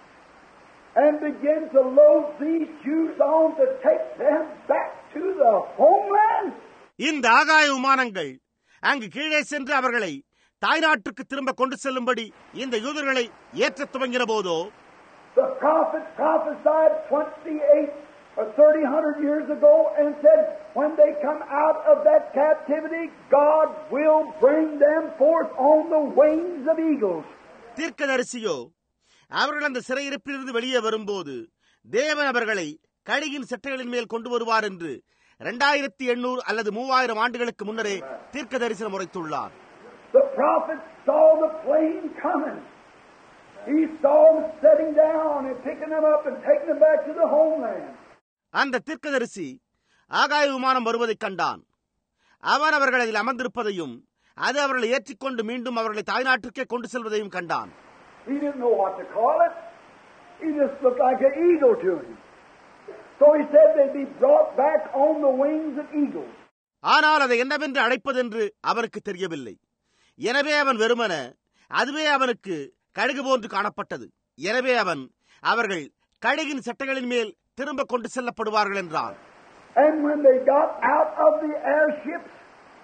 and begin to load these Jews on to take them back to the homeland, இந்த ஆகாய விமானங்கள் அங்கு கீழே சென்று அவர்களை தாய்நாட்டுக்கு திரும்ப கொண்டு செல்லும்படி இந்த யூதர்களை ஏற்ற துவங்கின போதோ, the prophet prophesied 28 or 300 years ago and said, when they come out of that captivity, God will bring them forth on the wings of eagles. தீர்க்கதரிசியோ அவர்கள் அந்த சிறையிருப்பிலிருந்து வெளியே வரும்போது தேவன் அவர்களை கழுகின் செட்டைகளின் மேல் கொண்டு வருவார் என்று 2800 அல்லது 3000 ஆண்டுகளுக்கு முன்னரே தீர்க்க தரிசனம் உரைத்துள்ளார். The prophet saw the plane coming. He saw them setting down and picking them up and taking them back to the homeland. அந்த தீர்க்கதரிசி ஆகாய விமானம் வருவதைக் கண்டான். அவன் அவர்கள் அதில் அமர்ந்திருப்பதையும் அது அவர்களை ஏற்றிக்கொண்டு மீண்டும் அவர்களை தாய்நாட்டிற்கே கொண்டு செல்வதையும் கண்டான். He didn't know what to call it. He just looked like an eagle to him. So he said they'd be brought back on the wings of eagles. ஆனால் அதை என்னவென்று அழைப்பதென்று அவனுக்கு தெரியவில்லை. எனவே அவன் வெறுமன அதுவே அவனுக்கு கழுகு போன்று காணப்பட்டது. எனவே அவன் அவர்கள் கழுகின் சட்டைகளின் மேல் திரும்ப கொண்டு செல்லப்படுவார்கள் என்றான். And when they got out of the airships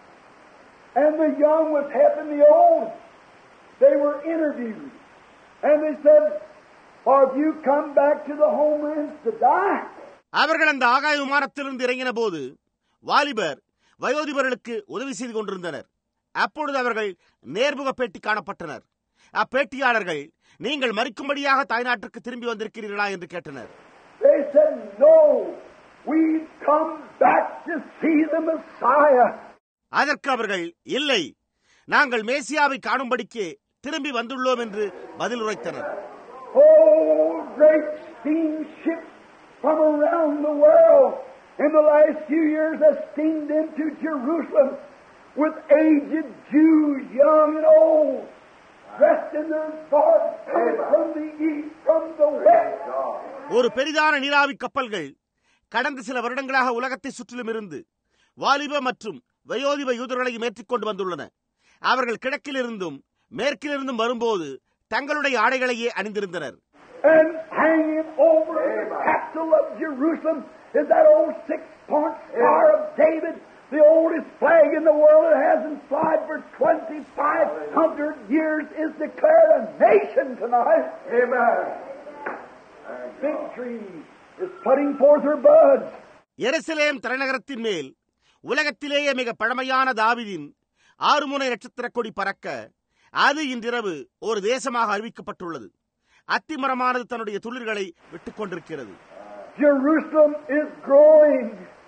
and the young was helping the old, they were interviewed. And they said, have you come back to the homelands to die? அவர்கள் அந்த ஆகாய விமானத்திலிருந்து இறங்கின போது வாலிபர் வயோதிபர்களுக்கு உதவி செய்து கொண்டிருந்தனர். அப்பொழுது அவர்கள் நேர்முக பேட்டி காணப்பட்டனர். அப்பேட்டியாளர்கள், நீங்கள் மரிக்கும்படியாக தாய்நாட்டிற்கு திரும்பி வந்திருக்கிறீர்களா என்று கேட்டனர். They said, no, we've come back to see the Messiah. அதற்கு அவர்கள், இல்லை, நாங்கள் மேசியாவை காணும்படிக்கு திரும்பி வந்துள்ளோம் என்று பதில் உரைத்தனர். Oh, great steamships from around the world in the last few years have steamed into Jerusalem with aged Jews, young and old, dressed in their garbs coming from the east, from the west. ஒரு பெரிதான நீராவி கப்பல்கள் கடந்த சில வருடங்களாக உலகத்தை சுற்றிலும் இருந்து வாலிப மற்றும் வயோதிப யூதர்களையும் ஏற்றிக்கொண்டு வந்துள்ளன. அவர்கள் கிழக்கிலிருந்தும் மேற்கிலிருந்தும் வரும்போது தங்களுடைய ஆடைகளையே அணிந்திருந்தனர். And hanging over the capital of Jerusalem is that old 6-point star of David, the oldest flag in the world that hasn't flied for 2,500 years, is declared a nation tonight. Amen. Victory is putting forth her buds. எருசலேம் தலைநகரத்தின் மேல் உலகத்திலேயே மிக பழமையான தாவீதின் 6 முனை நட்சத்திர கொடி பறக்க அது இன்றிரவு ஒரு தேசமாக அறிவிக்கப்பட்டுள்ளது. அத்திமரமானது தன்னுடைய துளிர்களை விட்டுக் கொண்டிருக்கிறது. Jerusalem is growing.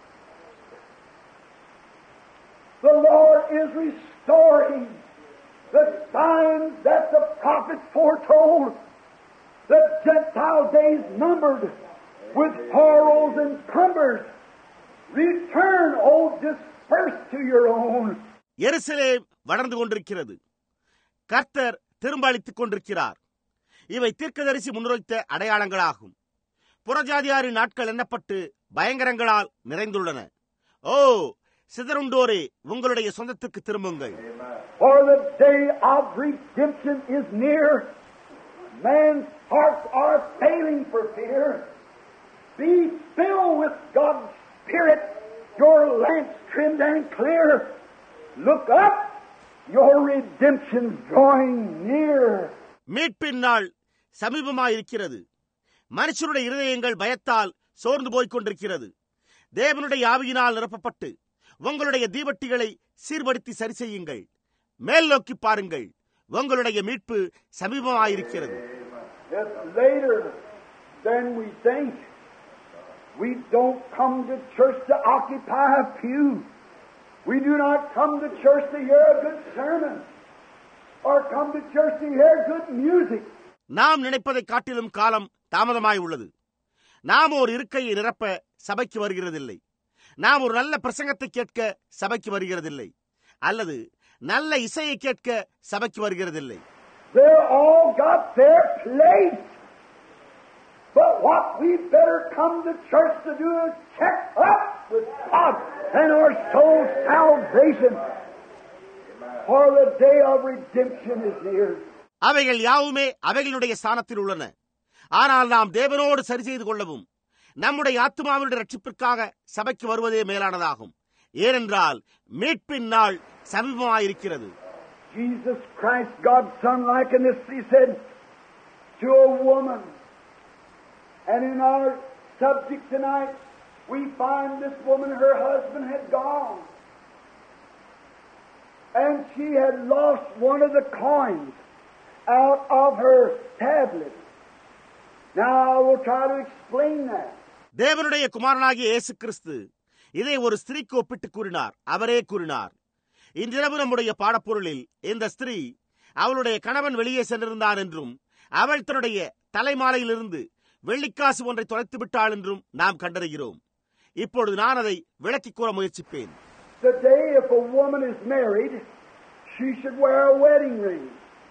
The Lord is restoring the signs that the prophets foretold, the Gentile days numbered with horrors and cumbers. Return, O dispersed to your own. எருசலேம் வளர்ந்து கொண்டிருக்கிறது. கர்த்தர் திரும்ப அளித்துக் கொண்டிருக்கிறார். இவை தீர்க்கதரிசி முன்வைத்த அடையாளங்களாகும். புறஜாதியாரின் நாட்கள் எண்ணப்பட்டு பயங்கரங்களால் நிறைந்துள்ளன. ஓ சிதறுண்டோரே, உங்களுடைய சொந்தத்துக்கு திரும்புங்கள். For the day of redemption is near. Man's hearts are failing for fear. Be filled with God's Spirit, your lamps trimmed and clear. Look up, your redemption's drawing near. மீட்பின் நாள் சமீபமாயிருக்கிறது. மனுஷருடைய இருதயங்கள் பயத்தால் சோர்ந்து போய்க் கொண்டிருக்கிறது. தேவனுடைய ஆவியினால் நிரப்பப்பட்டு உங்களுடைய தீவட்டிகளை சீர்படுத்தி சரி செய்யுங்கள். மேல் நோக்கி பாருங்கள், உங்களுடைய மீட்பு சமீபமாயிருக்கிறது. Later than we think. We don't come to church to occupy a pew. We do not come to church to hear a good sermon or come to church to hear good music. நாம் நினைப்பதை காட்டிலும் காலம் தாமதமாய் உள்ளது. நாம் ஒரு இருக்கையை நிரப்ப சபைக்கு வருகிறதில்லை. நாம் ஒரு நல்ல பிரசங்கத்தை கேட்க சபைக்கு வருகிறதில்லை, அல்லது நல்ல இசையை கேட்க சபைக்கு வருகிறதில்லை. They all got their place. But what we better come to church to do is check up with God and our soul salvation. For the day of redemption is near. அவைகள் யாவுமே அவைகளுடைய ஸ்தானத்தில் உள்ளன. ஆனால் நாம் தேவனோடு சரி செய்து கொள்ளவும் நம்முடைய ஆத்துமாவினுடைய ரட்சிப்பிற்காக சபைக்கு வருவதே மேலானதாகும். ஏனென்றால் மீட்பின் நாள் சமீபமாயிருக்கிறது. Jesus Christ, God's Son, likened this, he said, to a woman. And in our subject tonight, we find this woman, her husband had gone. And she had lost one of the coins out of her tablet. Now I will try to explain that. தேவனுடைய குமாரனாகிய இயேசு கிறிஸ்து இதை ஒரு ஸ்திரீக்கு ஒப்பிட்டு கூறினார். அவரே கூறினார், இன்றிரவு நம்முடைய பாடப்பொருளில் இந்த ஸ்திரீ அவளுடைய கணவன் வெளியே சென்றிருந்தான் என்றும் அவள் தன்னுடைய தலைமாலையிலிருந்து வெள்ளிக்காசு ஒன்றை தொலைத்து விட்டாள் என்றும் நாம் கண்டறிகிறோம். இப்பொழுது நான் அதை விளக்கிக் கூற முயற்சிப்பேன். Today, if a woman is married, she should wear a wedding ring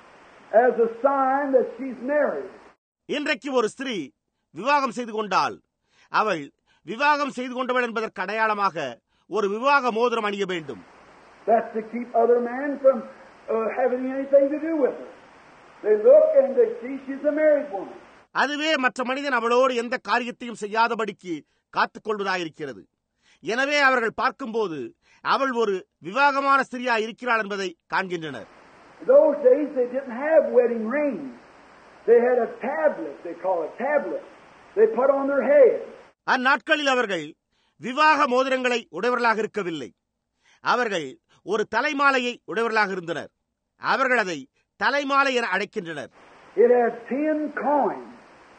as a sign that she's married. இன்றைக்கு ஒரு ஸ்திரீ விவாகம் செய்து கொண்டால் அவள் விவாகம் செய்து கொண்டவள் என்பதற்கு அடையாளமாக ஒரு விவாக மோதிரம் அணிய வேண்டும். That's to keep other men from having anything to do with her. They look and they see she's a married woman. அதுவே மற்ற மனிதன் அவளோடு எந்த காரியத்தையும் செய்யாதபடிக்கு காத்துக் கொள்வதாயிருக்கிறது. எனவே அவர்கள் பார்க்கும்போது அவள் ஒரு விவாகமான ஸ்திரியா இருக்கிறாள் என்பதை காண்கின்றனர். Those days they didn't have wedding rings. They had a tablet, they call it tablet. They put on their head. அந்நாட்களில் அவர்கள் விவாக மோதிரங்களை உடையவர்களாக இருக்கவில்லை. அவர்கள் ஒரு தலைமாலையை உடையவர்களாக இருந்தனர். அவர்கள் அதை தலைமாலை என அழைக்கின்றனர். It had 10 coins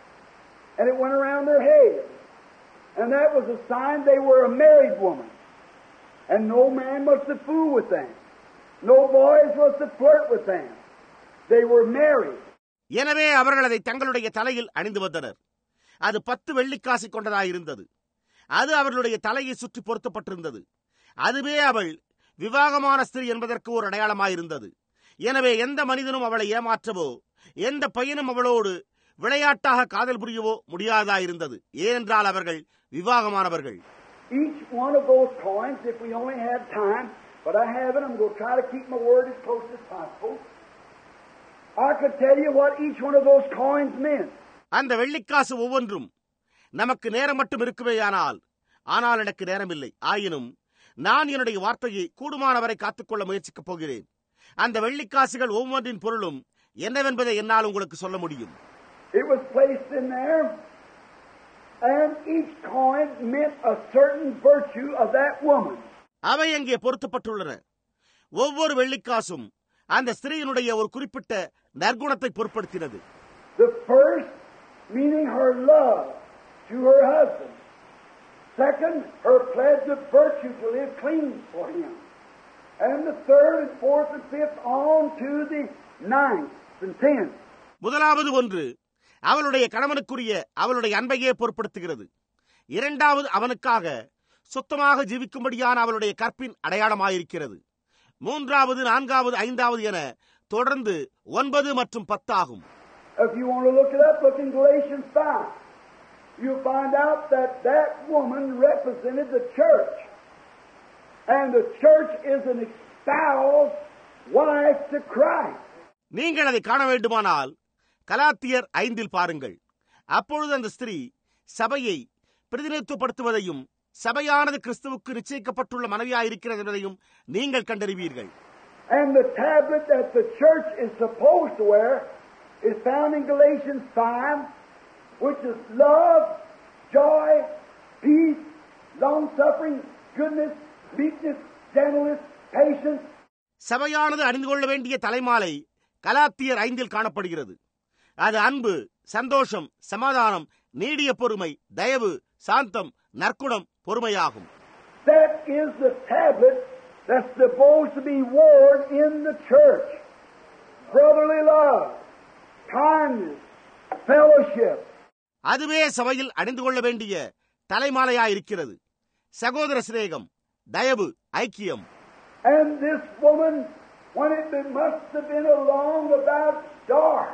and it went around their head. And that was a sign they were a married woman. And no man was to fool with them. No boys was to flirt with them. They were married. எனவே அவர்கள் அதை தங்களுடைய தலையில் அணிந்து வந்தனர். அது 10 வெள்ளிக்காசை கொண்டதாயிருந்தது. அது அவர்களுடைய தலையை சுற்றி பொருத்தப்பட்டிருந்தது. அதுவே அவள் விவாகமான ஸ்திரீ என்பதற்கு ஒரு அடையாளமாயிருந்தது. எனவே எந்த மனிதனும் அவளை ஏமாற்றவோ எந்த பையனும் அவளோடு விளையாட்டாக காதல் புரியவோ முடியாதாயிருந்தது. ஏனென்றால் அவர்கள் விவாகமானவர்கள். Each one of those coins, if we only had time, but I haven't, I'm going to try to keep my word as close as possible. I could tell you what each one of those coins meant. அந்த வெள்ளிக்காசு ஒவ்வொன்றும் நமக்கு நேரம் மட்டும் இருக்குமேயானால், ஆனால் எனக்கு நேரமில்லை. ஆயினும் நான் என்னுடைய வார்த்தையை கூடுமானவரை காத்துக்கொள்ள முயற்சிக்கப் போகிறேன். அந்த வெள்ளிக்காசுகள் ஒவ்வொன்றின் பொருளும் என்னவென்பதை என்னால் உங்களுக்கு சொல்ல முடியும். It was placed in there, and each coin meant a certain virtue of that woman. அவை அங்கே பொருத்தப்பட்டுள்ளன. ஒவ்வொரு வெள்ளிக்காசும் அந்த ஸ்திரீயினுடைய ஒரு குறிப்பிட்ட நற்குணத்தை பொருட்படுத்தினது. The first meaning her love to her husband. Second, her pledge of virtue to live clean for him. And the third and fourth and fifth on to the ninth and tenth. முதலாவது ஒன்று அவளுடைய கணவனுக்குரிய அவளுடைய அன்பையே பொருட்படுத்துகிறது. இரண்டாவது அவனுக்காக சுத்தமாக ஜீவிக்கும்படியான அவளுடைய கற்பின் அடையாளமாயிருக்கிறது. மூன்றாவது, நான்காவது, ஐந்தாவது என தொடர்ந்து 9 மற்றும் 10 ஆகும். If you want to look it up, look in Galatians 5. You'll find out that that woman represented the church. And the church is an espoused wife to Christ. நீங்கள் அதை காண வேண்டுமானால் கலாத்தியர் 5 பாருங்கள். அப்பொழுது அந்த ஸ்திரீ சபையை பிரதிநிதித்துவப்படுத்துவதையும் சபையானது கிறிஸ்துவுக்கு நிச்சயிக்கப்பட்டுள்ள மனைவியாயிருக்கிறது என்பதையும் நீங்கள் கண்டறிவீர்கள். And the tablet that the church is supposed to wear is found in Galatians 5, which is love, joy, peace, long-suffering, goodness, meekness, gentleness, patience. சபையானது அணிந்து கொள்ள வேண்டிய தலைமாலை கலாத்தியர் 5 காணப்படுகிறது. அது அன்பு, சந்தோஷம், சமாதானம், நீடிய பொறுமை, தயவு, சாந்தம், நற்குணம், பொறுமையாகும். That is the tablet that's supposed to be worn in the church. Brotherly love, kindness, fellowship. அதுவே சபையில் அணிந்து கொள்ள வேண்டிய தலைமாலையாயிருக்கிறது. சகோதர சிநேகம், தயவு, ஐக்கியம். And this woman, when it must have been along about dark,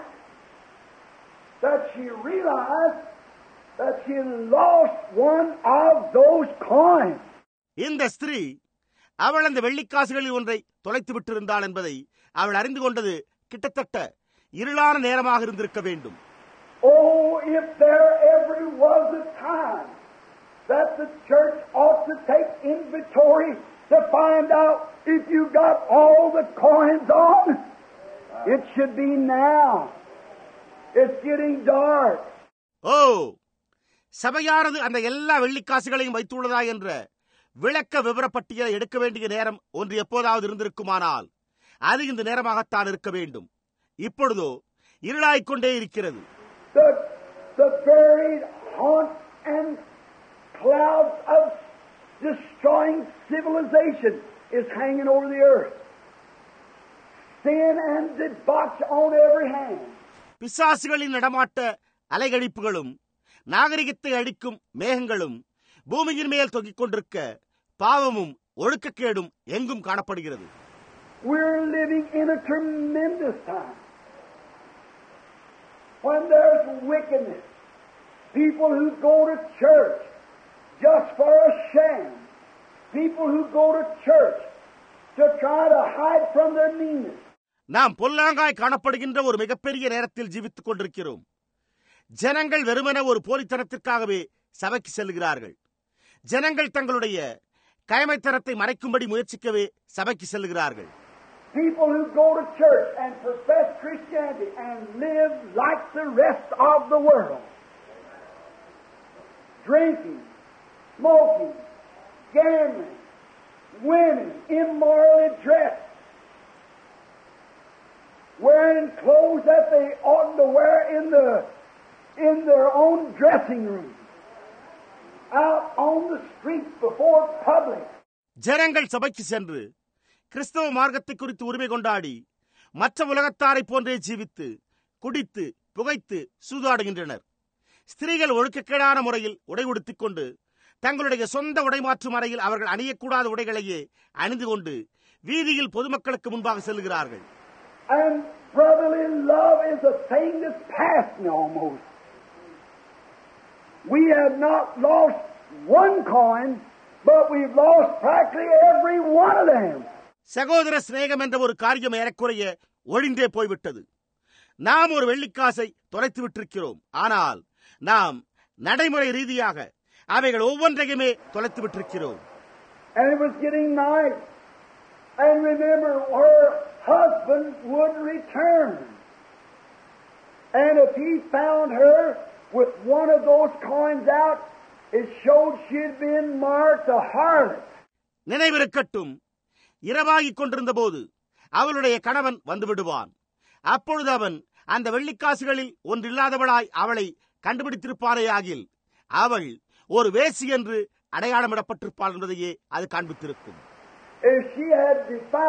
that she realized that she lost one of those coins. இந்த ஸ்திரீ அவள் அந்த வெள்ளிக்காசுகளில் ஒன்றை தொலைத்து விட்டிருந்தாள் என்பதை அவள் அறிந்து கொண்டது கிட்டத்தட்ட இருளான நேரமாக இருந்திருக்க வேண்டும். Oh, if there ever was a time that the church ought to take inventory to find out if you got all the coins on, it should be now. It's getting dark. ஓ, சபையானது அந்த எல்லா வெள்ளிக்காசுகளையும் வைத்துள்ளதா என்ற விளக்க விவரப்பட்டியலை எடுக்க வேண்டிய நேரம் ஒன்று எப்போதாவது இருந்திருக்குமானால் அது இந்த நேரமாகத்தான் இருக்க வேண்டும். இப்பொழுதோ இருளாய்க்கொண்டே இருக்கிறது. The buried haunts and clouds of destroying civilization is hanging over the earth. Sin and debauch on every hand. பிசாசுகளின் நடமாட்ட அலைகழிப்புகளும் நாகரிகத்தை அடிக்கும் மேகங்களும் பூமியின் மேல் தொங்கிக் கொண்டிருக்க பாவமும் ஒழுக்கக்கேடும் எங்கும் காணப்படுகிறது. We're living in a tremendous time when there's wickedness. People who go to church just for a sham. People who go to church to try to hide from their meanness. நாம் பொல்லாங்காய் காணப்படுகின்ற ஒரு மிகப்பெரிய நேரத்தில் ஜீவித்துக் கொண்டிருக்கிறோம். ஜனங்கள் வெறுமன ஒரு போலித்தனத்திற்காகவே சபைக்கு செல்கிறார்கள். ஜனங்கள் தங்களுடைய கயமைத்தனத்தை மறைக்கும்படி முயற்சிக்கவே சபைக்கு செல்கிறார்கள். People who go to church and profess Christianity and live like the rest of the world. Drinking, smoking, gambling, women immorally dressed, wearing clothes that they oughtn't to wear in their own dressing room, out on the streets before public. ஜனங்கள் சபைக்கு சென்று கிறிஸ்தவ மார்க்கத்தை குறித்து உரிமை கொண்டாடி மற்ற உலகத்தாரை போன்றே ஜீவித்து குடித்து புகைத்து சூதாடுகின்றனர். ஸ்திரீகள் ஒழுக்கக்கேடான முறையில் உடை உடுத்திக் கொண்டு தங்களுடைய சொந்த உடைமாற்றும் அறையில் அவர்கள் அணியக்கூடாத உடைகளையே அணிந்து கொண்டு வீதியில் பொதுமக்களுக்கு முன்பாக செல்கிறார்கள். And brotherly love is a thing that's past me almost. We have not lost one coin, but we've lost practically every one of them. சகோதர சிநேகம் என்ற ஒரு காரியம் ஏறக்குறைய ஒழிந்தே போய்விட்டது. நாம் ஒரு வெள்ளிக்காசை தொலைத்து விட்டிருக்கிறோம். ஆனால் நாம் நடைமுறை ரீதியாக அவைகள் ஒவ்வொன்றையுமே தொலைத்து விட்டிருக்கிறோம். And it was getting night. And remember, her husband would return. And if he found her with one of those coins out, it showed she had been marked a harlot. நினைவிருக்கட்டும், இரவாகிக் கொண்டிருந்த போது அவளுடைய கணவன் வந்து விடுவான். அப்பொழுது அவன் அந்த வெள்ளிக்காசுகளில் ஒன்றில்லாதவளாய் அவளை கண்டுபிடித்திருப்பானேயாகில் அவள் ஒரு வேசி என்று அடையாளமிடப்பட்டிருப்பாள் என்பதையே அது காண்பித்திருக்கும். If she had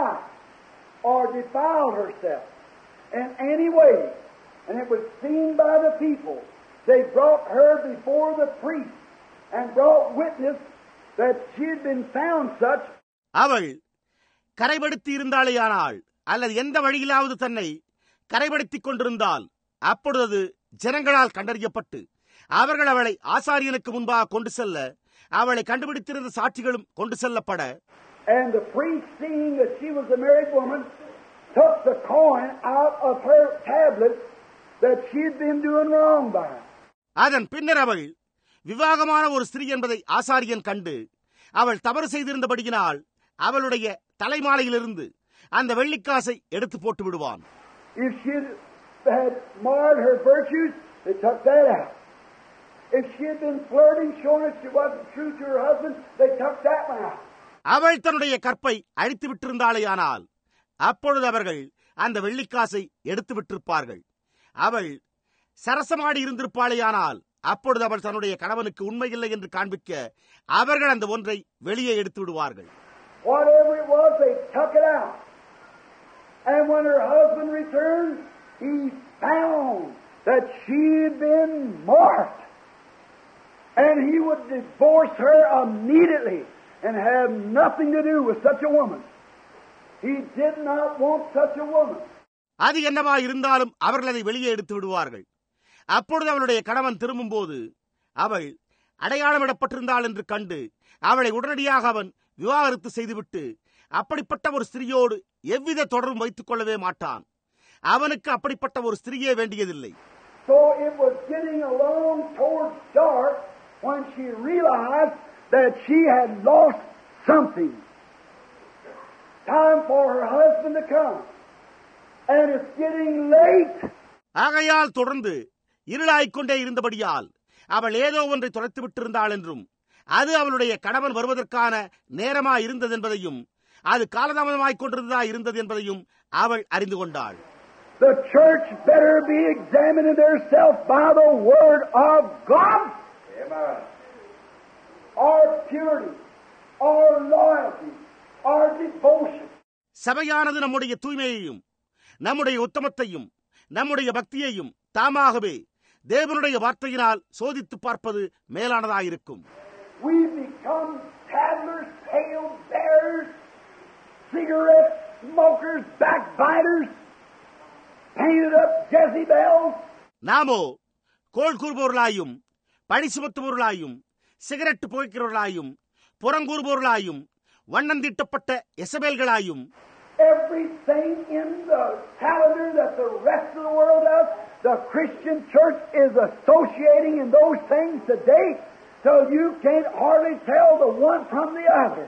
defiled herself in any way, and it was seen by the people, they brought her before the priest and brought witness that she had been found such. அவள் கரைபடுத்தி இருந்தாளேயானால் அல்லது எந்த வழியிலாவது தன்னை கரைபடுத்திக் கொண்டிருந்தால் அப்பொழுது ஜனங்களால் கண்டறியப்பட்டு அவர்கள் அவளை ஆசாரியனுக்கு முன்பாக கொண்டு செல்ல அவளை கண்டுபிடித்திருந்த சாட்சிகளும் கொண்டு செல்லப்பட, and the priest, seeing that she was a married woman, took the coin out of her tablet that she had been doing wrong by. அதன் பின்னர் அவள் விவாகமான ஒரு ஸ்திரீ என்பதை ஆசாரியன் கண்டு அவள் தவறு செய்திருந்தபடியினால் அவளுடைய தலைமாலையிலிருந்து அந்த வெள்ளிக்காசை எடுத்து போட்டு விடுவான். If she had marred her virtues, they took that out. If she had been flirting, showing that she wasn't true to her husband, they took that one out. அவள் தன்னுடைய கற்பை அழித்து விட்டிருந்தாளேயானால் அப்பொழுது அவர்கள் அந்த வெள்ளிக்காசை எடுத்து விட்டிருப்பார்கள். அவள் சரசமாடி இருந்திருப்பாளேயானால் அப்பொழுது அவள் தன்னுடைய கணவனுக்கு உண்மையில்லை என்று காண்பிக்க அவர்கள் அந்த ஒன்றை வெளியே எடுத்து விடுவார்கள். Whatever it was, they took it out. And when her husband returned, he found that she had been marked. And he would divorce her immediately and have nothing to do with such a woman. He did not want such a woman. அது என்னவா இருந்தாலும் அவர்கள் அதை வெளியே எடுத்து விடுவார்கள். அப்பொழுது அவளுடைய கணவன் திரும்பும்போது அவள் அடையாளமிடப்பட்டிருந்தாள் என்று கண்டு அவளை உடனடியாக அவன் விவாகரத்து செய்துவிட்டு அப்படிப்பட்ட ஒரு ஸ்திரியோடு எவ்வித தொடர்பும் வைத்துக் கொள்ளவே மாட்டான். அவனுக்கு அப்படிப்பட்ட ஒரு ஸ்திரியே வேண்டியதில்லை. So it was getting along towards dark when she realized that she had lost something. Time for her husband to come. And it's getting late. ஆகையால் தொடர்ந்து இருளாய்க்கொண்டே இருந்தபடியால் அவள் ஏதோ ஒன்றை தொலைத்து விட்டிருந்தாள் என்றும் அது அவளுடைய கணவன் வருவதற்கான நேரமாய் இருந்தது என்பதையும் அது காலதாமதமாய்க் கொண்டிருந்ததா இருந்தது என்பதையும் அவள் அறிந்து கொண்டாள். The church better be examining themselves by the word of God. Amen. Our purity, our loyalty, our devotion. சபையானது நம்முடைய தூய்மையையும் நம்முடைய உத்தமத்தையும் நம்முடைய பக்தியையும் தாமாகவே தேவனுடைய வார்த்தையினால் சோதித்து பார்ப்பது மேலானதாயிருக்கும். We become tattlers, tale bearers, cigarette smokers, backbiters, painted up Jezebels. நாமோ கோள் கூறுபவர்களாயும் பழி சுமத்துபவர்களாயும் சிகரெட் புகைக்கிறவர்களாயும் புறங்கூறுபவர்களாயும் வண்ணந்தீட்டப்பட்ட எசபேல்களாயும் everything in the calendar that the rest of the world does, the Christian church is associating in those things today, so you can't hardly tell the one from the other.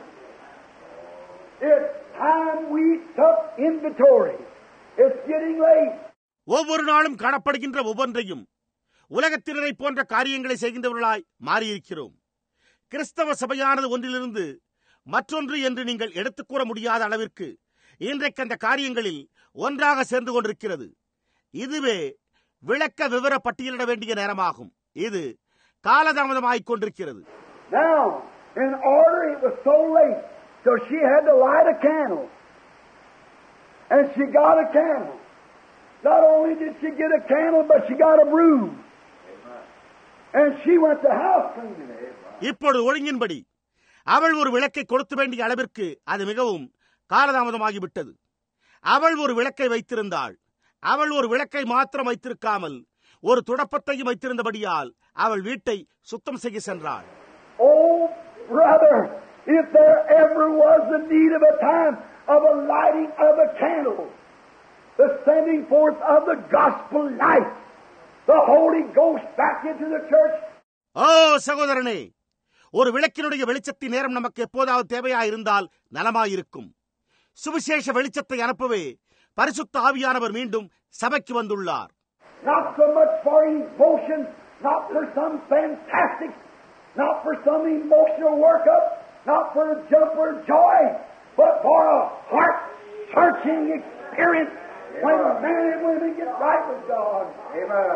It's time we took inventory. It's getting late. ஒவ்வொரு நாளும் காணப்படுகின்ற ஒவ்வொன்றையும் உலகத்தினரை போன்ற காரியங்களை செய்கின்றவர்களாய் மாறியிருக்கிறோம். கிறிஸ்தவ சபையானது ஒன்றிலிருந்து மற்றொன்று என்று நீங்கள் எடுத்துக் கூற முடியாத அளவிற்கு இன்றைக்கு அந்த காரியங்களில் ஒன்றாக சேர்ந்து கொண்டிருக்கிறது. இதுவே விளக்க விவர பட்டியலிட வேண்டிய நேரமாகும். இது காலதாமதமாகிக் கொண்டிருக்கிறது. Now, in order, it was so late, so she had to light a candle. And she got a candle. Not only did she get a candle, but she got a broom. And she went to house cleaning. இப்பொழுது ஒழுங்கின்படி அவள் ஒரு விளக்கை கொடுத்த வேண்டிய அளவிற்கு அது மிகவும் காலதாமதமாகிவிட்டது. அவள் ஒரு விளக்கை வைத்திருந்தாள். அவள் ஒரு விளக்கை மாத்திரம் வைத்திருக்காமல் ஒரு துடப்பத்தையும் வைத்திருந்தபடியால் அவள் வீட்டை சுத்தம் செய்ய சென்றாள். Oh, brother, if there ever was the need of a time of a lighting of a candle, the sending forth of the gospel light, the Holy Ghost back into the church. ஓ சகோதரனே, ஒரு விளக்கினுடைய வெளிச்சத்தின் நேரம் நமக்கு எப்போதாவது தேவையாயிருந்தால் நலமாயிருக்கும். சுவிசேஷ வெளிச்சத்தை அனுப்பவே பரிசுத்த ஆவியானவர் மீண்டும் சபைக்கு வந்துள்ளார். Not so much for emotion, not for some fantastic, not for some emotional workup, not for a jump or joy, but for a heart-searching experience when men and women get right with God. Amen.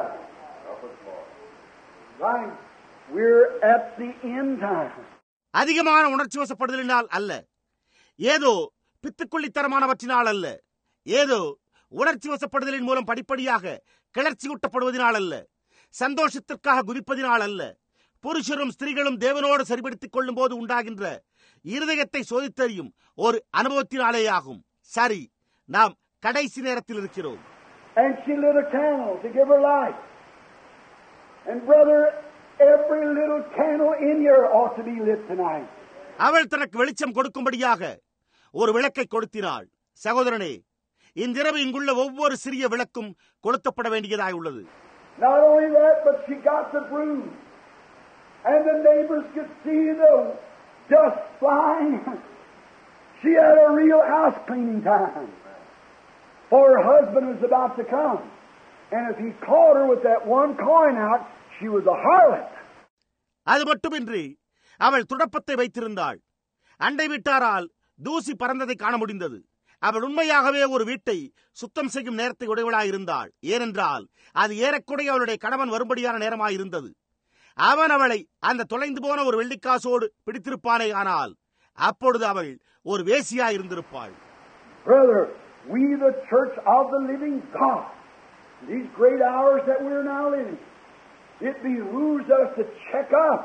Right. We're at the end time. அதிகமான உணர்ச்சி வசப்படுதலினால் அல்ல, ஏதோ பித்துக்குள்ளித்தரமானவற்றினால் அல்ல, ஏதோ உணர்ச்சி வசப்படுதலின் மூலம் படிப்படியாக கிளர்ச்சியூட்டப்படுவதனால் அல்ல, சந்தோஷத்திற்காக குதிப்பதினால் அல்ல, புருஷரும் ஸ்திரீகளும் தேவனோடு சரிபடுத்திக் கொள்ளும் போது உண்டாகின்ற இருதயத்தை சோதித்தறியும் ஒரு அனுபவத்தினாலேயாகும். சரி, நாம் கடைசி நேரத்தில் இருக்கிறோம். And she lit a candle to give her light. And brother, every little candle in here ought to be lit tonight. அவள் தனக்கு வெளிச்சம் கொடுக்கும்படியாக ஒரு விளக்கை கொளுத்தினாள். சகோதரனே, இன்றிரவு இங்குள்ள ஒவ்வொரு சிறிய விளக்கும் கொளுத்தப்பட வேண்டியதாய் உள்ளது. Not only that, but she got the broom. and the neighbors could see the dust flying. She had a real house cleaning time, for her husband was about to come. And if he caught her with that one coin out, she was a harlot. அது மட்டுமின்றி அவள் துடப்பத்தை வைத்திருந்தாள். அண்டை வீட்டாரால் தூசி பறந்ததை காண முடிந்தது. அவள் உண்மையாகவே ஒரு வீட்டை சுத்தம் செய்யும் நேரத்தை உடையவளாயிருந்தாள். ஏனென்றால் அது ஏறக்குறைய அவளுடைய கணவன் வரும்படியான நேரமாயிருந்தது. அவன் அவளை அந்த தொலைந்து போன ஒரு வெள்ளிக்காசோடு பிடித்திருப்பானே, ஆனால் அப்பொழுது அவள் ஒரு வேசியாயிருந்திருப்பாள். Brother, we the church of the living God, these great hours that we are now living, it behooves us to check up,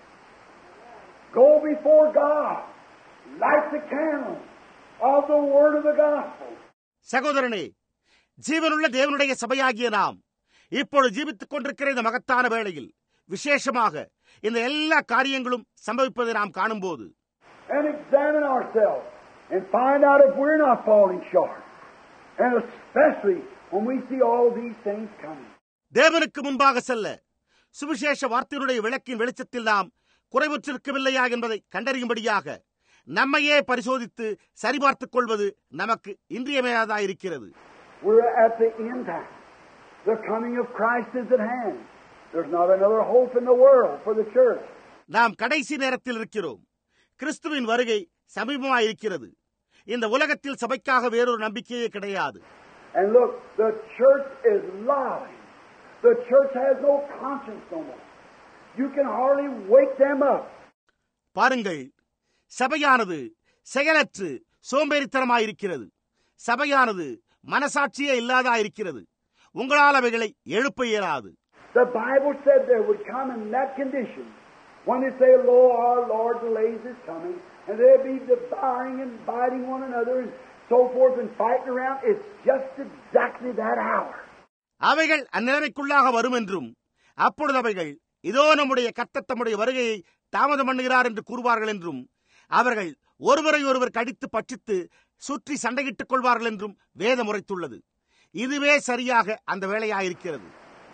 go before God, light the candle of the word of the gospel. சகோதரனே, ஜீவனுள்ள தேவனுடைய சபையாகிய நாம் இப்பொழுது ஜீவித்துக் கொண்டிருக்கிற இந்த மகத்தான வேளையில் விசேஷமாக இந்த எல்லா காரியங்களும் சம்பவிப்பதை நாம் காணும்போது and examine ourselves and find out if we're not falling short, and especially when we see all these things coming. தேவனுக்கு முன்பாக செல்ல சுவிசேஷ வார்த்தையினுடைய விளக்கின் வெளிச்சத்தில் நாம் குறைவுற்றிருக்கவில்லையா என்பதை கண்டறியும்படியாக நம்மையே பரிசோதித்து சரிபார்த்துக் கொள்வது நமக்கு இன்றியமையாததாயிருக்கிறது. We're at the end time. The coming of Christ is at hand. There's not another hope in the world for the church. நாம் கடைசி நேரத்தில் இருக்கிறோம். கிறிஸ்துவின் வருகை சமீபமாயிருக்கிறது. இந்த உலகத்தில் சபைக்காக வேறொரு நம்பிக்கையே கிடையாது. And look, the church is lying. The church has no conscience no more. You can hardly wake them up. பாருங்கள், சபையானது செயலற்று சோம்பேறித்தனமாயிருக்கிறது. சபையானது மனசாட்சியே இல்லாதாயிருக்கிறது. உங்களால் அவைகளை எழுப்ப இயலாது. The Bible said there would come in that condition when they say, "Lo, our Lord delays his coming," and they'll be devouring and biting one another and so forth and fighting around. It's just exactly that hour. அவைகள் அந்நிலைமைக்குள்ளாக வரும் என்றும், அப்பொழுது அவைகள் இதோ நம்முடைய கர்த்தர் தம்முடைய வருகையை தாமதம் பண்ணுகிறார் என்று கூறுவார்கள் என்றும், அவர்கள் ஒருவரை ஒருவர் கடித்து பட்சித்து சுற்றி சண்டையிட்டுக் கொள்வார்கள் என்றும் வேதம் உரைத்துள்ளது. இதுவே சரியாக அந்த வேளையாயிருக்கிறது.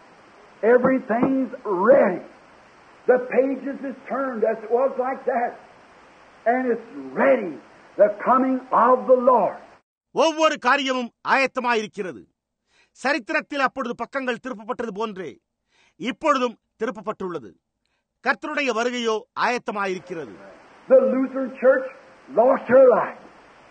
Everything's ready. The pages is turned as it was like that. And it's ready. The coming of the Lord. ஒவ்வொரு காரியமும் ஆயத்தமாயிருக்கிறது. சரித்திரத்தில் அப்பொழுது பக்கங்கள் திருப்பப்பட்டது போன்றே இப்பொழுதும் திருப்பப்பட்டுள்ளது. கர்த்தருடைய வருகையோ ஆயத்தமாயிருக்கிறது. The Lutheran Church lost her life.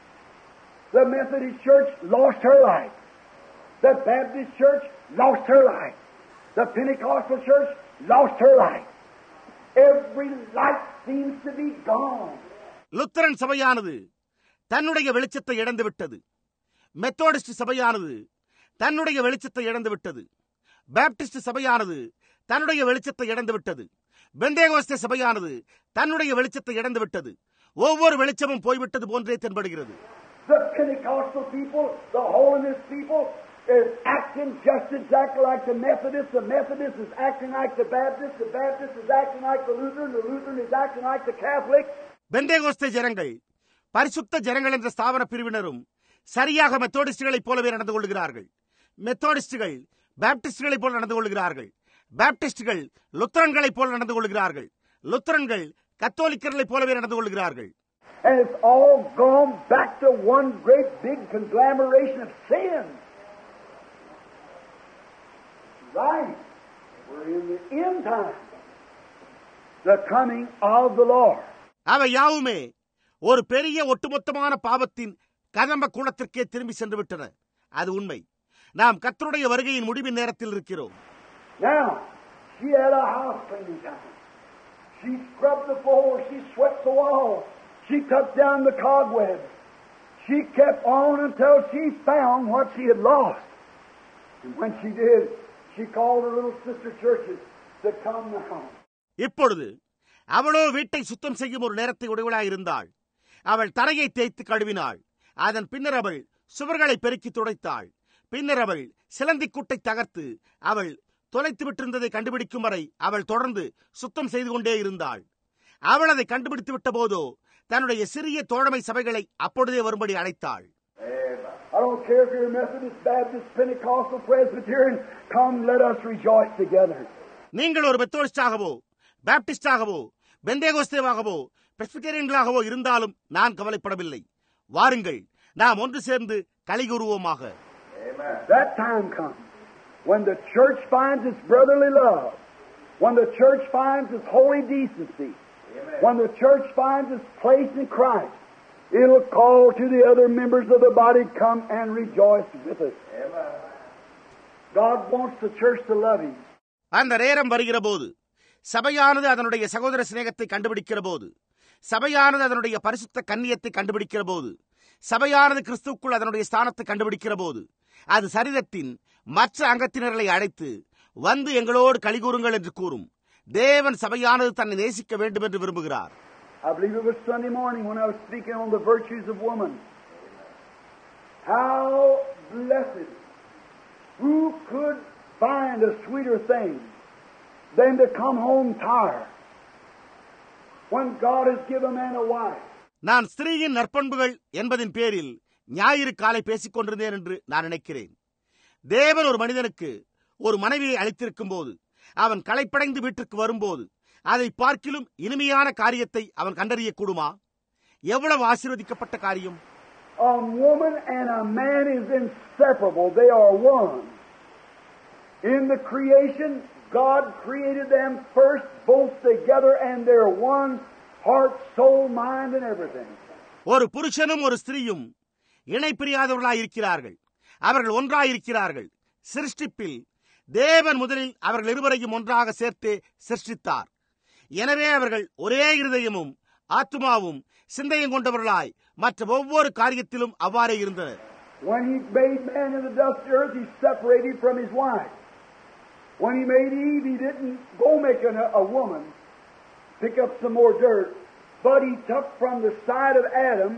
The Methodist Church lost her life. The Baptist Church lost her life. The Pentecostal Church lost her life. Every light seems to be gone. Lutheran சபையானது தன்னுடைய வெளிச்சத்தை இழந்துவிட்டது. Methodist சபையானது தன்னுடைய வெளிச்சத்தை இழந்துவிட்டது. Baptist சபையானது தன்னுடைய வெளிச்சத்தை இழந்துவிட்டது. பெந்தேகோஸ்தே சபையானது தன்னுடைய வெளிச்சத்தை இழந்துவிட்டது. ஒவ்வொரு வெளிச்சமும் போய்விட்டது போன்றே தென்படுகிறது. The Pentecostal people, the holiness people, is acting just exactly like the Methodists. The Methodist is acting like the Baptist. The Baptist is acting like the Lutheran. The Lutheran is acting like the Catholic. Pentecost ஜனங்கள், பரிசுத்த ஜனங்கள் என்ற ஸ்தாபன பிரிவினரும் சரியாக மெத்தோடிஸ்டுகளைப் போலவே நடந்து கொள்கிறார்கள். மெத்தோடிஸ்டுகள் பாப்டிஸ்டுகளைப் போல நடந்து கொள்கிறார்கள். பாப்டிஸ்டுகள் லுத்தரன்களைப் போல நடந்து கொள்கிறார்கள். லுத்தரன்கள் கத்தோலிக்கர்களைப் போலவே நடந்து கொள்கிறார்கள். And it's all gone back to one great big conglomeration of sin. Right. We're in the end time. The coming of the Lord. அவை யாவுமே ஒரு பெரிய ஒட்டுமொத்தமான பாவத்தின் கதம்ப கூடத்திற்கே திரும்பி சென்று விட்டன. அது உண்மை. நாம் கர்த்தருடைய வருகையின் முடிவின் நேரத்தில் இருக்கிறோம். Now, she had a house cleaning time. She scrubbed the floor. She swept the walls. She took down the cobwebs. She kept on until she found what she had lost. And when she did, she called her little sister churches to come now. இப்பொழுது அவளோ வீட்டை சுத்தம் செய்யும் ஒரு நேரத்தை உடையவளாயிருந்தாள். அவள் தரையை தேய்த்து கழுவினாள். அதன் பின்னர் அவள் சுவர்களை பெருக்கி துடைத்தாள். பின்னர் அவள் சிலந்தி கூட்டை தகர்த்து அவள் தொலைத்து விட்டிருந்ததை கண்டுபிடிக்கும் வரை அவள் தொடர்ந்து சுத்தம் செய்து கொண்டே இருந்தாள். அவள் அதை கண்டுபிடித்து விட்ட போதோ தன்னுடைய சிறிய தோழமை சபைகளை அப்பொழுதே வரும்படி அழைத்தாள். I don't care if you're Methodist, Baptist, Pentecostal, Presbyterian, come let us rejoice together. நீங்கள் ஒரு மெத்தோடிஸ்டாகவோ பாப்டிஸ்டாகவோ பெந்தேகோஸ்தேவாகவோ பிரெஸ்பிட்டேரியன்களாகவோ இருந்தாலும் நான் கவலைப்படவில்லை. வாருங்கள், நாம் ஒன்று சேர்ந்து களி கூறுவோமாக. That time comes when the church finds its brotherly love, when the church finds its holy decency, when the church finds its place in Christ, it'll call to the other members of the body, come and rejoice with us. God wants the church to love Him. அந்த நேரம் வருகிற போது, சபையானது அதனுடைய சகோதர சிநேகத்தை கண்டுபிடிக்கிற போது, சபையானது அதனுடைய பரிசுத்த கண்ணியத்தை கண்டுபிடிக்கிற போது, சபையானது கிறிஸ்துவுக்குள் அதனுடைய ஸ்தானத்தை கண்டுபிடிக்கிற போது, அது சரீரத்தின் மற்ற அங்கத்தினர்களை அழைத்து வந்து எங்களோடு களிகூறுங்கள் என்று கூறும். தேவன் சபையானது தன்னை நேசிக்க வேண்டும் என்று விரும்புகிறார். I believe it was Sunday morning when I was speaking on the virtues of woman. How blessed! Who could find a sweeter thing than to come home tired when God has given man a wife? நான் ஸ்திரீயின் நற்பண்புகள் என்பதின் பேரில் ஞாயிறு காலை பேசிக் கொண்டிருந்தேன் என்று நான் நினைக்கிறேன். தேவன் ஒரு மனிதனுக்கு ஒரு மனைவியை அளித்திருக்கும் போது, அவன் களைப்படைந்து வீட்டிற்கு வரும்போது, அதை பார்க்கிலும் இனிமையான காரியத்தை அவன் கண்டறியக்கூடுமா? எவ்வளவு ஆசீர்வதிக்கப்பட்ட காரியம்! A woman and a man is inseparable. They are one. In the creation, God created them first, both together, and they're one, heart, soul, mind, and everything. ஒரு புருஷனும் ஒரு ஸ்திரீயும் இணை பிரியாதவர்களாயிருக்கிறார்கள். அவர்கள் ஒன்றாயிருக்கிறார்கள். சிருஷ்டிப்பில் தேவன் முதலில் அவர்கள் இருவரையும் ஒன்றாக சேர்த்து சிருஷ்டித்தார். எனவே அவர்கள் ஒரே இருதயமும் ஆத்துமாவும் சிந்தையும் கொண்டவர்களாய் மற்ற ஒவ்வொரு காரியத்திலும் அவ்வாறே இருந்தனர். When He made man in the dust of the earth, He separated from his wife. When He made Eve, He didn't go make a woman, pick up some more dirt, but He took from the side of Adam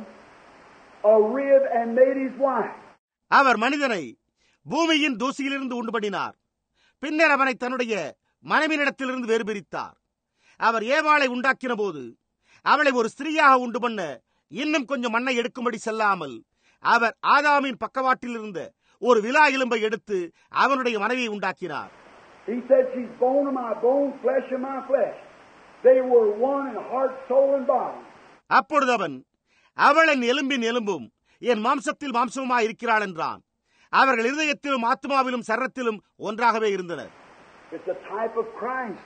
a rib and made his wife. அவர் மனிதனை பூமியின் தூசியிலிருந்து உண்டு பண்ணினார். பின்னர் அவனை தன்னுடைய மனைவியிடத்திலிருந்து வேறு பிரித்தார். அவர் ஏவாளை உண்டாக்கின போது அவளை ஒரு ஸ்திரீயாக உண்டு பண்ண இன்னும் கொஞ்சம் மண்ணை எடுக்கும்படி செல்லாமல் அவர் ஆதாமின் பக்கவாட்டில் இருந்த ஒரு விலா எலும்பை எடுத்து அவனுடைய மனைவியை உண்டாக்கினார். He said, she's bone of my bone, flesh of my flesh. They were one in heart, soul and body. அப்பொழுது அவன், அவள் என் எலும்பின் எலும்பும் என் மாம்சத்தில் மாம்சமுமாய் இருக்கிறாள் என்றான். அவர்கள் இருதயத்திலும் ஆத்மாவிலும் சரீரத்திலும் ஒன்றாகவே இருந்தனர். It's a type of Christ.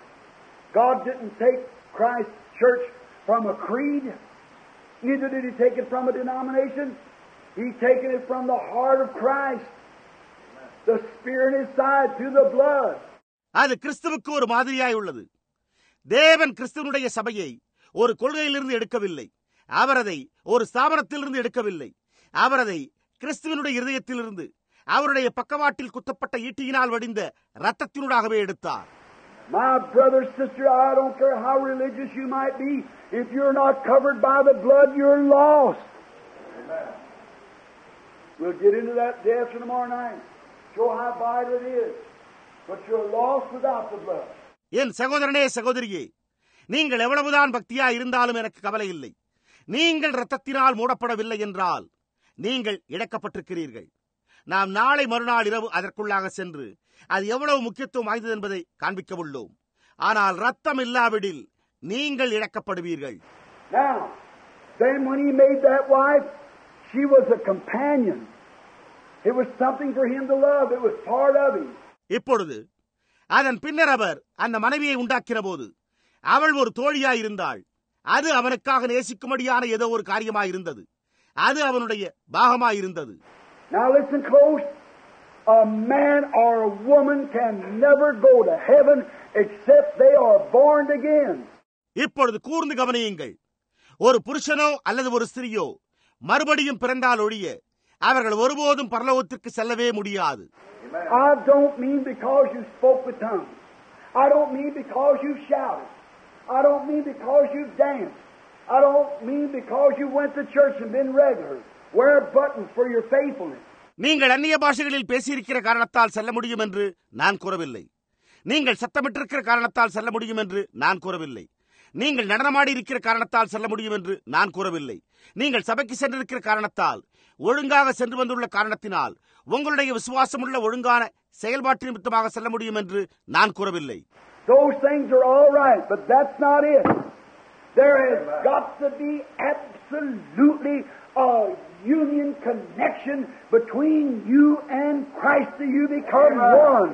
God didn't take Christ's church from a creed. Neither did He take it from a denomination. He taken it from the heart of Christ. The Spirit in His side through the blood. அது கிறிஸ்துவுக்கு ஒரு மாதிரியாய் உள்ளது. தேவன் கிறிஸ்துவனுடைய சபையை ஒரு கொள்கையிலிருந்து எடுக்கவில்லை. அவர் அதை ஒரு ஸ்தாபனத்திலிருந்து எடுக்கவில்லை. அவர் அதை கிறிஸ்துவனுடைய இருதயத்திலிருந்து அவருடைய பக்கவாட்டில் குத்தப்பட்ட ஈட்டியினால் வடிந்த இரத்தத்தினூடாகவே எடுத்தார். My brother, sister, I don't care how religious you might be. If you're not covered by the blood, you're lost. Amen. We'll get into that day after tomorrow night. Show how vital it is. But you're lost without the blood. என் சகோதரனே, சகோதரியே, நீங்கள் எவ்வளவுதான் பக்தியா இருந்தாலும் எனக்கு கவலை இல்லை. நீங்கள் இரத்தத்தினால் மூடப்படவில்லை என்றால் நீங்கள் இழக்கப்பட்டிருக்கிறீர்கள். நாம் நாளை மறுநாள் இரவு அதற்குள்ளாக சென்று அது எவ்வளவு முக்கியத்துவம் வாய்ந்தது என்பதை காண்பிக்க உள்ளோம். ஆனால் ரத்தம் இல்லாவிடில் நீங்கள் இழக்கப்படுவீர்கள். Now, then when He made that wife, she was a companion. It was something for Him to love. It was part of Him. இப்பொழுது அதன் பின்னர் அவர் அந்த மனைவியை உண்டாக்கின போது அவள் ஒரு தோழியாய் இருந்தாள். அது அவனுக்காக நேசிக்கும்படியான ஏதோ ஒரு காரியமாயிருந்தது. அது அவனுடைய பாகமாயிருந்தது. Now listen close. A man or a woman can never go to heaven except they are born again. இப்பொழுது கூர்ந்து கவனியுங்கள். ஒரு புருஷனோ அல்லது ஒரு ஸ்திரீயோ மறுபடியும் பிறந்தால் ஒழிய அவர்கள் ஒருபோதும் பரலோகத்திற்கு செல்லவே முடியாது. I don't mean because you spoke with tongues. I don't mean because you shouted. I don't mean because you danced. I don't mean because you went to church and been regular. Wear buttons for your faithfulness. நீங்கள் அந்நிய பாஷைகளில் பேசியிருக்கிற காரணத்தால் செல்ல முடியும் என்று நான் கூறவில்லை. நீங்கள் சத்தமிட்டிருக்கிற காரணத்தால் செல்ல முடியும் என்று நான் கூறவில்லை. நீங்கள் நடனமாடி இருக்கிற காரணத்தால் செல்ல முடியும் என்று நான் கூறவில்லை. நீங்கள் சபைக்கு சென்றிருக்கிற காரணத்தால், ஒழுங்காக சென்று வந்துள்ள காரணத்தினால், உங்களுடைய விசுவாசமுள்ள ஒழுங்கான செயல்பாட்டு நிமித்தமாக செல்ல முடியும் என்று நான் கூறவில்லை. Those things are all right, but that's not it. There has got to be absolutely a union connection between you and Christ, that you become one.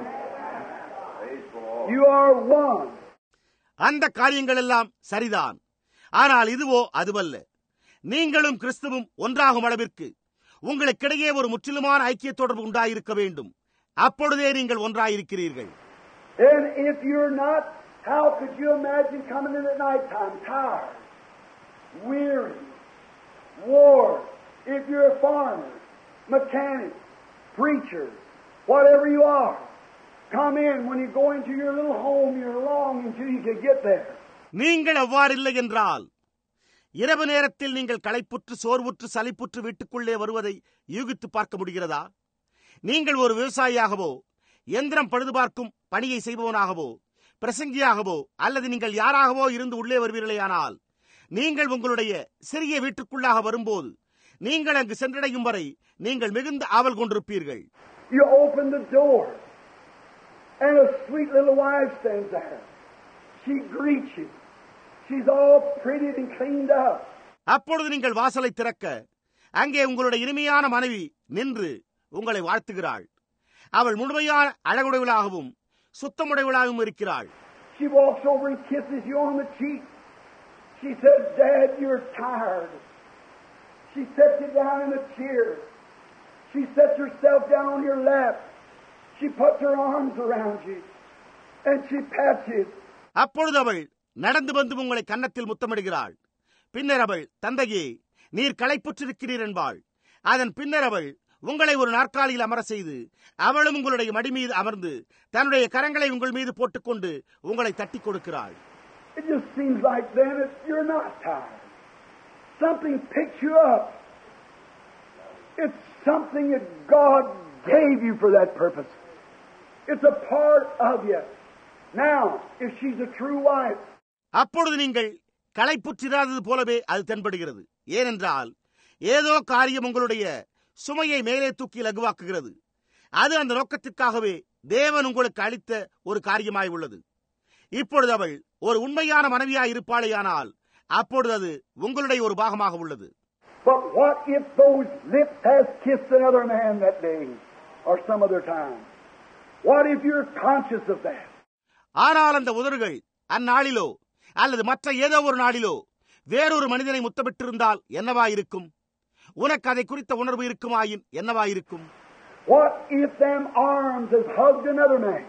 You are one. அந்த காரியங்கள் எல்லாம் சரிதான். ஆனால் இதுவோ அதுவல்ல. நீங்களும் கிறிஸ்துவும் ஒன்றாகும் அளவிற்கு உங்களுக்கிடையே ஒரு முற்றிலுமான ஐக்கிய தொடர்பு உண்டாயிருக்க வேண்டும். அப்பொழுதே நீங்கள் ஒன்றாயிருக்கிறீர்கள். And if you're not, how could you imagine coming in at night time tired, weary, worn? If you're a farmer, mechanic, preacher, whatever you are, come in. When you go into your little home, you're longing till you can get there. நீங்கள் அவ்வாறில்லை என்றால் இரவு நேரத்தில் நீங்கள் களைப்புற்று சோர்வுற்று சலிப்புற்று வீட்டுக்குள்ளே வருவதை யூகித்து பார்க்க முடிகிறதா? நீங்கள் ஒரு விவசாயியாகவோ எந்திரம் பழுது பார்க்கும் பணியை செய்பவனாகவோ பிரசங்கியாகவோ அல்லது நீங்கள் யாராகவோ இருந்து உள்ளே வருவீர்களேயானால் நீங்கள் உங்களுடைய சிறிய வீட்டுக்குள்ளாக வரும்போது நீங்கள் அங்கு சென்றடையும் வரை நீங்கள் மிகுந்த ஆவல் கொண்டிருப்பீர்கள். You open the door and a sweet little wife stands there. She greets you. She's all prettied and cleaned up. அப்பொழுது நீங்கள் வாசலை திறக்க அங்கே உங்களுடைய இனிமையான மனைவி நின்று உங்களை வாழ்த்துகிறாள். அவள் முழுமையான அழகுடையவளாகவும் சுத்தமுடையவளாகவும் இருக்கிறாள். She walks over and kisses you on the cheek. She says, "Dad, you're tired." She sets you down in a chair. She sets herself down on your lap. She puts her arms around you and she pats you. அப்பொழுது அவள் நடந்து வந்து உங்களை கன்னத்தில் முத்தமிடுகிறாள். பின்னர் அவள், "தந்தையே, நீர் களைப்புற்றிருக்கிறீர்" என்பாள். அதன் பின்னர் அவள் உங்களை ஒரு நாற்காலியில் அமர செய்து அவளும் உங்களுடைய மடி மீது அமர்ந்து தன்னுடைய கரங்களை உங்கள் மீது போட்டுக்கொண்டு உங்களை தட்டி கொடுக்கிறாள். It just seems like then that you're not tired. Something picks you up. It's something that God gave you for that purpose. It's a part of you. Now, if she's a true wife, அப்பொழுது நீங்கள் களைப்புற்றிராதது போலவே அது தென்படுகிறது. ஏனென்றால் ஏதோ காரியம் உங்களுடைய சுமையை மேலே தூக்கி லகுவாக்குகிறது. அது அந்த நோக்கத்திற்காகவே தேவன் உங்களுக்கு அளித்த ஒரு காரியமாய் உள்ளது. இப்பொழுது அவள் ஒரு உண்மையான மனைவியாய் இருப்பாளேயானால் அப்பொழுது அது உங்களுடைய ஒரு பாகமாக உள்ளது. but what if those lips has kissed another man that day or some other time? What if you're conscious of that? ஆனால் அந்த உதடுகள் அந்நாளிலோ அல்லது மற்ற ஏதோ ஒரு நாளிலோ வேறொரு மனிதனை முத்தமிட்டிருந்தால் என்னவாயிருக்கும்? உனக்கு அதை குறித்த உணர்வு இருக்குமாயின் என்னவாயிருக்கும்? What if them arms has hugged another man?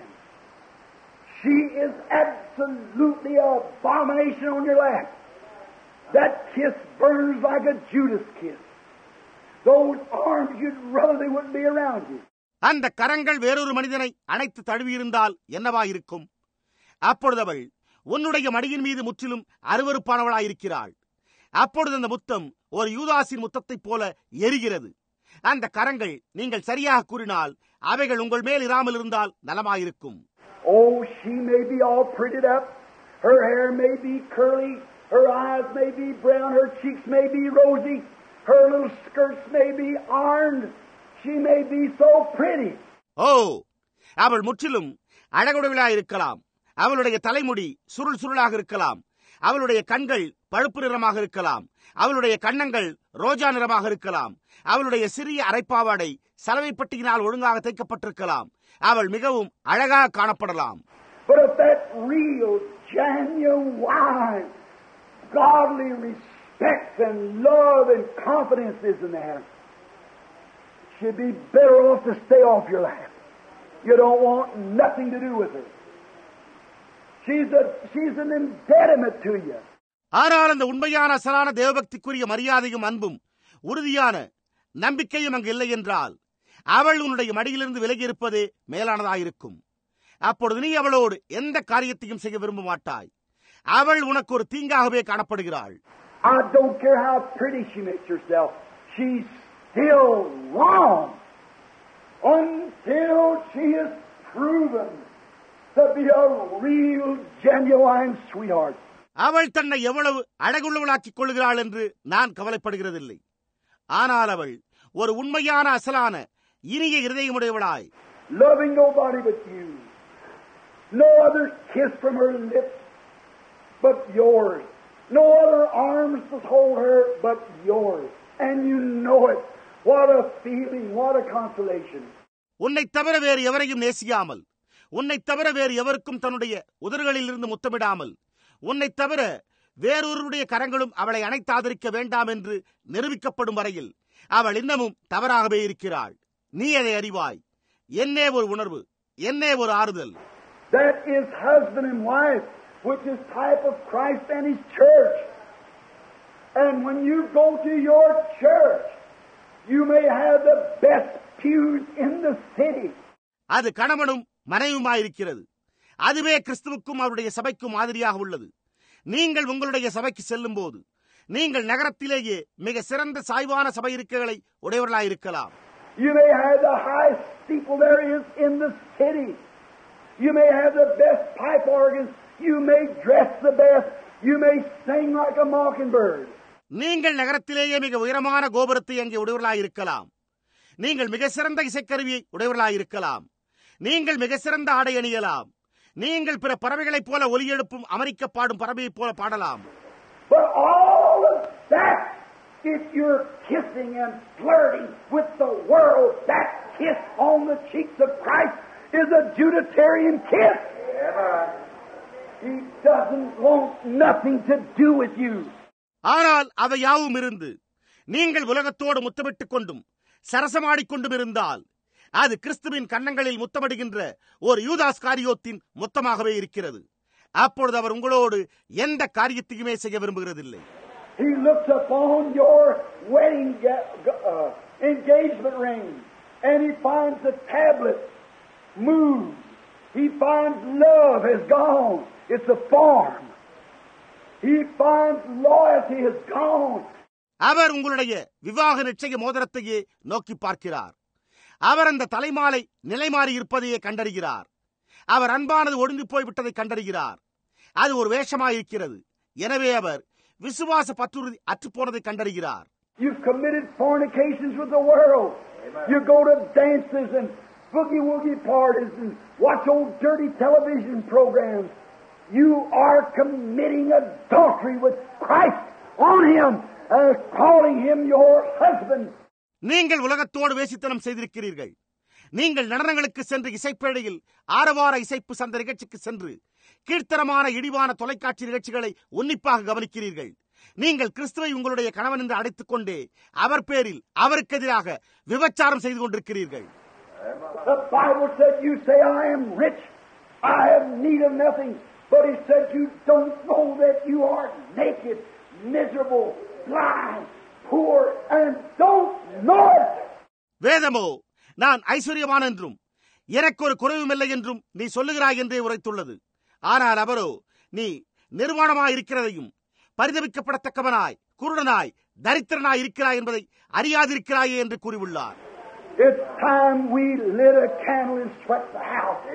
She is absolutely an abomination on your lap. That kiss burns like a Judas kiss. Those arms, you'd rather they wouldn't be around you. அந்த கரங்கள் வேறொரு மனிதனை அணைத்து தழுவியிருந்தால் என்னவாயிருக்கும்? அப்பொழுது அவள் உன்னுடைய மடியின் மீது முற்றிலும் அருவருப்பானவளாயிருக்கிறாள். அப்பொழுது அந்த முத்தம் ஒரு யூதாசின் முத்தத்தைப் போல எரிகிறது. அந்த கரங்கள், நீங்கள் சரியாக கூறினால், அவைகள் உங்கள் மேல் இராமல் இருந்தால் நலமாயிருக்கும். Oh, she may be all prettied up. Her hair may be curly. Her eyes may be brown. Her cheeks may be rosy. Her little skirts may be ironed. She may be so pretty. அவள் முற்றிலும் அழகுடையவளாயிருக்கலாம். அவளுடைய தலைமுடி சுருள் சுருளாக இருக்கலாம். அவளுடைய கண்கள் பழுப்பு நிறமாக இருக்கலாம். அவளுடைய கன்னங்கள் ரோஜா நிறமாக இருக்கலாம். அவளுடைய சிறிய அரைப்பாவாடை சலவைப்பட்டியினால் ஒழுங்காக தைக்கப்பட்டிருக்கலாம். அவள் மிகவும் அழகாக காணப்படலாம். But if that real, genuine, godly respect and love and confidence is in there, she'd be better off to stay off your lap. You don't want nothing to do with her. She's an impediment to you. ஆனால் அந்த உண்மையான அசலான தேவபக்திக்குரிய மரியாதையும் அன்பும் உறுதியான நம்பிக்கையும் அங்கு இல்லை என்றால் அவள் உன்னுடைய மடியிலிருந்து விலகி இருப்பதே மேலானதாயிருக்கும். அப்பொழுது நீ அவளோடு எந்த காரியத்தையும் செய்ய விரும்ப மாட்டாய். அவள் உனக்கு ஒரு தீங்காகவே காணப்படுகிறாள். I don't care how pretty she makes herself. She's still wrong until she is proven to be a real, genuine sweetheart. அவள் தன்னை எவ்வளவு அழகுள்ளவளாக்கிக் கொள்கிறாள் என்று நான் கவலைப்படுகிறதில்லை. ஆனால் அவள் ஒரு உண்மையான அசலான இனிய இருதயமுடையவளாய், loving nobody but you, No other kiss from her lips but yours. No other arms to hold her but yours. And you know it. What a feeling, what a consolation. உன்னை தவிர வேறு எவரையும் நேசியாமல், உன்னை தவிர வேறு எவருக்கும் தன்னுடைய உதடுகளில் இருந்து முத்தமிடாமல், உன்னை தவிர வேறொருடைய கரங்களும் அவளை அணைத்தாதரிக்க வேண்டாம் என்று நிரூபிக்கப்படும் வரையில் அவள் இன்னமும் தவறாகவே இருக்கிறாள். நீ அதை அறிவாய். என்னே ஒரு உணர்வு, என்னே ஒரு ஆறுதல். That is husband and wife, which is type of Christ and His church. And when you go to your church, you may have the best pews in the city. அது கணவனும் மனைவியுமாயிருக்கிறது. அதுவே கிறிஸ்துவுக்கும் அவருடைய சபைக்கும் மாதிரியாக உள்ளது. நீங்கள் உங்களுடைய சபைக்கு செல்லும் போது நீங்கள் நகரத்திலேயே மிக சிறந்த சாய்வான சபை இருக்கைகளை உடையவர்களாயிருக்கலாம். You may have the highest steeple there is in the city. You may have the best pipe organs. You may dress the best. You may sing like a mockingbird. நீங்கள் நகரத்திலேயே மிக உயரமான கோபுரத்தை அங்கே உடையவர்களாயிருக்கலாம். நீங்கள் மிக சிறந்த இசைக்கருவியை உடையவர்களாயிருக்கலாம். நீங்கள் மிக சிறந்த ஆடை அணியலாம். நீங்கள் பிற பறவைகளைப் போல ஒலி எழுப்பும் அமெரிக்க பாடும் பறவையைப் போல பாடலாம். But all of that, if you're kissing and flirting with the world, that kiss on the cheeks of Christ is a Judatarian kiss. He doesn't want nothing to do with you. ஆனால் அவை யாவும் இருந்து நீங்கள் உலகத்தோடு முத்தமிட்டுக் கொண்டும் சரசமாடிக்கொண்டும் இருந்தால் அது கிறிஸ்துவின் கன்னங்களில் முத்தமிடுகின்ற ஒரு யூதாஸ் காரியோத்தின் மொத்தமாகவே இருக்கிறது. அப்பொழுது அவர் உங்களோடு எந்த காரியத்தையுமே செய்ய விரும்புகிறதில்லை. He looks upon your wedding engagement ring and he finds the tablet moved. He finds love has gone. It's a form. He finds loyalty has gone. அவர் உங்களுடைய விவாக நிச்சய மோதிரத்தையே நோக்கி பார்க்கிறார். அவர் அந்த தலைமாலை நிலைமாறி இருப்பதையே கண்டறிகிறார். அவர் அன்பானது ஒடுங்கி போய்விட்டதை கண்டறிகிறார். அது ஒரு வேஷமாயிருக்கிறது. எனவே அவர் விசுவாச பற்றுறுதி அற்றுப்போனதை கண்டறிகிறார். You've committed fornications with the world. You go to dances and boogie-woogie parties and watch old dirty television programs. You are committing adultery with Christ on Him and calling Him your husband. நீங்கள் உலகத்தோடு வேசித்தனம் செய்திருக்கிறீர்கள். நீங்கள் நடனங்களுக்கு சென்று இசைப்பேடையில் ஆரவார இசைப்பு சந்த நிகழ்ச்சிக்கு சென்று கீழ்த்தரமான இடிவான தொலைக்காட்சி நிகழ்ச்சிகளை உன்னிப்பாக கவனிக்கிறீர்கள். நீங்கள் கிறிஸ்துவை உங்களுடைய கணவன் என்று அழைத்துக் கொண்டே அவர் பேரில் அவருக்கு எதிராக விபச்சாரம் செய்து கொண்டிருக்கிறீர்கள். The Bible said, you say, I am rich, I have need of nothing. But He said, you don't know that you are naked, miserable, blind, poor, and don't know it. வேதமோ நான் ஐஸ்வர்யவான் என்றும் எனக்கு ஒரு குறைவுமில்லை என்றும் நீ சொல்லுகிறாய் என்றே உரைத்துள்ளது. ஆனால் அவரோ நீ நிர்வாணமாய் இருக்கிறதையும் பரிதபிக்கப்படத்தக்கவனாய் குருடனாய் தரித்திரனாய் இருக்கிறாய் என்பதை அறியாதிருக்கிறாயே என்று கூறியுள்ளார். It's time we lit a candle and swept the house.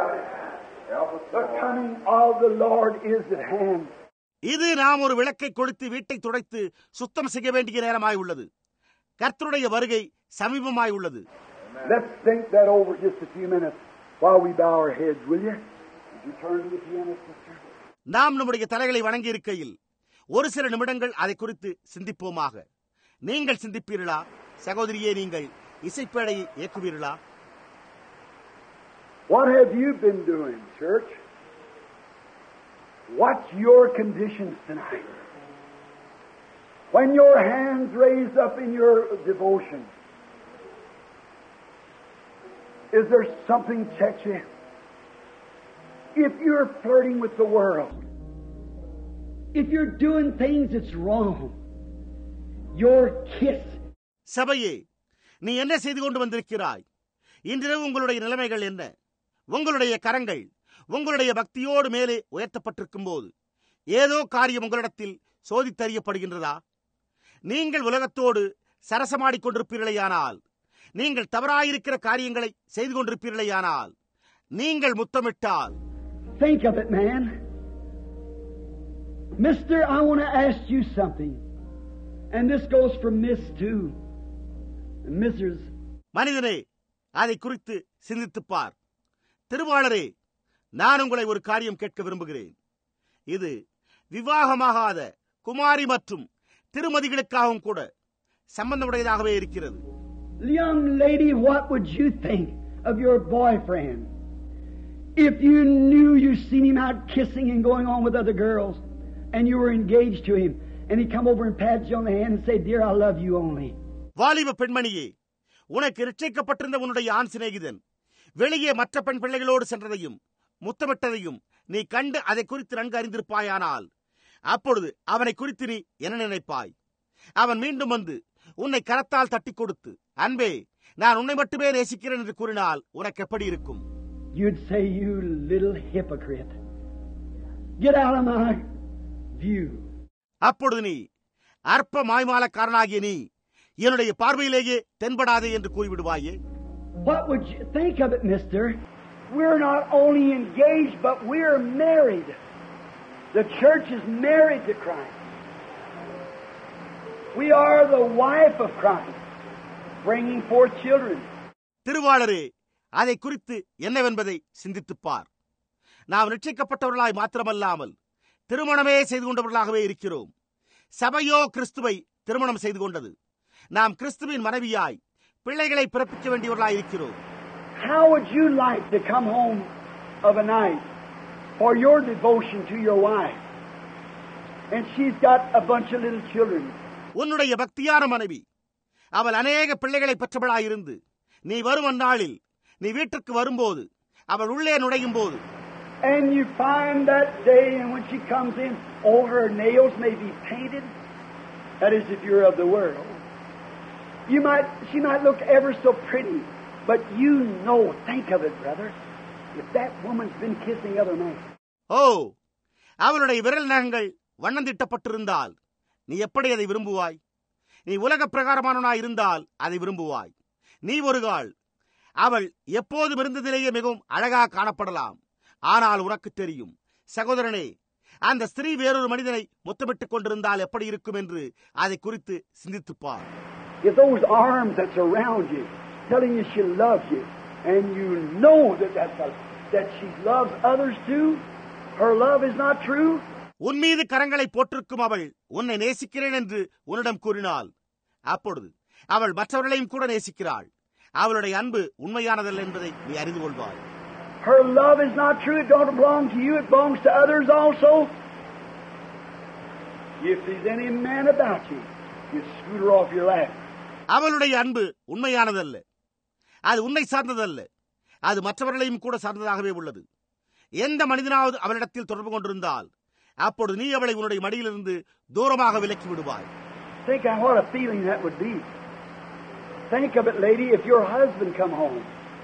The coming of the Lord is at hand. இது நாம் ஒரு விளக்கை கொளுத்தி வீட்டை துடைத்து சுத்தம் செய்ய வேண்டிய நேரமாய் உள்ளது. கர்த்தருடைய வருகை சமீபமாய் உள்ளது. Let's think that over just a few minutes while we bow our heads, will you? Would you turn to the piano, sister? நாம் நம்முடைய தலைகளை வணங்கி இருக்கையில் ஒரு சில நிமிடங்கள் அதை குறித்து சிந்திப்போமாக. நீங்கள் சிந்திப்பீர்களா? சகோதரியே, நீங்கள் இசைப்பேடையை இயக்குவீர்களா? What have you been doing, church? What's your conditions tonight? When your hands raised up in your devotion, is there something touchy? If you're flirting with the world, if you're doing things that's wrong, your kiss. சபையே, நீ என்ன செய்து கொண்டு வந்திருக்கிறாய்? இன்றிரவு உங்களுடைய நிலைமைகள் என்ன? உங்களுடைய கரங்கள் உங்களுடைய பக்தியோடு மேலே உயர்த்தப்பட்டிருக்கும் போது ஏதோ காரியம் உங்களிடத்தில் சோதித்தறியப்படுகின்றதா? நீங்கள் உலகத்தோடு சரசமாடிக் கொண்டிருப்பீர்களேயானால், நீங்கள் தவறாயிருக்கிற காரியங்களை செய்து கொண்டிருப்பீர்களேயானால், நீங்கள் முத்தமிட்டால், think of it, man. Mister, I want to ask you something. And this goes for Miss too. And Mrs. மனிதனே, அதை குறித்து சிந்தித்துப் பார். திருவாளரே, நான் உங்களை ஒரு காரியம் கேட்க விரும்புகிறேன். இது விவாகமாகாத குமாரி மற்றும் திருமதிகளுக்காகவும் கூட சம்பந்தமுடையதாகவே இருக்கிறது. Young lady, what would you think of your boyfriend if you knew you seen him out kissing and going on with other girls and you were engaged to him and he come over and pat you on the hand and say, "Dear, I love you only." வாலிப பெண்மணியே, உனக்கு இரட்சிக்கப்பட்டிருந்த உன்னுடைய ஆண் சிநேகிதன் வெளியே மற்ற பெண் பிள்ளைகளோடு சென்றதையும் முத்தமிட்டதையும் நீ கண்டு அதை குறித்து நன்கு அறிந்திருப்பாயானால் அப்பொழுது அவனை குறித்து நீ என்ன நினைப்பாய்? அவன் மீண்டும் வந்து உன்னை கரத்தால் தட்டி கொடுத்து, அன்பே, நான் உன்னை மட்டுமே நேசிக்கிறேன் என்று கூறினால் உனக்கு எப்படி இருக்கும்? You'd say, "You little hypocrite. Get out of my view." அப்பொழுது நீ, அற்ப மாய்மாலக்காரனாகிய நீ என்னுடைய பார்வையிலேயே தென்படாதே என்று கூறிவிடுவாயே. What would you think of it, mister? We're not only engaged, but we're married. The church is married to Christ. We are the wife of Christ, bringing forth children. திருவாளரே, அதை குறித்து என்னவென்பதை சிந்தித்துப்பார். நாம் ரட்சிக்கப்பட்டவர்களாய் மாத்திரமல்லாமல் திருமணமே செய்து கொண்டவர்களாகவே இருக்கிறோம். சபையோ கிறிஸ்துவை திருமணம் செய்து கொண்டது. நாம் கிறிஸ்துவின் மனைவியாய் பிள்ளைகளை பிறப்பிக்க வேண்டியவர்களாய் இருக்கிறோம். How would you like to come home of a night for your devotion to your wife and she's got a bunch of little children? உன்னுடைய பக்தியான மனைவி அவள் அநேக பிள்ளைகளை பெற்றவளாயிருந்து நீ வரும் அந்நாளில் நீ வீட்டிற்கு வரும்போது அவள் உள்ளே நுழையும் போது, and you find that day and when she comes in, all her nails may be painted. That is, if you're of the world. She might look ever so pretty, but you know, think of it, brother, if that woman's been kissing other men. அவளுடைய விரல் நகங்கள் வண்ணம் தீட்டப்பட்டிருந்தால் நீ எப்படி அதை விரும்புவாய்? நீ உலக பிரகாரமானவனாய் இருந்தால் அதை விரும்புவாய். நீ ஒரு கால் அவள் எப்போதும் இருந்ததிலேயே மிகவும் அழகாக காணப்படலாம். ஆனால் உனக்கு தெரியும் சகோதரனே, அந்த ஸ்திரீ வேறொரு மனிதனை முத்தமிட்டுக் கொண்டிருந்தால் எப்படி இருக்கும் என்று அதை குறித்து சிந்தித்துப்பார். If those arms that's around you telling you she loves you and you know that she loves others too, her love is not true. உன் மீது கரங்களை போட்டிருக்கும் அவள் உன்னை நேசிக்கிறேன் என்று உன்னிடம் கூறினாள், அப்பொழுது அவள் மற்றவர்களையும் கூட நேசிக்கிறாள். அவளுடைய அன்பு உண்மையானதல்ல என்பதை நீ அறிந்து கொள்வாய். Her love is not true. It don't belong to you. It belongs to others also. If there's any man about you, you scoot her off your lap. அவளுடைய அன்பு உண்மையானதல்ல, அது உன்னை சார்ந்ததல்ல, அது மற்றவர்களையும் கூட சார்ந்ததாகவே உள்ளது. எந்த மனிதனாவது அவளிடத்தில் தொடர்பு கொண்டிருந்தால் அப்பொழுது நீ அவளை உன்னுடைய மடியிலிருந்து தூரமாக விலக்கி விடுவாய். Think of what a feeling that would be. Think of it, lady, if your husband come home.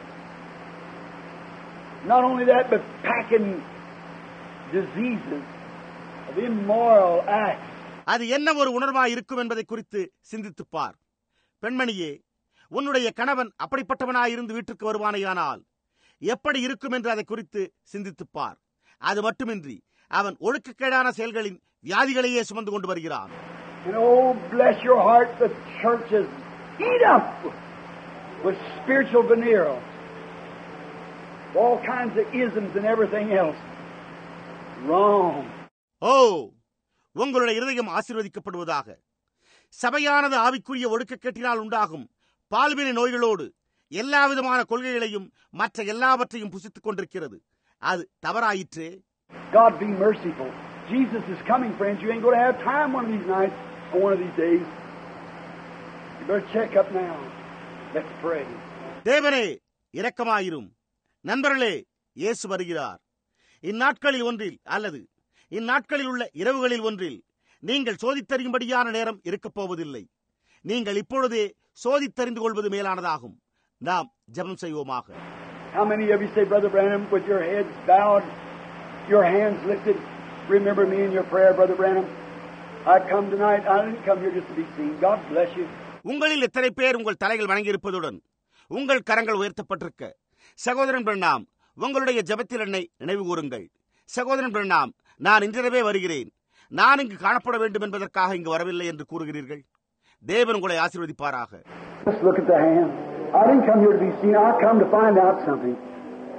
Not only that, but packing diseases of immoral acts. அது என்ன ஒரு உணர்வாய் இருக்கும் என்பதை குறித்து சிந்தித்துப்பார். பெண்மணியே, உன்னுடைய கணவன் அப்படிப்பட்டவனாயிருந்து வீட்டிற்கு வருவானேயானால் எப்படி இருக்கும் என்று அதை குறித்து சிந்தித்துப்பார். அது மட்டுமின்றி அவன் ஒழுக்கக்கேடான செயல்களின் வியாதிகளையே சுமந்து கொண்டு வருகிறான். And oh, bless your heart, the church is eat up with spiritual veneer, all kinds of isms and everything else. Wrong. உங்களுடைய இருதயம் ஆசீர்வதிக்கப்படுவதாக. சபையானது ஆவிக்குரிய ஒழுக்கக்கேட்டினால் உண்டாகும் பால்வினை நோய்களோடு எல்லா விதமான கொள்கைகளையும் மற்ற எல்லாவற்றையும் புசித்துக் கொண்டிருக்கிறது. அது தவறாயிற்றே. God be merciful. Jesus is coming, friends. You ain't going to have time one of these nights or one of these days. You better check up now. Let's pray. தேவனே, இரக்கமாயிரும். நண்பர்களே, இயேசு வருகிறார். இந்நாட்களில் ஒன்றில் அல்லது இந்நாட்களில் உள்ள இரவுகளில் ஒன்றில் நீங்கள் சோதித்தறியும்படியான நேரம் இருக்கப் போவதில்லை. நீங்கள் இப்பொழுதே சோதித்தறிந்து கொள்வது மேலானதாகும். நாம் ஜெபம் செய்வோமாக. How many of you say, Brother Branham, with your heads bowed, your hands lifted, remember me in your prayer, Brother Branham? I come tonight. I didn't come here just to be seen. God bless you. உங்களில் எத்தனை பேர் உங்கள் தலைகள் வணங்கி இருப்பதுடன் உங்கள் கரங்கள் உயர்த்தப்பட்டிருக்க, சகோதரன் பிரணாம், உங்களுடைய ஜெபத்தில் என்னை நினைவு கூறுங்கள். சகோதரன் பிரணாம், நான் இன்றிரவே வருகிறேன், நான் இங்கு காணப்பட வேண்டும் என்பதற்காக இங்கு வரவில்லை என்று கூறுகிறீர்கள். தேவன் உங்களை ஆசீர்வதிப்பாராக. Let's look at the hand. I didn't come here to be seen. I come to find out something.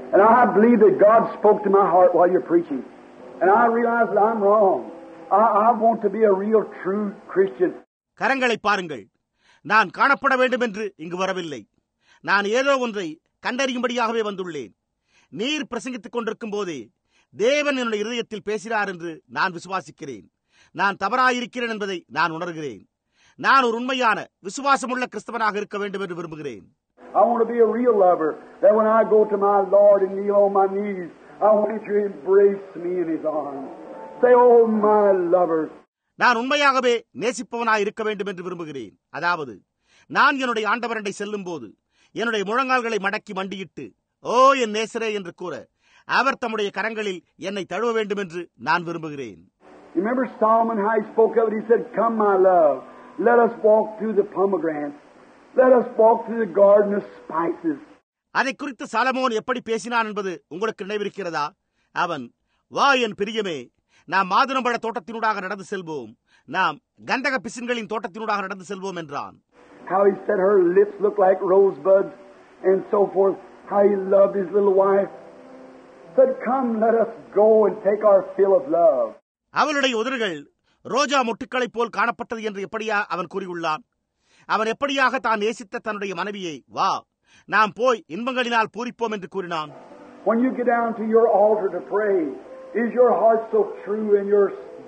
And I believe that God spoke to my heart while you're preaching. And I realize that I'm wrong. I want to be a real, true Christian. கரங்களை பாருங்கள். நான் காணப்பட வேண்டும் என்று இங்கு வரவில்லை. நான் ஏதோ ஒன்றை கண்டறியும்படியாகவே வந்துள்ளேன். நீர் பிரசங்கித்துக் கொண்டிருக்கும் போதே தேவன் என்னுடைய இருதயத்தில் பேசுகிறார் என்று நான் விசுவாசிக்கிறேன். நான் தவறாயிருக்கிறேன் என்பதை நான் உணர்கிறேன். நான் ஒரு உண்மையான விசுவாசமுள்ள கிறிஸ்தவனாக இருக்க வேண்டும் என்று விரும்புகிறேன். I want to be a real lover, that when I go to my Lord and kneel on my knees, I want him to embrace me in his arms. Say, oh my lover. நான் உண்மையாகவே நேசிப்பவனாய் இருக்க வேண்டும் என்று விரும்புகிறேன். அதாவது நான் என்னுடைய ஆண்டவரண்டை செல்லும் போது என்னுடைய முழங்கால்களை மடக்கி மண்டியிட்டு, ஓ என் நேசரே என்று கூற அவர் தம்முடைய கரங்களில் என்னை தழுவ வேண்டும் என்று நான் விரும்புகிறேன். Remember Solomon, how he spoke of it? He said, come my love, let us walk through the pomegranates. Let us walk through the garden of spices. அதை குறித்து சாலமோன் எப்படி பேசினான் என்பது உங்களுக்கு நினைவிருக்கிறதா? அவன், வா என் பிரியமே, நாம் மாதுளம்பழ தோட்டத்தினூடாக நடந்து செல்வோம், நாம் கந்தக பிசின்களின் தோட்டத்தினூடாக நடந்து செல்வோம் என்றான். How he said her lips look like rosebuds and so forth. How he loved his little wife. Said, come, let us go and take our fill of love. அவளுடைய உதடுகள் ரோஜா மொட்டுக்களைப் போல் காணப்பட்டது என்று எப்படியா அவன் கூறியுள்ளான்? அவன் எப்படியாக தான் நேசித்த தன்னுடைய மனைவியை, வா நாம் போய் இன்பங்களினால் பூரிப்போம் என்று கூறினான். When you get down to your altar to pray, is your heart so true and your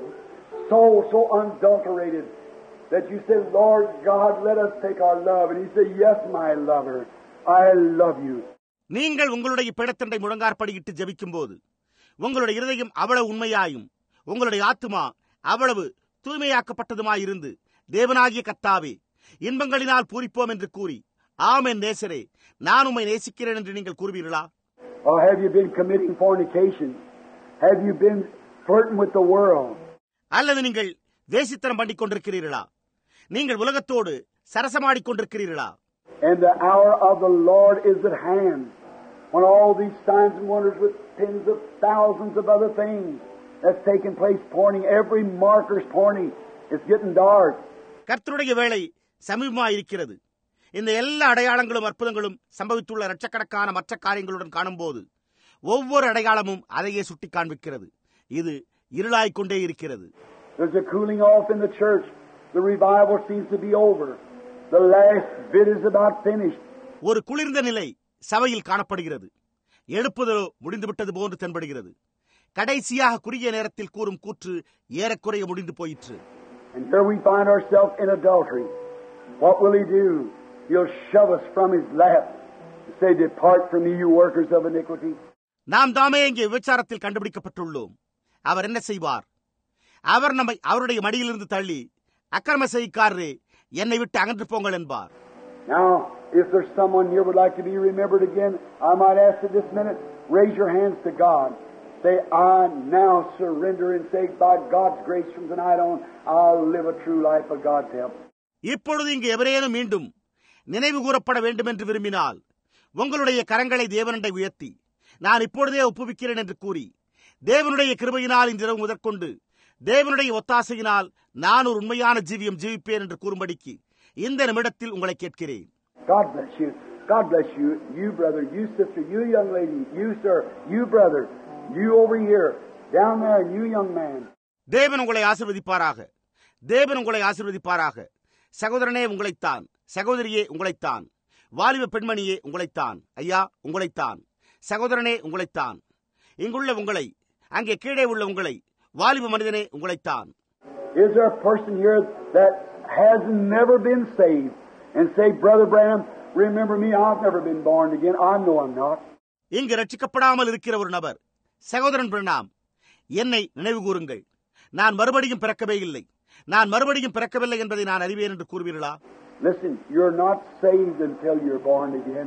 soul so unadulterated that you say, Lord God, let us take our love? And he said, yes, my lover, I love you. நீங்கள் உங்களுடைய பிடத்தண்டை முழங்காற்படியிட்டு ஜெபிக்கும் போது உங்களுடைய இருதயம் அவ்வளவு உண்மையாயும் உங்களுடைய ஆத்துமா அவ்வளவு தூய்மையாக்கப்பட்டதுமாயிருந்து, தேவனாகிய கர்த்தாவே, இன்பங்களினால் பூரிப்போம் என்று கூறி, ஆமென் நேசரே, நான் உம்மை நேசிக்கிறேன் என்று நீங்கள் கூறுவீர்களா? Or have you been committing fornication? Have you been flirting with the world? அல்லது நீங்கள் வேசித்தனம் பண்ணிக் கொண்டிருக்கிறீர்களா? நீங்கள் உலகத்தோடு சரசமாடிக் கொண்டிருக்கிறீர்களா? And the hour of the Lord is at hand, when all these signs and wonders with tens of thousands of other things that's taking place, pointing, every marker's pointing, it's getting dark. கர்த்தருடைய வேளை சமீபமாயிருக்கிறது. இந்த எல்லா அடையாளங்களும் அற்புதங்களும் சம்பவித்துள்ள லட்சக்கணக்கான மற்ற காரியங்களுடன் காணும்போது ஒவ்வொரு அடையாளமும் அதையே சுட்டி காண்பிக்கிறது. இது இருளாய்க்கொண்டே இருக்கிறது. There's a cooling off in the church. The revival seems to be over. The last bit is about finished. ஒரு குளிர்ந்த நிலை சபையில் காணப்படுகிறது. எழுப்புதலோ முடிந்துவிட்டது போன்று தென்படுகிறது. கடைசியாக குறுகிய நேரத்தில் கூறும் கூற்று ஏறக்குறைய முடிந்து போயிற்று. And here we find ourselves in adultery. What will he do? He'll shove us from his lap and say, depart from me, you workers of iniquity. நாம் தாமே இங்கே விபச்சாரத்தில் கண்டுபிடிக்கப்பட்டுள்ளோம். அவர் என்ன செய்வார்? அவர் நம்மை அவருடைய மடியிலிருந்து தள்ளி, அக்கிரம செய்காரரே, என்னை விட்டு அகன்று போங்கள் என்பார். Now, if there's someone here would like to be remembered again, I might ask at this minute, raise your hands to God. Say, I now surrender and say, by God's grace from tonight on, I'll live a true life for God's help. இப்பொழுது இங்கு எவரேனும் மீண்டும் நினைவு கூறப்பட வேண்டும் என்று விரும்பினால் உங்களுடைய கரங்களை தேவனண்டை உயர்த்தி, நான் இப்பொழுதே ஒப்புவிக்கிறேன் என்று கூறி, தேவனுடைய கிருபையினால் இந்த இரவு முதற்கொண்டு தேவனுடைய ஒத்தாசையினால் நான் ஒரு உண்மையான ஜீவியம் ஜீவிப்பேன் என்று கூறும்படிக்கு இந்த நிமிடத்தில் உங்களை கேட்கிறேன். God bless you. God bless you. You brother, you sister, you young lady, you sir, you brother, you over here, down there, you young man. தேவன் உங்களை ஆசீர்வதிப்பாராக. தேவன் உங்களை ஆசீர்வதிப்பாராக. சகோதரனே உங்களைத்தான், சகோதரியே உங்களைத்தான், வாலிப பெண்மணியே உங்களைத்தான், ஐயா உங்களைத்தான், சகோதரனே உங்களைத்தான், இங்குள்ள உங்களை, அங்கே கீழே உள்ள உங்களை, வாலிப மனிதனே உங்களைத்தான். Is there a person here that has never been saved and say, Brother Branham, remember me, I've never been born again. I know I'm not. இங்கு ரட்சிக்கப்படாமல் இருக்கிற ஒரு நபர், சகோதரன் பிரணாம், என்னை நினைவு கூறுங்கள், நான் மறுபடியும் பிறக்கவே இல்லை, நான் மறுபடியும் பிறக்கவில்லை என்பதை நான் அறிவேன் என்று கூறுவீர்களா? Listen, you're not saved until you're born again.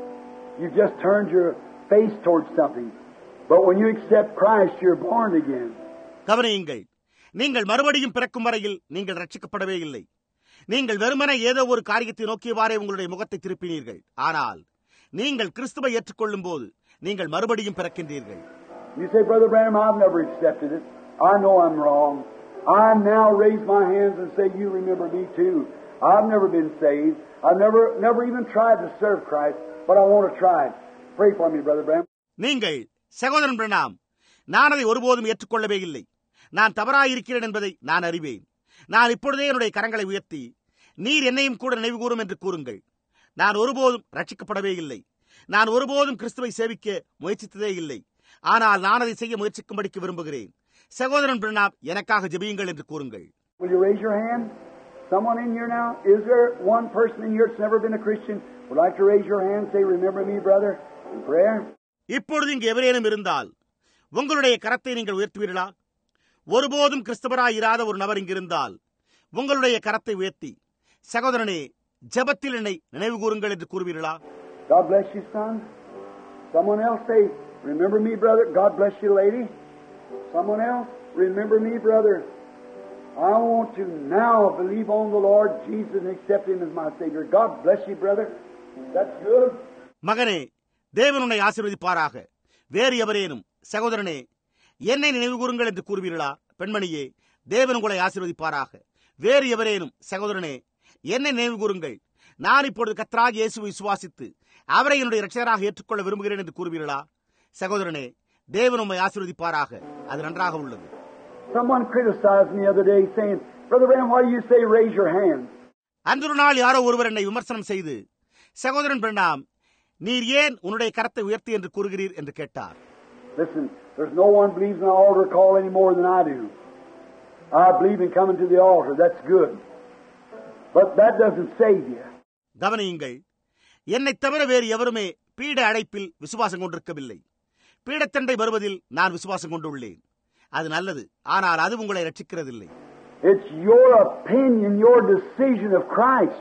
You just turned your face towards something. But when you accept Christ, you're born again. கவனியுங்கள், நீங்கள் மறுபடியும் பிறக்கும் வரையில் நீங்கள் ரட்சிக்கப்படவே இல்லை. நீங்கள் வெறுமனே ஏதோ ஒரு காரியத்தை நோக்கியவாறே உங்களுடைய முகத்தை திருப்பினீர்கள். ஆனால் நீங்கள் கிறிஸ்துவை ஏற்றுக்கொள்ளும் போது நீங்கள் மறுபடியும் பிறக்கின்றீர்கள். You say, Brother Branham, I've never accepted it. I know I'm wrong. I now raise my hands and say, you remember me too. I've never been saved. I've never even tried to serve Christ, but I want to try it. Pray for me, Brother Branham. நீங்கள் சகோதரன் பிரணாம், நான் அதை ஒருபோதும் ஏற்றுக்கொள்ளவே இல்லை. நான் தவறாயிருக்கிறேன் என்பதை நான் அறிவேன். நான் இப்பொழுதே என்னுடைய கரங்களை உயர்த்தி, நீர் என்னையும் கூட நினைவு கூறும் என்று கூறுங்கள். நான் ஒருபோதும் ரட்சிக்கப்படவே இல்லை. நான் ஒருபோதும் கிறிஸ்துவை சேவிக்க முயற்சித்ததே இல்லை. ஆனால் நான் அதை செய்ய முயற்சிக்கும்படிக்கு விரும்புகிறேன். சகோதரன் பிரணாம், எனக்காக ஜெபியுங்கள் என்று கூறுங்கள். Will you raise your hand? Someone in here now? Is there one person in here that's never been a Christian? Would like to raise your hand, say, remember me, brother, in prayer? இப்பொழுது இங்கு எவரேனும் இருந்தால் உங்களுடைய கரத்தை நீங்கள் உயர்த்துவீர்களா? ஒருபோதும் கிறிஸ்தவராயிராத ஒரு நபர் இங்கிருந்தால் உங்களுடைய கரத்தை உயர்த்தி, சகோதரனே, ஜெபத்தில் என்னை நினைவு கூறுங்கள் என்று கூறுவீர்களா? God bless you, son. Someone else say, remember me, brother. God bless you, lady. Someone else, remember me, brother. I want to now believe on the Lord Jesus and accept Him as my Savior. God bless you, brother. That's good. மகனே, தேவன் உன்னை ஆசீர்வதிப்பாராக. வேறு எவரேனும், சகோதரனே, என்னை நினைவு கூறுங்கள் என்று கூறுவீர்களா? பெண்மணியே, தேவன் உங்களை ஆசீர்வதிப்பாராக. வேறு எவரேனும், சகோதரனே, என்னை நினைவு கூறுங்கள், நான் இப்பொழுது கர்த்தராகிய இயேசுவை விசுவாசித்து அவரை என்னுடைய இரட்சகராக ஏற்றுக்கொள்ள விரும்புகிறேன் என்று கூறுவீர்களா? சகோதரனே, தேவன் உம்மை ஆசீர்வதிப்பாராக. அது நன்றாக உள்ளது. Someone criticized me the other day saying, Brother Branham, why do you say raise your hand? அன்றொரு நாள் யாரோ ஒருவர் என்னை விமர்சனம் செய்து, சகோதரன் பிரணாம், நீர் ஏன் உன்னுடைய கரத்தை உயர்த்தி என்று கூறுகிறீர் என்று கேட்டார். Listen, there's no one believes in the altar call any more than I do. I believe in coming to the altar. That's good. But that doesn't save you. கவனியுங்கள், என்னை தவிர வேறு எவருமே பீட அழைப்பில் விசுவாசம் கொண்டிருக்கவில்லை. பீடத்தண்டை வருவதில் நான் விசுவாசம் கொண்டுள்ளேன். அது நல்லது, ஆனால் அது உங்களை ரட்சிக்கிறதில்லை. It's your opinion, your decision of Christ.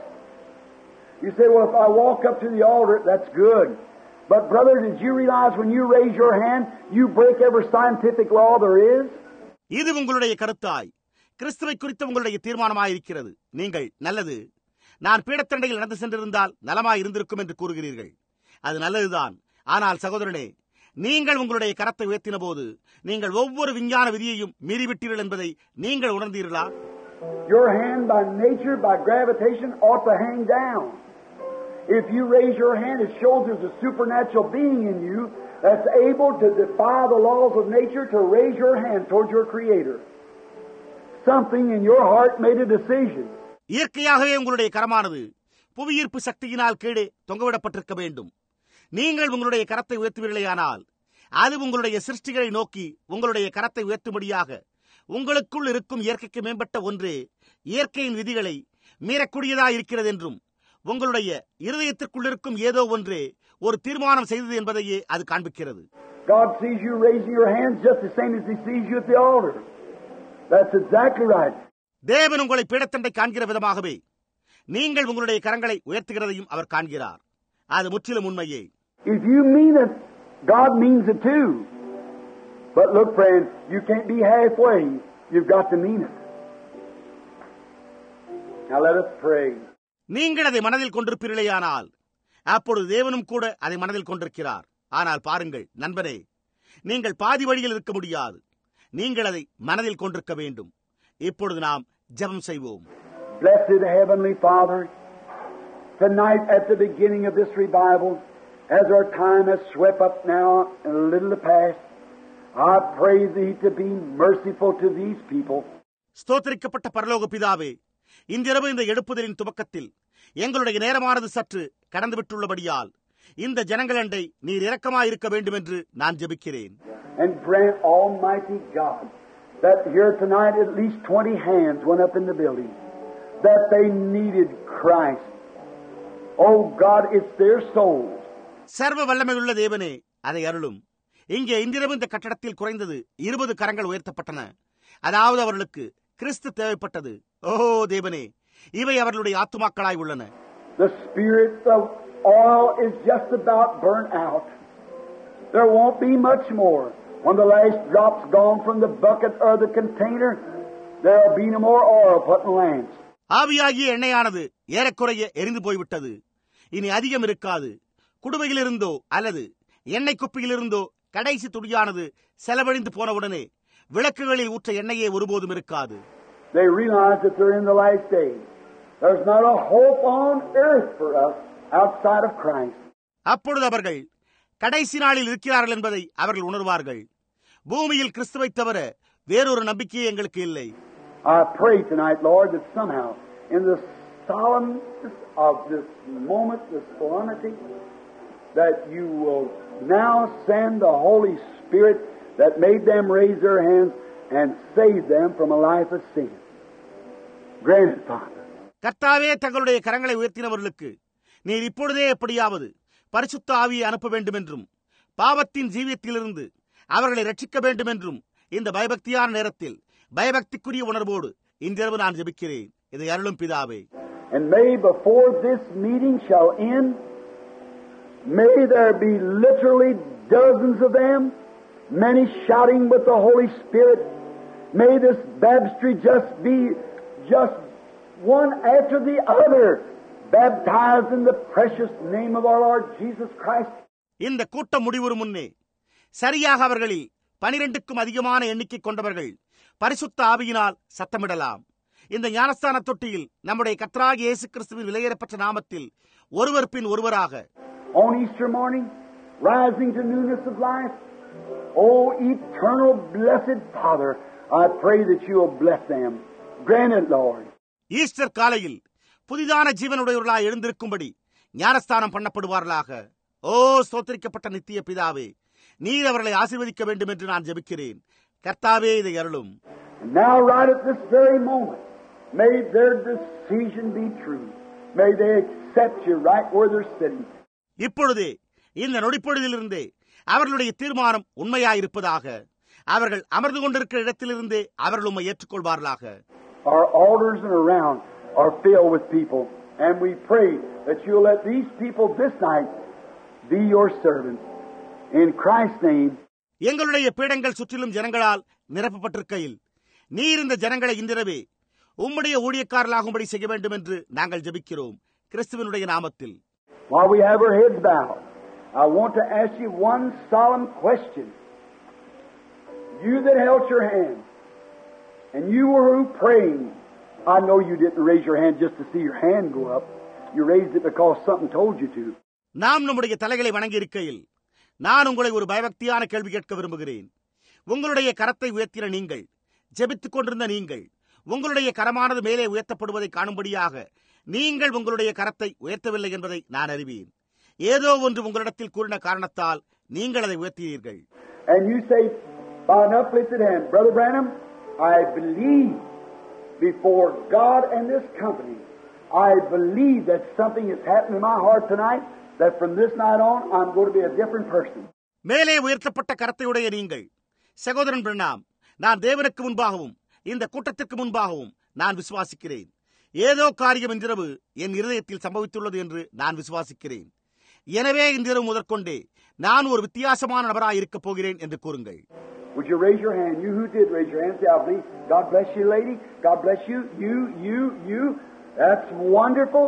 You say, well, if I walk up to the altar, that's good. But brother, did you realize when you raise your hand, you break every scientific law there is? இது உங்களுடைய கருத்தாய், கிறிஸ்துவை குறித்த உங்களுடைய தீர்மானமாயிருக்கிறது. நீங்கள், நல்லது, நான் பீடத்தண்டையில் நடந்து சென்றிருந்தால் நலமாய் இருந்திருக்கும் என்று கூறுகிறீர்கள். அது நல்லதுதான். ஆனால் சகோதரனே, நீங்கள் உங்களுடைய கரத்தை உயர்த்தின போது நீங்கள் ஒவ்வொரு விஞ்ஞான விதியையும் மீறிவிட்டீர்கள் என்பதை நீங்கள் உணர்ந்தீர்களா? Your hand by nature, by gravitation, ought to hang down. If you raise your hand, it shows there's a supernatural being in you that's able to defy the laws of nature to raise your hand towards your Creator. Something in your heart made a decision. இயற்கையாகவே உங்களுடைய கரமானது புவியீர்ப்பு சக்தியினால் கீழே தொங்கவிடப்பட்டிருக்க வேண்டும். நீங்கள் உங்களுடைய கரத்தை உயர்த்துவீர்களேயானால் அது உங்களுடைய சிருஷ்டிகளை நோக்கி உங்களுடைய கரத்தை உயர்த்தும்படியாக உங்களுக்குள் இருக்கும் இயற்கைக்கு மேம்பட்ட ஒன்று இயற்கையின் விதிகளை மீறக்கூடியதாயிருக்கிறது என்றும் உங்களுடைய இருதயத்திற்குள் இருக்கும் ஏதோ ஒன்று ஒரு தீர்மானம் செய்தது என்பதையே அது காண்பிக்கிறது. God sees you raising your hands just the same as He sees you at the altar. That's exactly right. தேவன் உங்களை பீடத்தண்டை காண்கிற விதமாகவே நீங்கள் உங்களுடைய கரங்களை உயர்த்துகிறதையும் அவர் காண்கிறார். அது முற்றிலும் உண்மையே. If you mean it, God means it too. But look, friend, you can't be halfway. You've got to mean it. Now let us pray. நீங்கள் அதை மனதில் கொண்டிருப்பீர்களேயானால் அப்பொழுது தேவனும் கூட அதை மனதில் கொண்டிருக்கிறார். ஆனால் பாருங்கள் நண்பரே, நீங்கள் பாதி வழியில் இருக்க முடியாது. நீங்கள் அதை மனதில் கொண்டிருக்க வேண்டும். இப்பொழுது நாம் ஜெபம் செய்வோம். Blessed Heavenly Father, tonight at the beginning of this revival, as our time has swept up now and a little past, I pray Thee to be merciful to these people. ஸ்தோத்திரிக்கப்பட்ட பரலோக பிதாவே, இன்றிரவு இந்த எழுப்புதலின் துவக்கத்தில் எங்களுடைய நேரமானது சற்று கடந்துவிட்டுள்ளபடியால் இந்த ஜனங்களண்டை நீர் இரக்கமாயிருக்க வேண்டும் என்று நான் ஜெபிக்கிறேன். And grant, Almighty God, that here tonight at least 20 hands went up in the building, that they needed Christ. Oh God, it's their souls. சர்வ வல்லமையுள்ள தேவனே, அதை அருளும். இங்கே இன்றிரவு இந்த கட்டடத்தில் குறைந்தது 20 கரங்கள் உயர்த்தப்பட்டன. அதாவது அவர்களுக்கு கிறிஸ்து தேவைப்பட்டது. ஓ தேவனே, இவை அவர்களுடைய ஆத்துமாக்களாய் உள்ளன. The spirit of oil is just about burnt out. There won't be much more. When the last drop's gone from the bucket or the container, there'll be no more oil put in lamps. ஆவியாகிய எண்ணெயானது ஏறக்குறைய எரிந்து போய்விட்டது. இனி அதிகம் இருக்காது. குடுவையிலிருந்தோ அல்லது எண்ணெய் குப்பியிலிருந்தோ கடைசி துடியானது செலவழிந்து போனவுடனே விளக்குகளில் ஊற்ற எண்ணெயே ஒருபோதும் இருக்காது. They realize that they're in the last days. There's not a hope on earth for us outside of Christ. அப்பொழுது அவர்கள் கடைசி நாளில் இருக்கிறார்கள் என்பதை அவர்கள் உணர்வார்கள். பூமியில் கிறிஸ்துவை தவிர வேறொரு நம்பிக்கையே எங்களுக்கு இல்லை. I pray tonight, Lord, that somehow in the solemnness of this moment, this solemnity, that you will now send the Holy Spirit that made them raise their hands and save them from a life of sin. Grant it, Father. கர்த்தாவே, தங்களுடைய கரங்களை உயர்த்தினவர்களுக்கு நீர் இப்பொழுதே எப்படியாவது பரிசுத்த ஆவியை அனுப்ப வேண்டும் என்றும் பாவத்தின் ஜீவியத்திலிருந்து அவர்களை ரட்சிக்க வேண்டும் என்றும் இந்த பயபக்தியான நேரத்தில் பயபக்திக்குரிய உணர்வோடு இன்றிரவு நான் ஜெபிக்கிறேன். இதை அருளும் பிதாவே. And may before this meeting shall end, may there be literally dozens of them, many shouting with the Holy Spirit. May this baptistry just be just one after the other, baptized in the precious name of our Lord Jesus Christ. இந்த கூட்டம் முடிவுறும் முன்னே சரியாக அவர்களில் 12க்கும் அதிகமான எண்ணிக்கை கொண்டவர்கள் பரிசுத்த ஆவியினால் சத்தமிடலாம். இந்த ஞானஸ்தான தொட்டியில் நம்முடைய கர்த்தராகிய இயேசு கிறிஸ்துவின் விலையேறப்பட்ட நாமத்தில் ஒருவர் பின் ஒருவராக On Easter morning, rising to newness of life, oh eternal blessed Father, I pray that you will bless them. Grant it, Lord. Easter காலையில் புதிதான ஜீவனுடையவர்களாய் எழுந்திருக்கும்படி ஞானஸ்தானம் பண்ணப்படுவார்களாக. ஓ ஸ்தோத்திரிக்கப்பட்ட நித்திய பிதாவே, நீர் அவர்களை ஆசீர்வதிக்க வேண்டும் என்று நான் ஜெபிக்கிறேன். கர்த்தாவே, இதை அருளும். And now right at this very moment, may their decision be true. May they accept you right where they're sitting. இப்பொழுதே இந்த நொடிப்பொழுதிலிருந்தே அவர்களுடைய தீர்மானம் உண்மையாயிருப்பதாக. அவர்கள் அமர்ந்து கொண்டிருக்கிற இடத்திலிருந்தே அவர்கள் உம்மை ஏற்றுக்கொள்வார்களாக. Our altars and around are filled with people, and we pray that you'll let these people this night be your servants. In Christ's name. எங்களுடைய பீடங்கள் சுற்றிலும் ஜனங்களால் நிரப்பப்பட்டிருக்கையில் நீர் இந்த ஜனங்களை இன்றிரவே உம்முடைய ஊழியக்காரர்களாகும்படி செய்ய வேண்டும் என்று நாங்கள் ஜெபிக்கிறோம். கிறிஸ்துவினுடைய நாமத்தில். While we have our heads bowed, I want to ask you one solemn question. You that held your hand, and you were praying, I know you didn't raise your hand just to see your hand go up. You raised it because something told you to. நாம் நம்முடைய தலைகளை வணங்கி இருக்கையில் நான் உங்களை ஒரு பயபக்தியான கேள்வி கேட்க விரும்புகிறேன். உங்களுடைய கரத்தை உயர்த்தின நீங்கள், ஜெபித்துக் கொண்டிருந்த நீங்கள், உங்களுடைய கரமானது மேலே உயர்த்தப்படுவதை காணும்படியாக நீங்கள் உங்களுடைய கரத்தை உயர்த்தவில்லை என்பதை நான் அறிவேன். ஏதோ ஒன்று உங்களிடத்தில் கூறின காரணத்தால் நீங்கள் அதை உயர்த்தினீர்கள். And you say, by an uplifted hand, Brother Branham, I believe before God and this company, I believe that something has happened in my heart tonight, that from this night on, I'm going to be a different person. மேலே உயர்த்தப்பட்ட கரத்தையுடைய நீங்கள், சகோதரன் பிரணாம், நான் தேவனுக்கு முன்பாகவும் இந்த கூட்டத்திற்கு முன்பாகவும் நான் விசுவாசிக்கிறேன். ஏதோ காரியம் இன்றிரவு என் இருதயத்தில் சம்பவித்துள்ளது என்று நான் விசுவாசிக்கிறேன். எனவே இன்றிரவு முதற்கொண்டே நான் ஒரு வித்தியாசமான நபராக இருக்கப் போகிறேன் என்று கூறுங்கள். Would you raise your hand? You who did raise your hand, say, I believe. God bless you, lady. God bless you. You. That's wonderful.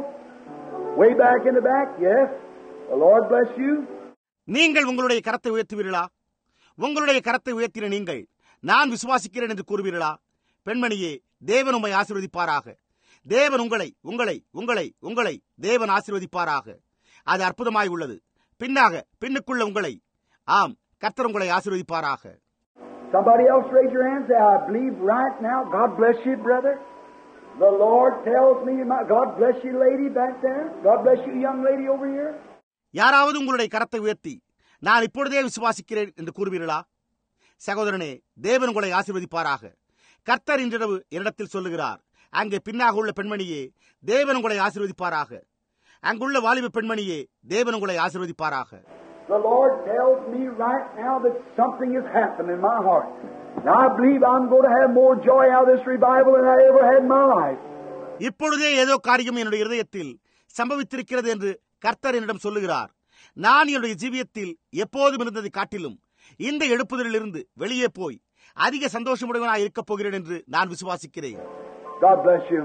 Way back in the back, yes. The Lord bless you. நீங்கள் உங்களுடைய கரத்தை உயர்த்துவீர்களா? உங்களுடைய கரத்தை உயர்த்தின நீங்கள், நான் விசுவாசிக்கிறேன் என்று கூறுவீர்களா? பெண்மணியே, தேவன் உம்மை ஆசீர்வதிப்பாராக. தேவன் உங்களை உங்களை உங்களை உங்களை தேவன் ஆசீர்வதிப்பாராக. அது அற்புதமாய் உள்ளது. பின்னுக்குள்ள உங்களை, ஆம், கர்த்தர் உங்களை ஆசீர்வதிப்பாராக. Somebody else raise your hand, say, I believe right now. God bless you, brother. The Lord tells me, God bless you, lady back there. God bless you, young lady over here. யாராவது உங்களுடைய கரத்தை உயர்த்தி, நான் இப்பொழுதே விசுவாசிக்கிறேன் என்று கூறுவீர்களா? சகோதரனே, தேவன் உங்களை ஆசீர்வதிப்பாராக. கர்த்தர் இன்றிரவு என்னிடத்தில் சொல்லுகிறார், அங்கே பின்னாக உள்ள பெண்மணியே, தேவன் உங்களை ஆசீர்வதிப்பாராக. அங்குள்ள வாலிப பெண்மணியே, தேவன் உங்களை ஆசீர்வதிப்பாராக. The Lord tells me right now that something has happened in my heart. And I believe I'm going to have more joy out of this revival than I ever had in my life. இப்பொழுதே ஏதோ காரியம் என்னுடைய இருதயத்தில் சம்பவித்திருக்கிறது என்று கர்த்தர் என்னிடம் சொல்லுகிறார். நான் என்னுடைய ஜீவியத்தில் எப்போதும் இருந்ததை காட்டிலும் இந்த எழுப்புதலிலிருந்து வெளியே போய் அதிக சந்தோஷமுடையவனாய் இருக்கப் போகிறேன் என்று நான் விசுவாசிக்கிறேன். God bless you.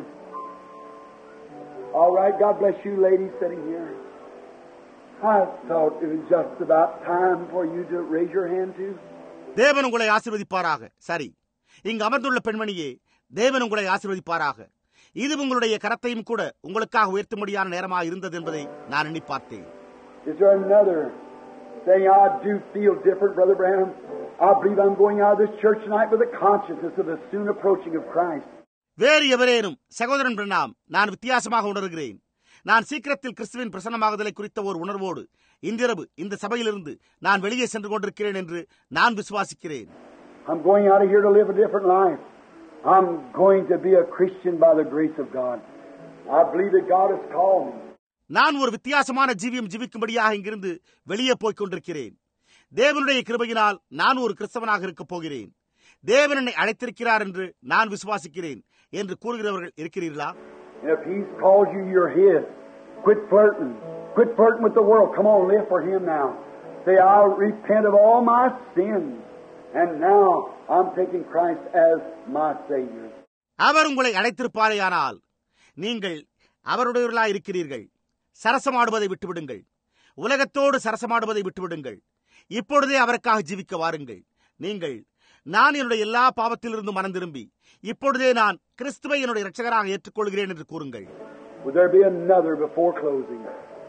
All right, God bless you, ladies sitting here. I thought it was just about time for you to raise your hand too. தேவன் உங்களை ஆசீர்வதிப்பாராக. சரி, இங்கு அமர்ந்துள்ள பெண்மணியே, தேவன் உங்களை ஆசீர்வதிப்பாராக. இது உங்களுடைய கரத்தையும் கூட உங்களுக்காக உயர்த்தும்படியான நேரமாக இருந்தது என்பதை நான் எண்ணி பார்த்தேன். Is there another saying, I do feel different, Brother Branham. I believe I'm going out of this church tonight with a consciousness of the soon approaching of Christ. வேறு எவரேனும் சகோதரன் பிரணாம், நான் வித்தியாசமாக உணர்கிறேன். நான் சீக்கிரத்தில் கிறிஸ்துவின் பிரசன்னமாகுதலை குறித்த ஒரு உணர்வோடு இன்றிரவு இந்த சபையிலிருந்து நான் வெளியே சென்று கொண்டிருக்கிறேன் என்று நான் விசுவாசிக்கிறேன். I'm going out of here to live a different life. I'm going to be a Christian by the grace of God. I believe that God has called me. நான் ஒரு வித்தியாசமான ஜீவியம் ஜீவிக்கும்படியாக இங்கிருந்து வெளியே போய்க் கொண்டிருக்கிறேன். தேவனுடைய கிருபையினால் நான் ஒரு கிறிஸ்தவனாக இருக்கப் போகிறேன். தேவன் என்னை அழைத்திருக்கிறார் என்று நான் விசுவாசிக்கிறேன் என்று கூறுகிறவர்கள் இருக்கிறீர்களா? If He's called you, you're His. Quit flirting. Quit flirting with the world. Come on, live for Him now. Say, I'll repent of all my sins. And now I'm taking Christ as my Savior. அவர் உங்களை அழைத்திருப்பாரேயானால் நீங்கள் அவருடையவர்களாய் இருக்கிறீர்கள். சரசமாடுவதை விட்டுவிடுங்கள். உலகத்தோடு சரசமாடுவதை விட்டுவிடுங்கள். இப்பொழுதே அவருக்காக ஜீவிக்க வாருங்கள். நீங்கள், நான் என்னுடைய எல்லா பாவத்திலிருந்து மனம் திரும்பி இப்பொழுதே நான் கிறிஸ்துவை என்னுடைய இரட்சகராக ஏற்றுக்கொள்கிறேன் என்று கூறுங்கள். Would there be another before closing?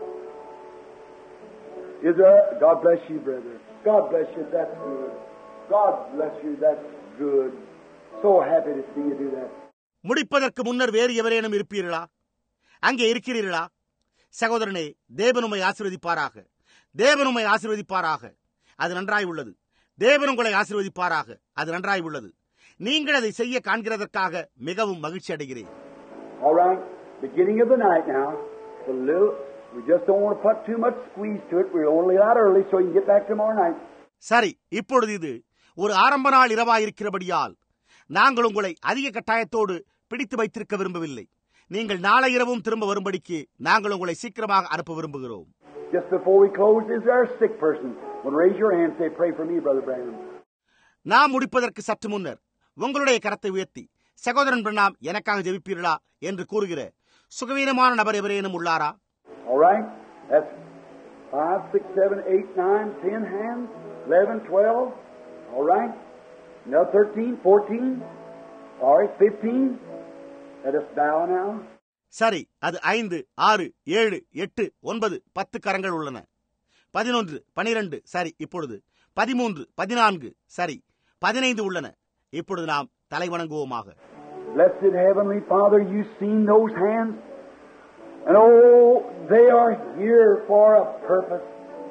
Is there? God bless you, brother. God bless you. That's good. God bless you. That's good. So happy to see you do that. முடிப்பதற்கு முன்னர் வேறு எவரேனும் இருப்பீர்களா? அங்கே இருக்கிறீர்களா? சகோதரனே, தேவன் உம்மை ஆசீர்வதிப்பாராக. தேவன் உம்மை ஆசீர்வதிப்பாராக. அது நன்றாய் உள்ளது. தேவன் உங்களை ஆசீர்வதிப்பாராக. அது நன்றாய் உள்ளது. நீங்கள் அதை செய்ய காண்கிறதற்காக மிகவும் மகிழ்ச்சி அடைகிறேன். All right. Beginning of the night now. A little. We just don't want to put too much squeeze to it. We're only out early so we can get back tomorrow night. சரி, இப்பொழுது இது ஒரு ஆரம்ப நாள் இரவாயிருக்கிறபடியால் நாங்கள் உங்களை அதிக கட்டாயத்தோடு பிடித்து வைத்திருக்க விரும்பவில்லை. நீங்கள் நாளை இரவும் திரும்ப வரும்படிக்கு நாங்கள் உங்களை சீக்கிரமாக அனுப்ப விரும்புகிறோம். Just before we close, is there a sick person? Well, raise your hand and say, pray for me, Brother Branham. நாம் முடிப்பதற்கு சற்று முன்னர் உங்களுடைய கரத்தை உயர்த்தி, சகோதரன் பிரணாம் எனக்காக ஜெபிப்பீர்களா என்று கூறுகிற சுகவீனமான நபர் எவரேனும் உள்ளாரா? All right. That's 5, 6, 7, 8, 9, 10 hands. 11, 12. All right. Now 13, 14. All right, 15. Let us bow now. சரி, அது 5, 6, 7, 8, 9, 10 கரங்கள் உள்ளன. 11, 12. சரி, இப்பொழுது 13, 14. சரி, 15 உள்ளன. இப்பொழுது நாம் தலை வணங்குவோமாக. Blessed Heavenly Father, you've seen those hands. And oh, they are here for a purpose.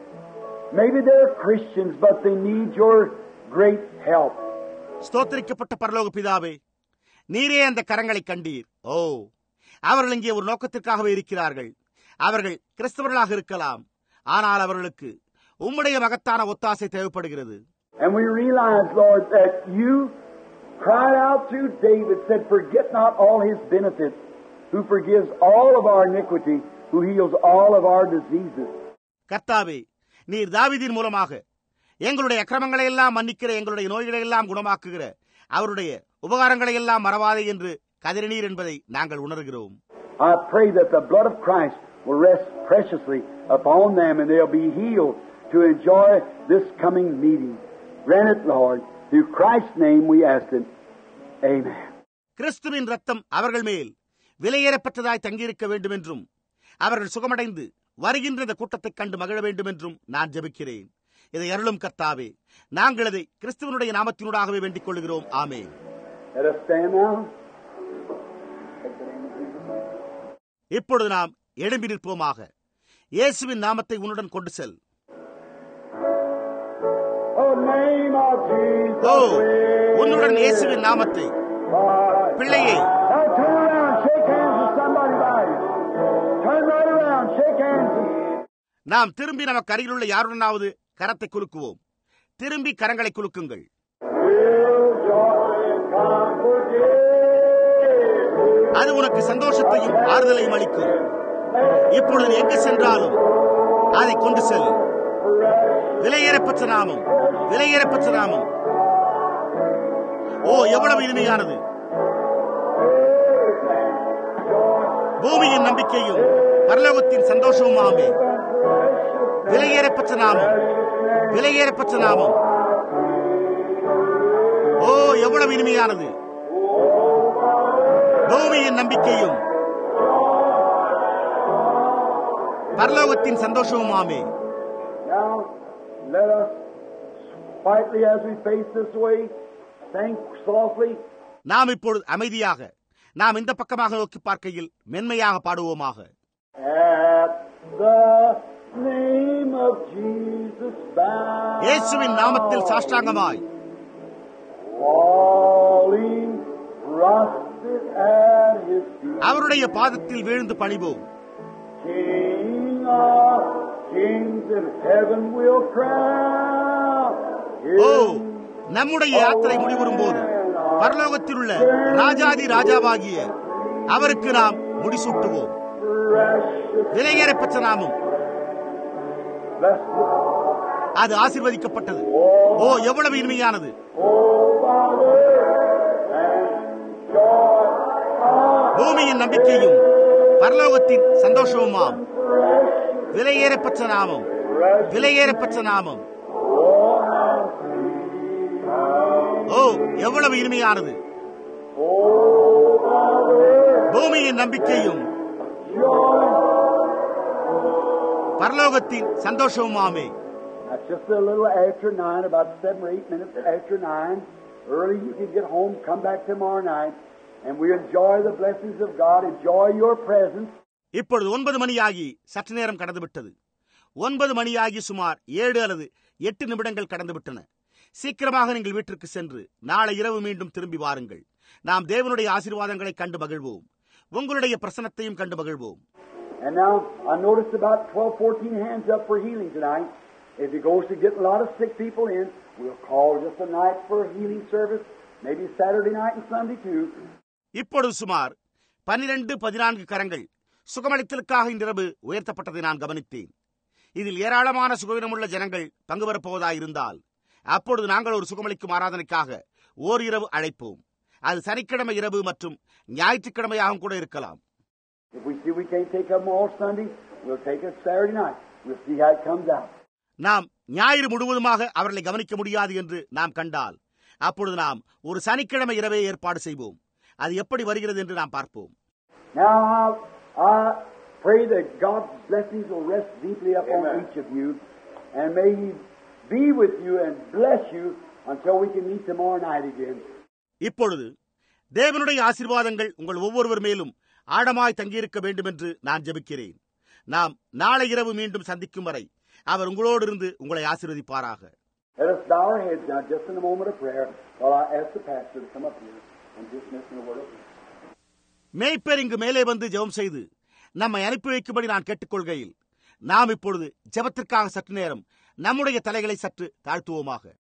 Maybe they're Christians, but they need your great help. ஸ்தோத்திரிக்கப்பட்ட பரலோக பிதாவே, நீரே அந்த கரங்களை கண்டீர். ஓ, அவர்கள் இங்கே ஒரு நோக்கத்திற்காகவே இருக்கிறார்கள். அவர்கள் கிறிஸ்தவர்களாக இருக்கலாம், ஆனால் அவர்களுக்கு உம்முடைய மகத்தான ஒத்தாசை தேவைப்படுகிறது. And we realize, Lord, that you cried out through David, said, forget not all his benefits, who forgives all of our iniquity, who heals all of our diseases. கர்த்தாவே, நீர் தாவீதின் மூலமாக எங்களுடைய அக்கிரமங்களை எல்லாம் மன்னிக்கிற, எங்களுடைய நோய்களை எல்லாம் குணமாக்குகிற, அவருடைய உபகாரங்களை எல்லாம் மறவாதே என்று கதறினீர் என்பதை நாங்கள் உணர்கிறோம். I pray that the blood of Christ will rest preciously upon them and they'll be healed to enjoy this coming meeting. Grant it, Lord. Through Christ's name we ask it. Amen. கிறிஸ்துவின் ரத்தம் அவர்கள் மேல் விலையேறப்பட்டதாய் தங்கியிருக்க வேண்டும் என்றும் அவர்கள் சுகமடைந்து வருகின்ற இந்த கூட்டத்தைக் கண்டு மகிழ வேண்டும் என்றும் நான் ஜெபிக்கிறேன். இதை அருளும் கர்த்தாவே, நாங்கள் அதை கிறிஸ்துவனுடைய நாமத்தினூடாகவே வேண்டிக் கொள்கிறோம். ஆமென். Let us stand now. இப்பொழுது நாம் எழும்பி நிற்போமாக. இயேசுவின் நாமத்தை உன்னுடன் கொண்டு செல். ஓ, உன்னுடன் இயேசுவின் நாமத்தை. பிள்ளையே, நாம் திரும்பி நமக்கு அருகில் உள்ள யாருடனாவது கரத்தை குலுக்குவோம். திரும்பி கரங்களை குலுக்குங்கள். அது உனக்கு சந்தோஷத்தையும் ஆறுதலையும் அளிக்கும். இப்பொழுது எங்கு சென்றாலும் அதை கொண்டு செல். விலையேறப்பட்ட நாமம், விலையேறப்பட்ட நாமம். ஓ, எவ்வளவு இனிமையானது! பூமியின் நம்பிக்கையும் பரலோகத்தின் சந்தோஷமுமாமே. விலையேறப்பட்ட நாமம், விலையேறப்பட்ட நாமம். ஓ, எவ்வளவு இனிமையானது! பூமியின் நம்பிக்கையும் பரலோகத்தின் சந்தோஷமுமாமே. Let us quietly as we face this way, sing softly. நாம் இப்பொழுது அமைதியாக நாம் இந்த பக்கமாக நோக்கி பார்க்கையில் மென்மையாக பாடுவோமாக. At the name of Jesus bow. இயேசுவின் நாமத்தில் சாஷ்டாங்கமாய் Falling prostrate at his feet. அவருடைய பாதத்தில் வீழ்ந்து பணிவோம். King of kings in heaven will crown. ஓ, நம்முடைய யாத்திரை முடிவுறும் போது பரலோகத்தில் உள்ள ராஜாதி ராஜாவாகிய அவருக்கு நாம் முடிசூட்டுவோம். விலையேறப்பெற்ற நாமம் அது ஆசீர்வதிக்கப்பட்டது. ஓ, எவ்வளவு இனிமையானது! பூமியின் நம்பிக்கையும் பரலோகத்தின் சந்தோஷமுமாம். விலையேறப்பெற்ற நாமம், விலையேறப்பெற்ற நாமம். ஓ, எவ்வளவு இனிமையானது! பூமியின் நம்பிக்கையும் பரலோகத்தின் சந்தோஷமுமாமே. Just a little after 9, about 7 or 8 minutes after 9. Early you can get home, come back tomorrow night, and we enjoy the blessings of God, enjoy your presence. இப்பொழுது 9 மணியாகி சற்று நேரம் கடந்துவிட்டது. 9 மணியாகி சுமார் 7 அல்லது 8 நிமிடங்கள் கடந்துவிட்டன. சீக்கிரமாக நீங்கள் வீட்டிற்கு சென்று நாளை இரவு மீண்டும் திரும்பி வாருங்கள். நாம் தேவனுடைய ஆசீர்வாதங்களை கண்டு மகிழ்வோம். உங்களுடைய பிரசன்னத்தையும் கண்டு மகிழ்வோம். And now I noticed about 12-14 hands up for healing tonight. If he goes to get a lot of sick people in, we'll call just a night for a healing service, maybe Saturday night and Sunday too. இப்பொழுது சுமார் 12-14 கரங்கள் சுகமளித்தலுக்காக இன்றிரவு உயர்த்தப்பட்டதை நான் கவனித்தேன். இதில் ஏராளமான சுகவீனமுள்ள ஜனங்கள் பங்கு பெறப்போவதாயிருந்தால் அப்பொழுது நாங்கள் ஒரு சுகமளிக்கும் ஆராதனைக்காக ஓர் இரவு அழைப்போம். அது சனிக்கிழமை இரவு மற்றும் ஞாயிற்றுக்கிழமையாகவும் கூட இருக்கலாம். If we see we can't take them all Sunday, we'll take it Saturday night. We'll see how it comes out. நாம் ஞாயிறு முழுவதுமாக அவர்களை கவனிக்க முடியாது என்று நாம் கண்டால் அப்பொழுது நாம் ஒரு சனிக்கிழமை இரவே ஏற்பாடு செய்வோம். அது எப்படி வருகிறது என்று நாம் பார்ப்போம். Now I pray that God's blessings will rest deeply upon each of you, and may He be with you and bless you until we can meet tomorrow night again. இப்பொழுது தேவனுடைய ஆசீர்வாதங்கள் உங்கள் ஒவ்வொருவர் மேலும் ஆழமாய் தங்கியிருக்க வேண்டும் என்று நான் ஜெபிக்கிறேன். நாம் நாளை இரவு மீண்டும் சந்திக்கும் வரை அவர் உங்களோடு இருந்து உங்களை ஆசீர்வதிப்பாராக. Let us bow our heads now just in a moment of prayer while I ask the pastor to come up here and just mention a word of prayer. மேய்ப்பர் இங்கு மேலே வந்து ஜெபம் செய்து நம்மை அனுப்பி வைக்கும்படி நான் கேட்டுக்கொள்கையில் நாம் இப்பொழுது ஜெபத்திற்காக சற்று நேரம் நம்முடைய தலைகளை சற்று தாழ்த்துவோமாக.